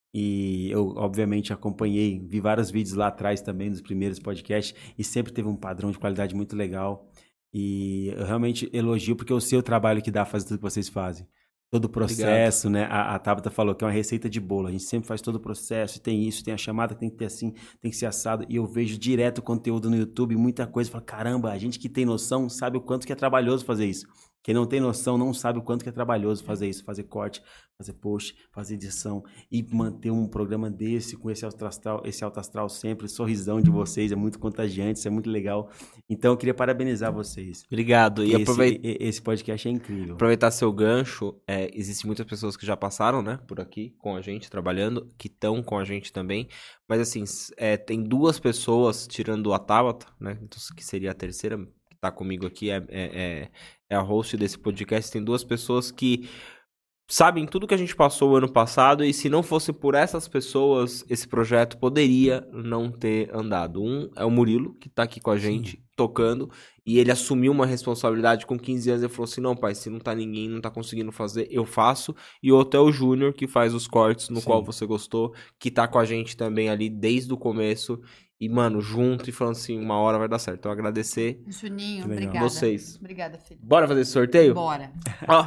E eu, obviamente, acompanhei, vi vários vídeos lá atrás também, dos primeiros podcasts, e sempre teve um padrão de qualidade muito legal. E eu realmente elogio, porque eu sei o trabalho que dá fazer tudo que vocês fazem. Todo o processo, né? A, a Tabata falou que é uma receita de bolo. A gente sempre faz todo o processo, tem isso, tem a chamada, tem que ter assim, tem que ser assado. E eu vejo direto o conteúdo no YouTube, muita coisa. Eu falo, caramba, a gente que tem noção sabe o quanto que é trabalhoso fazer isso. Quem não tem noção não sabe o quanto que é trabalhoso fazer isso, fazer corte, fazer post, fazer edição e manter um programa desse com esse alto astral, esse alto astral sempre, o sorrisão de vocês é muito contagiante, isso é muito legal. Então eu queria parabenizar vocês. Obrigado. E Esse, aproveitar. e- esse podcast é incrível. Aproveitar seu gancho, é, existem muitas pessoas que já passaram, né, por aqui com a gente, trabalhando, que estão com a gente também, mas assim, s- é, tem duas pessoas, tirando a Tabata, né, então, que seria a terceira, que tá comigo aqui, é, é, é, é a host desse podcast, tem duas pessoas que sabem tudo que a gente passou o ano passado, e se não fosse por essas pessoas, esse projeto poderia não ter andado. Um é o Murilo, que tá aqui com a gente, tocando, e ele assumiu uma responsabilidade com quinze anos, ele falou assim, não pai, se não tá ninguém, não tá conseguindo fazer, eu faço. E outro é o Júnior, que faz os cortes, no Sim. qual você gostou, que tá com a gente também ali desde o começo, e mano, junto, e falando assim, uma hora vai dar certo. Então agradecer Juninho, Que legal. obrigada. vocês. Obrigada, filho. Bora fazer esse sorteio? Bora. Ó,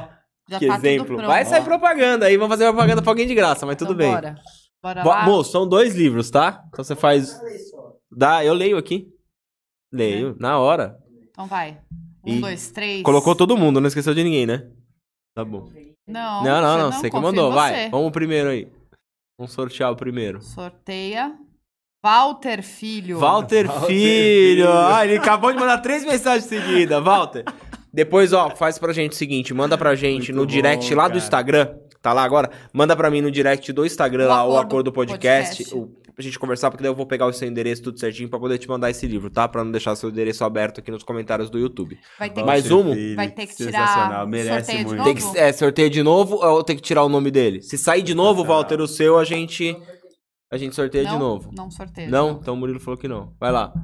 Já Que tá exemplo. tudo pronto. Vai sair propaganda aí, vamos fazer propaganda pra alguém de graça, mas tudo Então, bem. Bora. Bora Bo- lá. Moço, são dois livros, tá? Então você faz... Dá, eu leio aqui. Leio, na hora. Então vai. Um, E dois, três. Colocou todo mundo, não esqueceu de ninguém, né? Tá bom. Não, Não, não, não, você você que confia em mandou. você. Vai, vamos o primeiro aí. Vamos sortear o primeiro. Sorteia. Walter Filho. Walter, Walter Filho. Filho. Ah, ele acabou de mandar três mensagens seguidas. Walter. Depois, ó, faz pra gente o seguinte, manda pra gente Muito no direct bom, lá cara. do Instagram, tá lá agora? Manda pra mim no direct do Instagram O lá, o Acordo Acordo Podcast, Podcast. o, pra gente conversar, porque daí eu vou pegar o seu endereço tudo certinho pra poder te mandar esse livro, tá? Pra não deixar seu endereço aberto aqui nos comentários do YouTube. Vai ter Mais que, um? Filho, vai ter que sensacional, tirar merece sorteio de muito. novo? Tem que, é, sorteio de novo ou tem que tirar o nome dele? Se sair de novo, Sensacional. Walter, o seu, a gente, a gente sorteia não, de novo. Não sorteio. Não? Então o Murilo falou que não. Vai lá.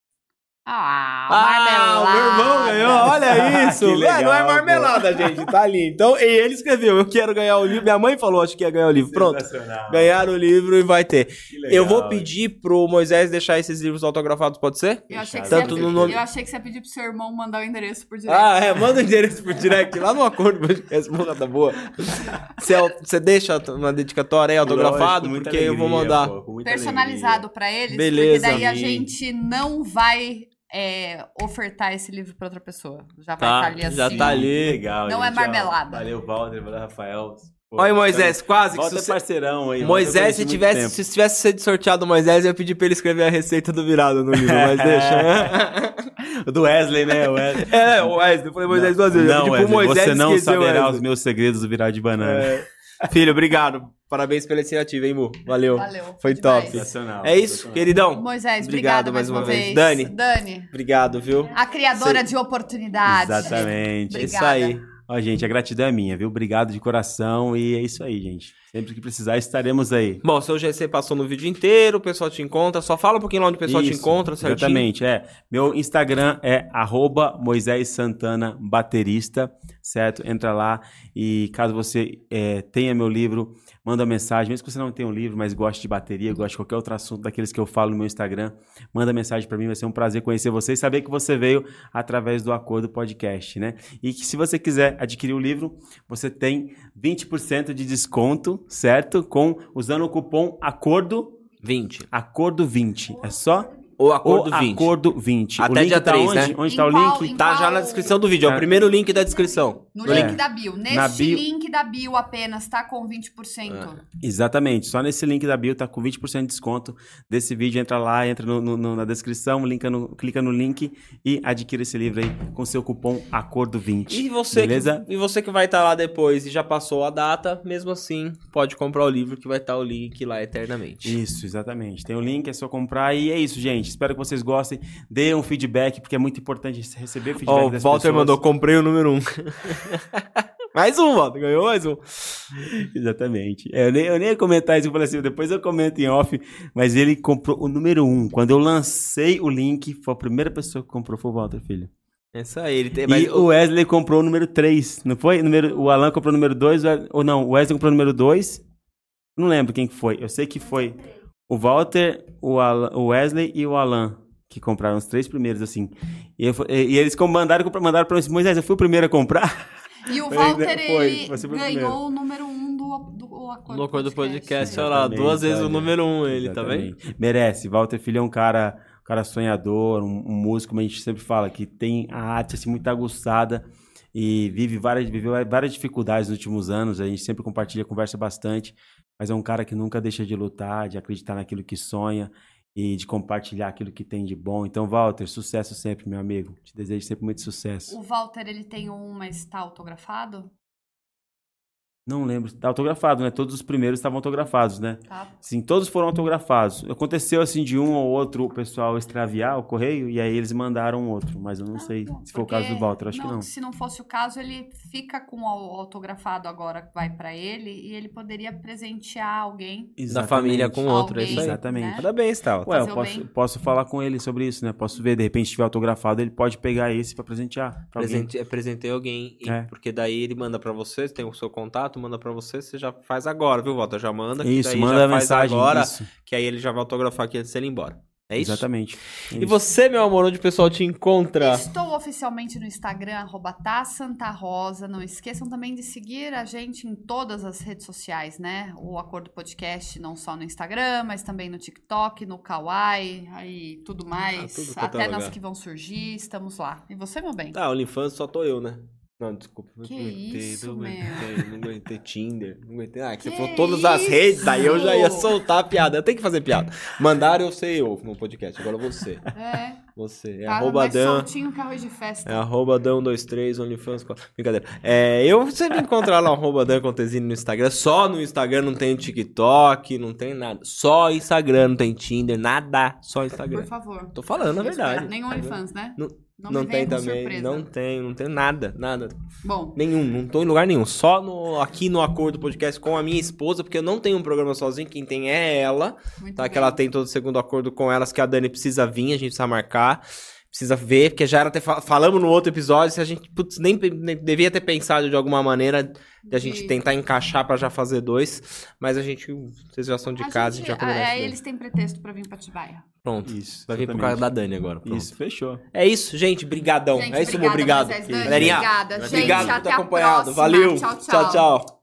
Ah, Ah, o meu irmão ganhou, olha isso. Que legal, É, não é pô. marmelada, gente, tá ali. Então, e ele escreveu, eu quero ganhar o livro. Minha mãe falou, acho que ia ganhar o livro. Pronto, Sensacional. ganharam o livro e vai ter. Que legal, Eu vou hein? pedir pro Moisés deixar esses livros autografados, pode ser? Eu achei, que Tanto você no ia, nome- eu achei que você ia pedir pro seu irmão mandar o endereço por direct. Ah, é, manda o endereço por direct lá no Acordo Podcast, porra, tá boa. Você, você deixa uma dedicatória aí autografado, Lógico, com muita porque eu vou alegria, mandar. pô, com muita Personalizado pra eles, Beleza, porque daí a amigo. gente não vai é, ofertar esse livro pra outra pessoa. Já vai Tá, estar ali assim. já tá ali. Que legal, Não é gente, ó. marmelada. Valeu, Walter, valeu, Rafael. Pô, Olha, Moisés, quase que Walter se você- parceirão aí. Moisés, Walter se conhece tivesse, muito se tivesse sido sorteado o Moisés, eu ia pedir pra ele escrever a receita do virado no livro, mas deixa, né? tempo. Do Wesley, né? O Wesley. É, o Wesley, eu falei Moisés duas vezes. Eu Não, pedi pro Wesley, Moisés você não esquecer o saberá Wesley. os meus segredos do virar de banana. É. Filho, obrigado. Parabéns pela iniciativa, hein, Mu? Valeu. Valeu. Foi demais. top. Sensacional. É isso, sensacional. queridão. Moisés, Obrigado obrigada mais mais uma uma vez. vez. Dani. Dani, Obrigado, viu? a criadora Cê- de oportunidades. Exatamente. Isso Obrigada. aí. Ó, gente, a gratidão é minha, viu? Obrigado de coração e é isso aí, gente. Sempre que precisar, estaremos aí. Bom, seu G C passou no vídeo inteiro, o pessoal te encontra. Só fala um pouquinho lá onde o pessoal te Isso, encontra, certinho. Exatamente, é. Meu Instagram é arroba Moisés Santana Baterista, certo? Entra lá e caso você é, tenha meu livro, manda uma mensagem. Mesmo que você não tenha um livro, mas goste de bateria, goste de qualquer outro assunto daqueles que eu falo no meu Instagram, manda mensagem pra mim, vai ser um prazer conhecer você e saber que você veio através do Acordo Podcast, né? E que se você quiser adquirir o livro, você tem vinte por cento de desconto, certo? Com, usando o cupom ACORDO, vinte. ACORDO vinte. É só O Acordo o vinte. Acordo vinte. Até o link dia tá três, onde? né? Onde Em tá o qual- link? em Tá já na descrição do vídeo, é o É. primeiro link da descrição. No Do link link. da bio. Neste Na bio- link da bio apenas, tá com vinte por cento. Exatamente. Só nesse link da bio tá com vinte por cento de desconto desse vídeo. Entra lá, entra no- no- no- na descrição, linka no- clica no link e adquira esse livro aí com seu cupom Acordo vinte. E você, Beleza? que, e você que vai estar lá depois e já passou a data, mesmo assim, pode comprar o livro que vai estar o link lá eternamente. Isso, exatamente. Tem o link, é só comprar e é isso, gente. Espero que vocês gostem. Dê um feedback, porque é muito importante receber feedback Ó, o das Walter pessoas. mandou, comprei o número um. Mais um, Walter, ganhou mais um. Exatamente. É, eu, nem, eu nem ia comentar isso, eu falei assim, depois eu comento em off, mas ele comprou o número um. Quando eu lancei o link, foi a primeira pessoa que comprou, foi o Walter, filho. É isso aí, ele tem... E Mas, o Wesley comprou o número três, não foi? Número, o Alan comprou o número dois, ou não, o Wesley comprou o número dois. Não lembro quem que foi. Eu sei que foi o Walter, o, Alan, o Wesley e o Alan que compraram os três primeiros, assim. E, eu, e, e eles com- mandaram, mandaram para mim, Moisés, eu fui o primeiro a comprar. E o Foi, Walter, né? Foi, ele você foi o ganhou primeiro. o número um do, do Acordo no Acordo do Podcast, né? olha lá, Exatamente, duas vezes o olha. número um ele, tá vendo? Exatamente. Merece. Walter Filho é um cara, um cara sonhador, um, um músico, como a gente sempre fala, que tem a arte assim, muito aguçada e vive várias, viveu várias dificuldades nos últimos anos. A gente sempre compartilha, conversa bastante, mas é um cara que nunca deixa de lutar, de acreditar naquilo que sonha e de compartilhar aquilo que tem de bom. Então, Walter, sucesso sempre, meu amigo. Te desejo sempre muito sucesso. O Walter, ele tem um, mas tá autografado? Não lembro. Tá autografado, né? Todos os primeiros estavam autografados, né? Tá. Sim, todos foram autografados. Aconteceu, assim, de um ou outro o pessoal extraviar o correio e aí eles mandaram um outro. Mas eu não Ah, sei bom, se foi o porque- caso do Walter. Acho que não. Se não fosse o caso, ele fica com o autografado agora que vai pra ele e ele poderia presentear alguém. Da família com outro, é isso aí. Alguém, Exatamente. né? Parabéns, tal. Ué, fazer eu o posso, bem. posso falar com ele sobre isso, né? Posso ver, de repente, se tiver autografado, ele pode pegar esse pra presentear pra alguém. Presente, presentei alguém, e- É. porque daí ele manda pra você, tem o seu contato, manda pra você, você já faz agora, viu, Walter? Já manda, que Isso, daí manda já a faz mensagem. agora, Isso. que aí ele já vai autografar aqui antes de ele ir embora. É isso? Exatamente. É E isso. você, meu amor, onde o pessoal te encontra? Estou oficialmente no Instagram, arroba tá Santa Rosa. Não esqueçam também de seguir a gente em todas as redes sociais, né? O Acordo Podcast, não só no Instagram, mas também no TikTok, no Kawaii, aí tudo mais. Ah, tudo quanto é Até nas lugar. que vão surgir, estamos lá. E você, meu bem? Ah, OnlyFans só tô eu, né? Não, desculpa. Que não aguentei, isso, não meu? aguentei, não aguentei Tinder, não aguentei. Ah, que, você Que falou todas as redes, aí eu já ia isso? soltar a piada. Eu tenho que fazer piada. Mandaram eu sei eu no podcast, agora você. É, Você. É tá arroba mais Dan. soltinho que arroz de festa. É arroba Dan um dois três, OnlyFans. Brincadeira. É, eu você me encontrar lá, arroba Dan Contesini no Instagram. Só no Instagram, não tem TikTok, não tem nada. Só Instagram, não tem Tinder, nada. Só Instagram. Por favor. Tô falando a verdade. Nem OnlyFans, né? Não, Não, não me venha tem com também. surpresa. Não tem, não tem nada, nada. Bom, Nenhum, não tô em lugar nenhum. Só no, aqui no Acordo Podcast com a minha esposa, porque eu não tenho um programa sozinho, quem tem é ela, muito tá? bem. Que ela tem todo o segundo acordo com elas, que a Dani precisa vir, a gente precisa marcar, precisa ver, porque já era até fa- falamos no outro episódio, se a gente putz, nem, nem devia ter pensado de alguma maneira de a gente De- tentar encaixar pra já fazer dois, mas a gente, vocês já são de A casa, gente- a gente já conversa. Aí né? eles têm pretexto pra vir pra Atibaia. Pronto, Isso, vai vir por exatamente. causa da Dani agora. Pronto. Isso, fechou. É isso, gente, brigadão. Gente, é isso, obrigada, obrigado. Moisés, Dani, Galerinha, obrigada. Gente, obrigado por até ter a acompanhado. próxima. Valeu. Tchau, tchau. tchau. tchau.